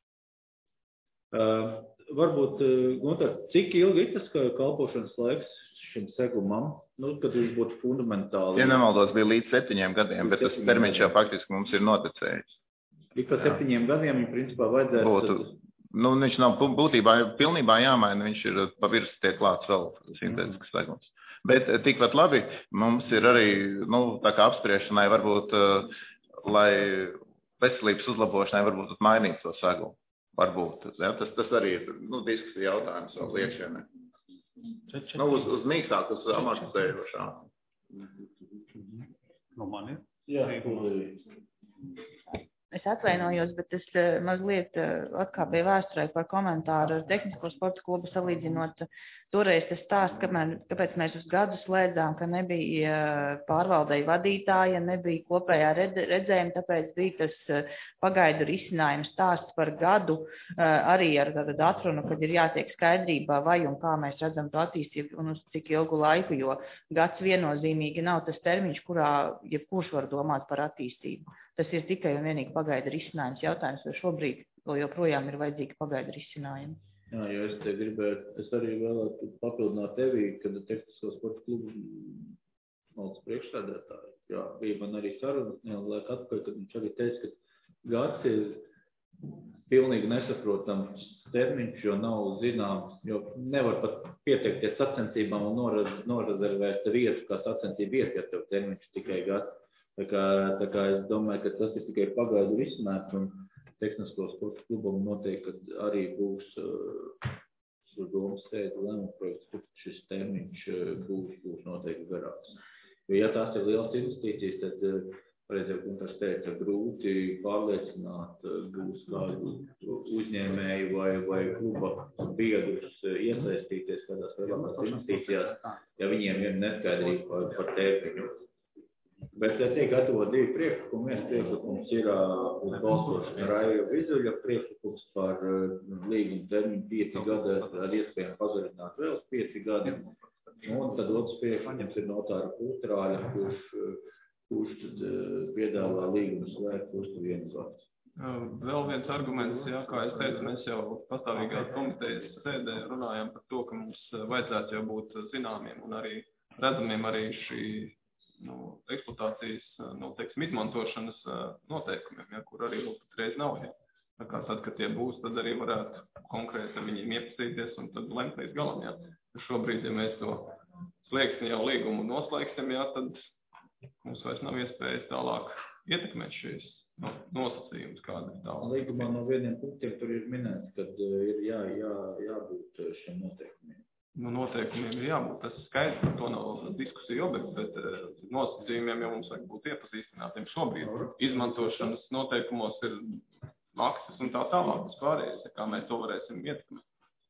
Uh, varbūt, Gunter, cik ilgi ir tas kalpošanas laiks šim segumam, nu, kad viņš būtu fundamentāli? Ja nemaldos, bija līdz septiņiem gadiem, bet tas termiņš jau faktiski mums ir noticējis. Ik pa septiņiem gadiem viņa principā vajadzētu... Būtu, nu, viņš nav būtībā pilnībā jāmaina, viņš ir pa virs tiek klāts vēl sintētisks segums. Bet tikpat labi, mums ir arī, nu, tā kā apspriešanai varbūt, lai veselības uzlabošanai varbūt mainīt to segumu. Varbūt. Ja? Tas, tas arī ir nu, diskusija jautājums vēl iekšienē. Nu, uz, uz mīkstāk, uz amortizējošām. No mani? Jā. Es atvainojos, bet es mazliet atkāpēju vēsturē par komentāru ar tehnisko sporta klubu salīdzinot. Toreiz tas stāsts, kāpēc mēs uz gadu slēdzām, ka nebija pārvaldei vadītāja, nebija kopējā redzējuma, tāpēc bija tas pagaidu risinājums stāsts par gadu, arī ar tādu atrunu, kad ir jātiek skaidrībā, vai un kā mēs redzam to attīstību un uz cik ilgu laiku, jo gads viennozīmīgi nav tas termiņš, kurā jebkurš var domāt par attīstību. Tas ir tikai un vienīgi pagaidu risinājums jautājums, jo šobrīd vēl joprojām ir vajadzīgi pagaidu risinājumi. Jā, jo es te gribētu, es arī vēlētu papildināt tevī, kad tehnisko sporta klubu valsts priekšsēdētāji. Jā, bija man arī saruna, jā, laika atpakaļ, kad viņš arī teica, ka gads ir pilnīgi nesaprotams termiņš, jo nav zināms, jo nevar pat pieteikties sacensībām un noraz, norazervēt vietu kā sacensību vietu, ja tev termiņš tikai gads. Tā kā, tā kā es domāju, ka tas ir tikai pagaidu risinājums un Tehnisko sporta klubam noteikti, ka arī būs uh, uz domas sēdi lēmumu projekts, kur šis termiņš uh, būs, būs noteikti garāks. Jo ja tās ir liels investīcijas, tad uh, pareizi jau Guntars teica, grūti pārliecināt būs kādu uzņēmēju vai, vai kluba biedrus iesaistīties kādās lielākās investīcijās, ja viņiem ir neskaidrība par, par termiņu. Bet tiek gatavot divi priekšlikumi. Viens priekšlikums ir uz balsošanu Raija Vizuļa priekšlikums par līgumu termiņu pieci gadi ar iespējām pagarināt vēl pieci gadi. Un tad otrs priekšlikums ir notāra Kultrāļa, kurš kurš tad piedāvā līgumu slēgt uz vienu gadu. Vēl viens arguments, jā, kā es teicu, mēs jau pastāvīgās komitejas sēdē runājam par to, ka mums vajadzētu jau būt zināmiem un arī redzamiem arī šī nu, eksploatācijas, nu, teiksim, izmantošanas noteikumiem, ja, kur arī patreiz nav. Ja. Tā kā tad, kad tie būs, tad arī varētu konkrēti ar viņiem iepazīties un tad lemt līdz galam. Ja. Šobrīd, ja mēs to slēgsim jau līgumu noslēgsim, ja, tad mums vairs nav iespējas tālāk ietekmēt šīs no, nosacījumus, kāda ir tālāk. Līgumā no vieniem punktiem tur ir minēts, ka ir jā, jā, jābūt šiem noteikumiem. Nu, noteikumiem ir jābūt, tas ir skaidrs, par to nav diskusija objekts, bet nosacījumiem jau mums vajag būt iepazīstinātiem šobrīd. Izmantošanas noteikumos ir maksas un tā tālāk, tas pārējais, kā mēs to varēsim ietekmēt.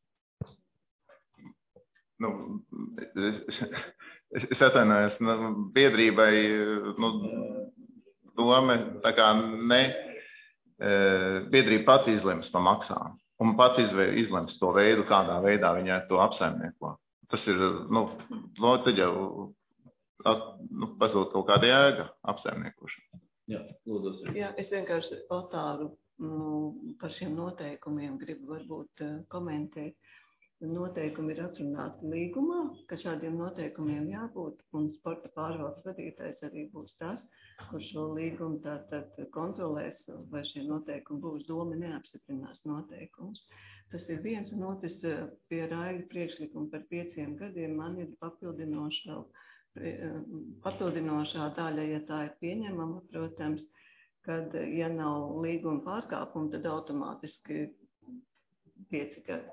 Nu, es, es atvainojos, nu, biedrībai, nu, doma, tā kā ne, biedrība pats izlems par maksām un pats izlems to veidu, kādā veidā viņai to apsaimnieko. Tas ir, nu, no, tad jau nu, pazūd kaut kāda jēga apsaimniekošana. Jā, lūdzu. Jā, es vienkārši Otāru nu, par šiem noteikumiem gribu varbūt komentēt. Noteikumi ir atrunāti līgumā, ka šādiem noteikumiem jābūt, un sporta pārvaldes vadītājs arī būs tas, kurš šo līgumu tātad kontrolēs, vai šie noteikumi būs, doma neapstiprinās noteikumus. Tas ir viens, un otrs pie Raida priekšlikuma par pieciem gadiem man ir papildinošā, papildinošā daļa, ja tā ir pieņemama, protams, kad, ja nav līguma pārkāpuma, tad automātiski pieci gadi.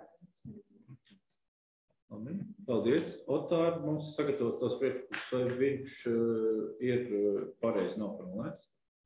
Paldies. Otār, mums sagatavot tos priekšlikumus, vai viņš uh, ir uh, pareizi noformulēts?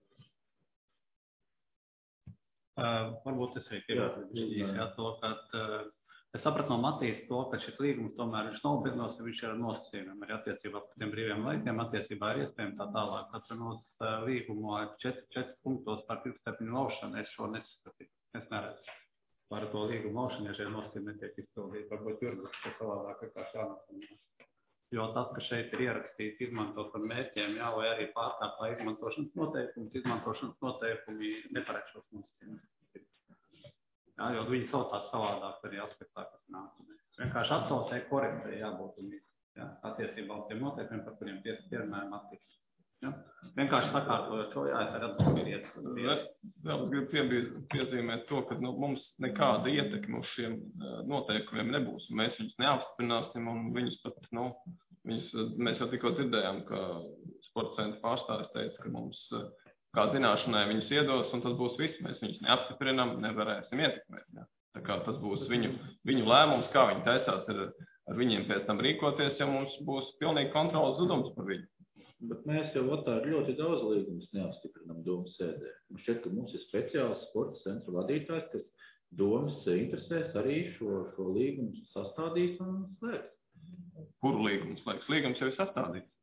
Uh, varbūt es arī piebildu to, ka uh, es sapratu no Matīs to, ka šis līgums tomēr viņš nobrīnos, ja viņš ir ar nosacījumiem, arī attiecībā par tiem brīviem laikiem, attiecībā ar iespējām tā tālāk. Atceros uh, līgumu ar četri, četri punktos par pirmstermiņu laušanu, es šo nesaskatīju, es neredzu. Par to līgumu laušanu, ja šie nosacījumi netiek izpildīti, varbūt jurgus, ka savādāk ir kā šādā. Jo tas, ka šeit ir ierakstīts izmantot par mērķiem, jā, vai arī pārkāpā izmantošanas noteikumus, izmantošanas noteikumi neparedz šos nosacījumus. Jā, jo viņi saucās savādāk arī aspektā, kas nāk. Vienkārši atsaucē korektai jābūt un viss, jā, attiecībā uz tiem noteikumiem, par kuriem pierunājam attiks. Ja? Vienkārši sakārtojot šo, jā, es arī atbildījies. Vēl es gribu piezīmēt to, ka nu, mums nekāda ietekme uz šiem noteikumiem nebūs. Mēs viņus neapstiprināsim un viņus pat, nu, viņus, mēs jau tikko dzirdējām, ka sporta centra pārstāvis teica, ka mums kā zināšanai viņus iedos un tas būs viss. Mēs viņus neapstiprinām, nevarēsim ietekmēt. Ja? Tā kā tas būs viņu, viņu lēmums, kā viņi taisās ar, ar viņiem pēc tam rīkoties, ja mums būs pilnīgi kontrolas zudums par viņu. Bet mēs jau Otāri ļoti daudz līgumus neapstiprinām domas sēdē. Man šķiet, ka mums ir speciāls sporta centra vadītājs, kas domas interesēs arī šo, šo līgumu sastādīs un slēgs. Kuru līgumu slēgs? Līgums jau ir sastādīts.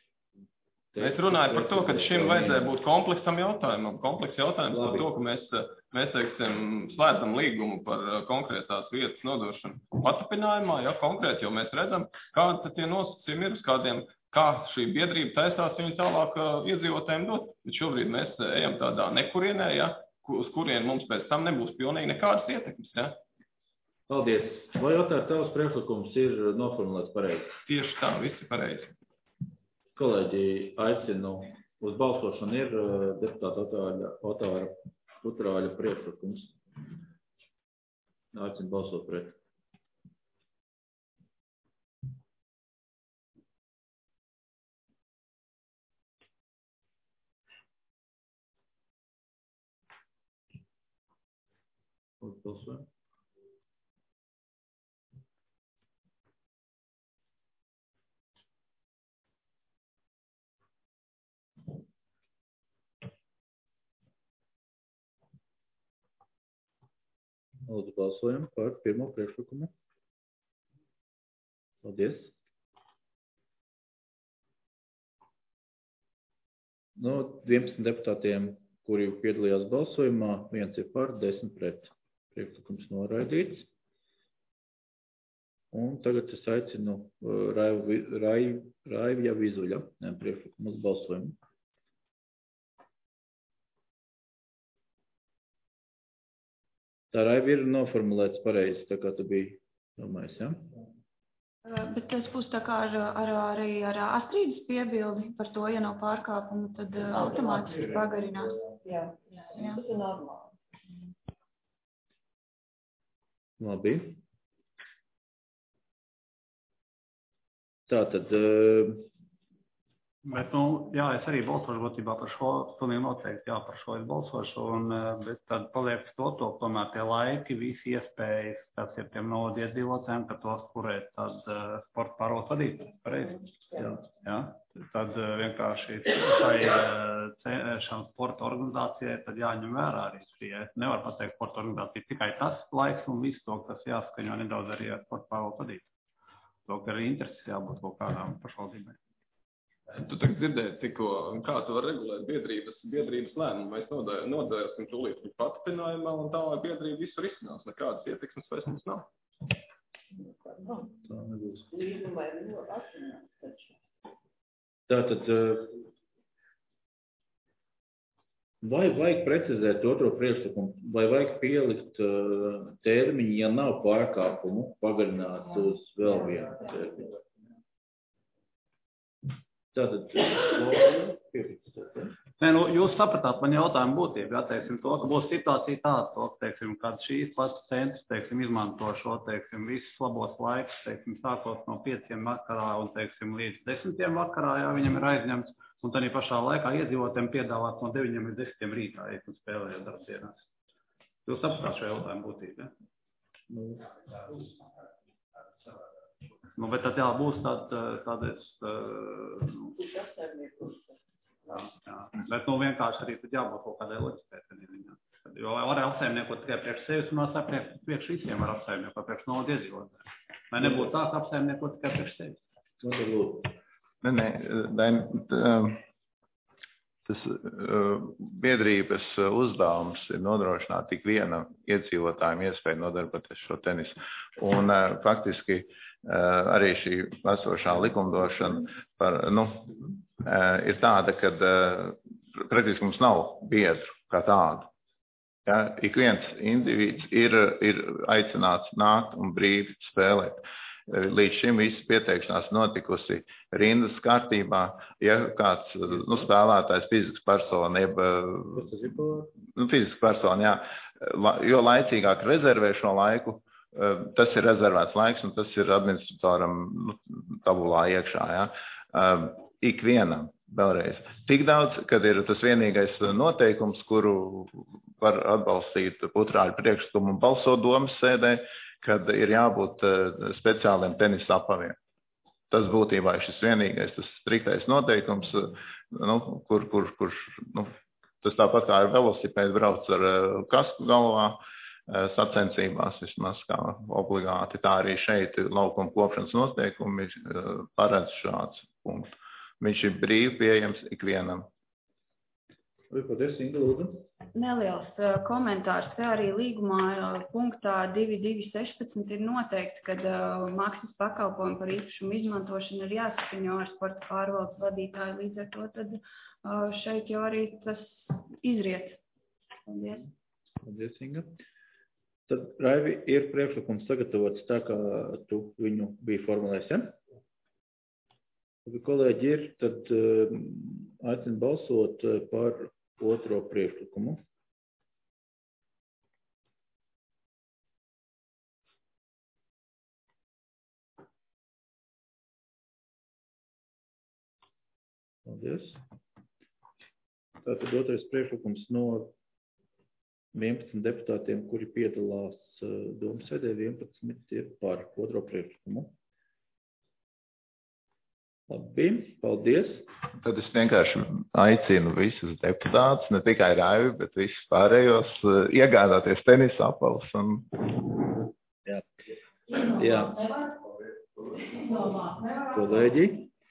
Mēs runājam par to, ka šim vajadzēja būt kompleksam jautājumam. Kompleks jautājums par to, ka mēs, mēs teiksim, slēdzam līgumu par konkrētās vietas nodošanu paturpinājumā, ja konkrēti, jo mēs redzam, kādi tie nosacījumi ir uz kādiem, kā šī biedrība taisās viņu tālāk uh, iedzīvotājiem dot. Bet šobrīd mēs ejam tādā nekurienē, ja, uz kurien mums pēc tam nebūs pilnīgi nekādas ietekmes. Ja. Paldies. Vai Otār, tavs priekšlikums ir noformulēts pareizi? Tieši tā, visi pareizi. Kolēģi, aicinu uz balsošanu ir uh, deputāta Otāra, Otāra Kultrāļa priekšlikums. Aicinu balsot pret. Lūdzu, balsojam. Lūdzu, balsojam par pirmo priekšlikumu. Paldies. No vienpadsmit deputātiem, kuri piedalījās balsojumā, viens ir par, desmit pret. Priekšlikums noraidīts. Un tagad es aicinu Raivu, Raivu, Raivja Vizuļa priekšlikumu uz balsojumu. Tā Raiva ir noformulēts pareizi, tā kā tu biji domājis, ja? Bet tas būs tā kā ar, ar, arī ar Astrīdas piebildi par to, ja nav pārkāpumu, tad automātiski pagarinās. Jā, jā, jā. Tas ir normāli. Labi. Tātad... Bet, nu, jā, es arī balsošu būtībā par šo, pilnīgi noteikti, jā, par šo es balsošu, un, bet tad paliek to, to, tomēr tie laiki, visi iespējas, kas ir tiem novadu iedzīvotājiem, ka tos kurēt tad uh, sporta pārvaldes vadīt, pareizi? Jā. Jā. Tad uh, vienkārši šai uh, šām sporta organizācijai tad jāņem vērā arī. Ja nevar pateikt sporta organizācija tikai tas laiks un visu to, kas jāskaņo nedaudz arī ar sporta pārvaldes vadīt. To, ka arī intereses jābūt kaut kādām pašvaldībai. Tu tagad dzirdēji tikko, kā tu var regulēt biedrības, biedrības lēmumu. Mēs nodēsim tūlīt viņu pastiprinājumu, un tālāk biedrība visu risinās. Nekādas ietekmes vairs mums nav. Tā nebūs. Līgumā ir ļoti atcinās taču. Tātad, vai vajag precizēt otro priekšlikumu, vai vajag pielikt termiņu, ja nav pārkāpumu, pagarināt uz vēl vienu termiņu? Tātad, Nē, nu, jūs sapratāt man jautājumu būtību, jā, teiksim, to, ka būs situācija tāda, to, teiksim, kad šīs klases centrs, teiksim, izmanto šo, teiksim, visus labos laikus, teiksim, sākot no pieciem vakarā un, teiksim, līdz desmitiem vakarā, jā, viņam ir aizņemts, un tad pašā laikā iedzīvotiem piedāvāt no deviņiem līdz desmitiem rītā, ja un spēlējot darbdienās. Jūs sapratāt šo jautājumu būtību, jā? Nu. Nu, bet tad jā, būs tād, tādas, nu, jā, jā. Bet, nu, vienkārši arī tad jābūt kaut kādai loģiskai. Jo var apsaimniekot tikai priekš sevis un priekš, priekš visiem var apsaimniekot, priekš novadu iedzīvotājiem. Vai nebūtu tā, ka apsaimniekot tikai priekš sevis? Nu, tad lūdzu. Nē, nē, tas biedrības uzdevums ir nodrošināt tik vienam iedzīvotājiem iespēju nodarboties šo tenisu. Un faktiski arī šī esošā likumdošana par, nu, ir tāda, ka praktiski mums nav biedru kā tādu. Ja, ik viens individs ir, ir aicināts nākt un brīvi spēlēt. Līdz šim viss pieteikšanās notikusi rindas kārtībā, ja kāds nu, spēlētājs fizisks persona, jeb nu, fizisks persona, jā, jo laicīgāk rezervē šo laiku, tas ir rezervēts laiks un tas ir administratoram nu, tabulā iekšā. Ja. Ikvienam, vēlreiz. Tik daudz, kad ir tas vienīgais noteikums, kuru var atbalstīt putrāļu priekšlikumu un balsot domas sēdē, kad ir jābūt speciāliem tenisa apaviem. Tas būtībā ir šis vienīgais, tas striktais noteikums, nu, kur, kur, kur nu, tas tāpat kā ar velosipēdu brauc ar kasku galvā, sacensībās vismaz kā obligāti. Tā arī šeit laukuma kopšanas noteikumi paredz šāds punkts. Viņš ir brīvi pieejams ikvienam. Paldies, Inga, lūdzu. Neliels komentārs. Te arī līgumā punktā divi divi sešpadsmit ir noteikti, ka uh, maksas pakalpojumu par īpašumu izmantošanu ir jāsaskaņo ar sporta pārvaldes vadītāju. Līdz ar to tad uh, šeit jau arī tas izriet. Paldies. Paldies, Inga. Tad, Raivi, ir priekšlikums sagatavots tā, kā tu viņu biji formulējis, ja? Ja kolēģi ir, tad uh, aicinu balsot par otro priekšlikumu. Paldies. Tātad dotais priekšlikums no vienpadsmit deputātiem, kuri piedalās domas sēdē, vienpadsmit ir par otro priekšlikumu. Labi, paldies. Tad es vienkārši aicinu visus deputātus, ne tikai Raivi, bet visus pārējos, iegādāties tenisa apaus. Un... Jā. Jā. Kolēģi.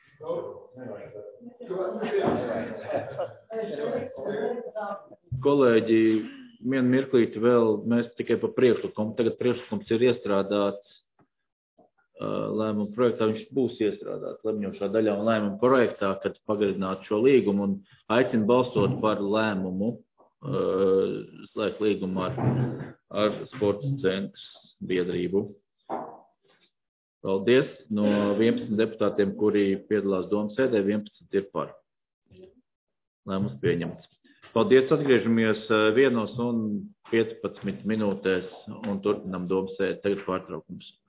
Kolēģi, vienu mirklīti vēl, mēs tikai par priekšlikumu. Tagad priekšlikums ir iestrādāts lēmuma projektā, viņš būs iestrādāts lemjošā daļā un lēmuma projektā, kad pagarinātu šo līgumu un aicinu balsot par lēmumu, slēgt līgumu ar, ar sporta centrs biedrību. Paldies. No vienpadsmit deputātiem, kuri piedalās domas sēdē, vienpadsmit ir par. Lēmums pieņemts. Paldies, atgriežamies vienos un piecpadsmit minūtēs un turpinām domas sēdi. Tagad pārtraukums.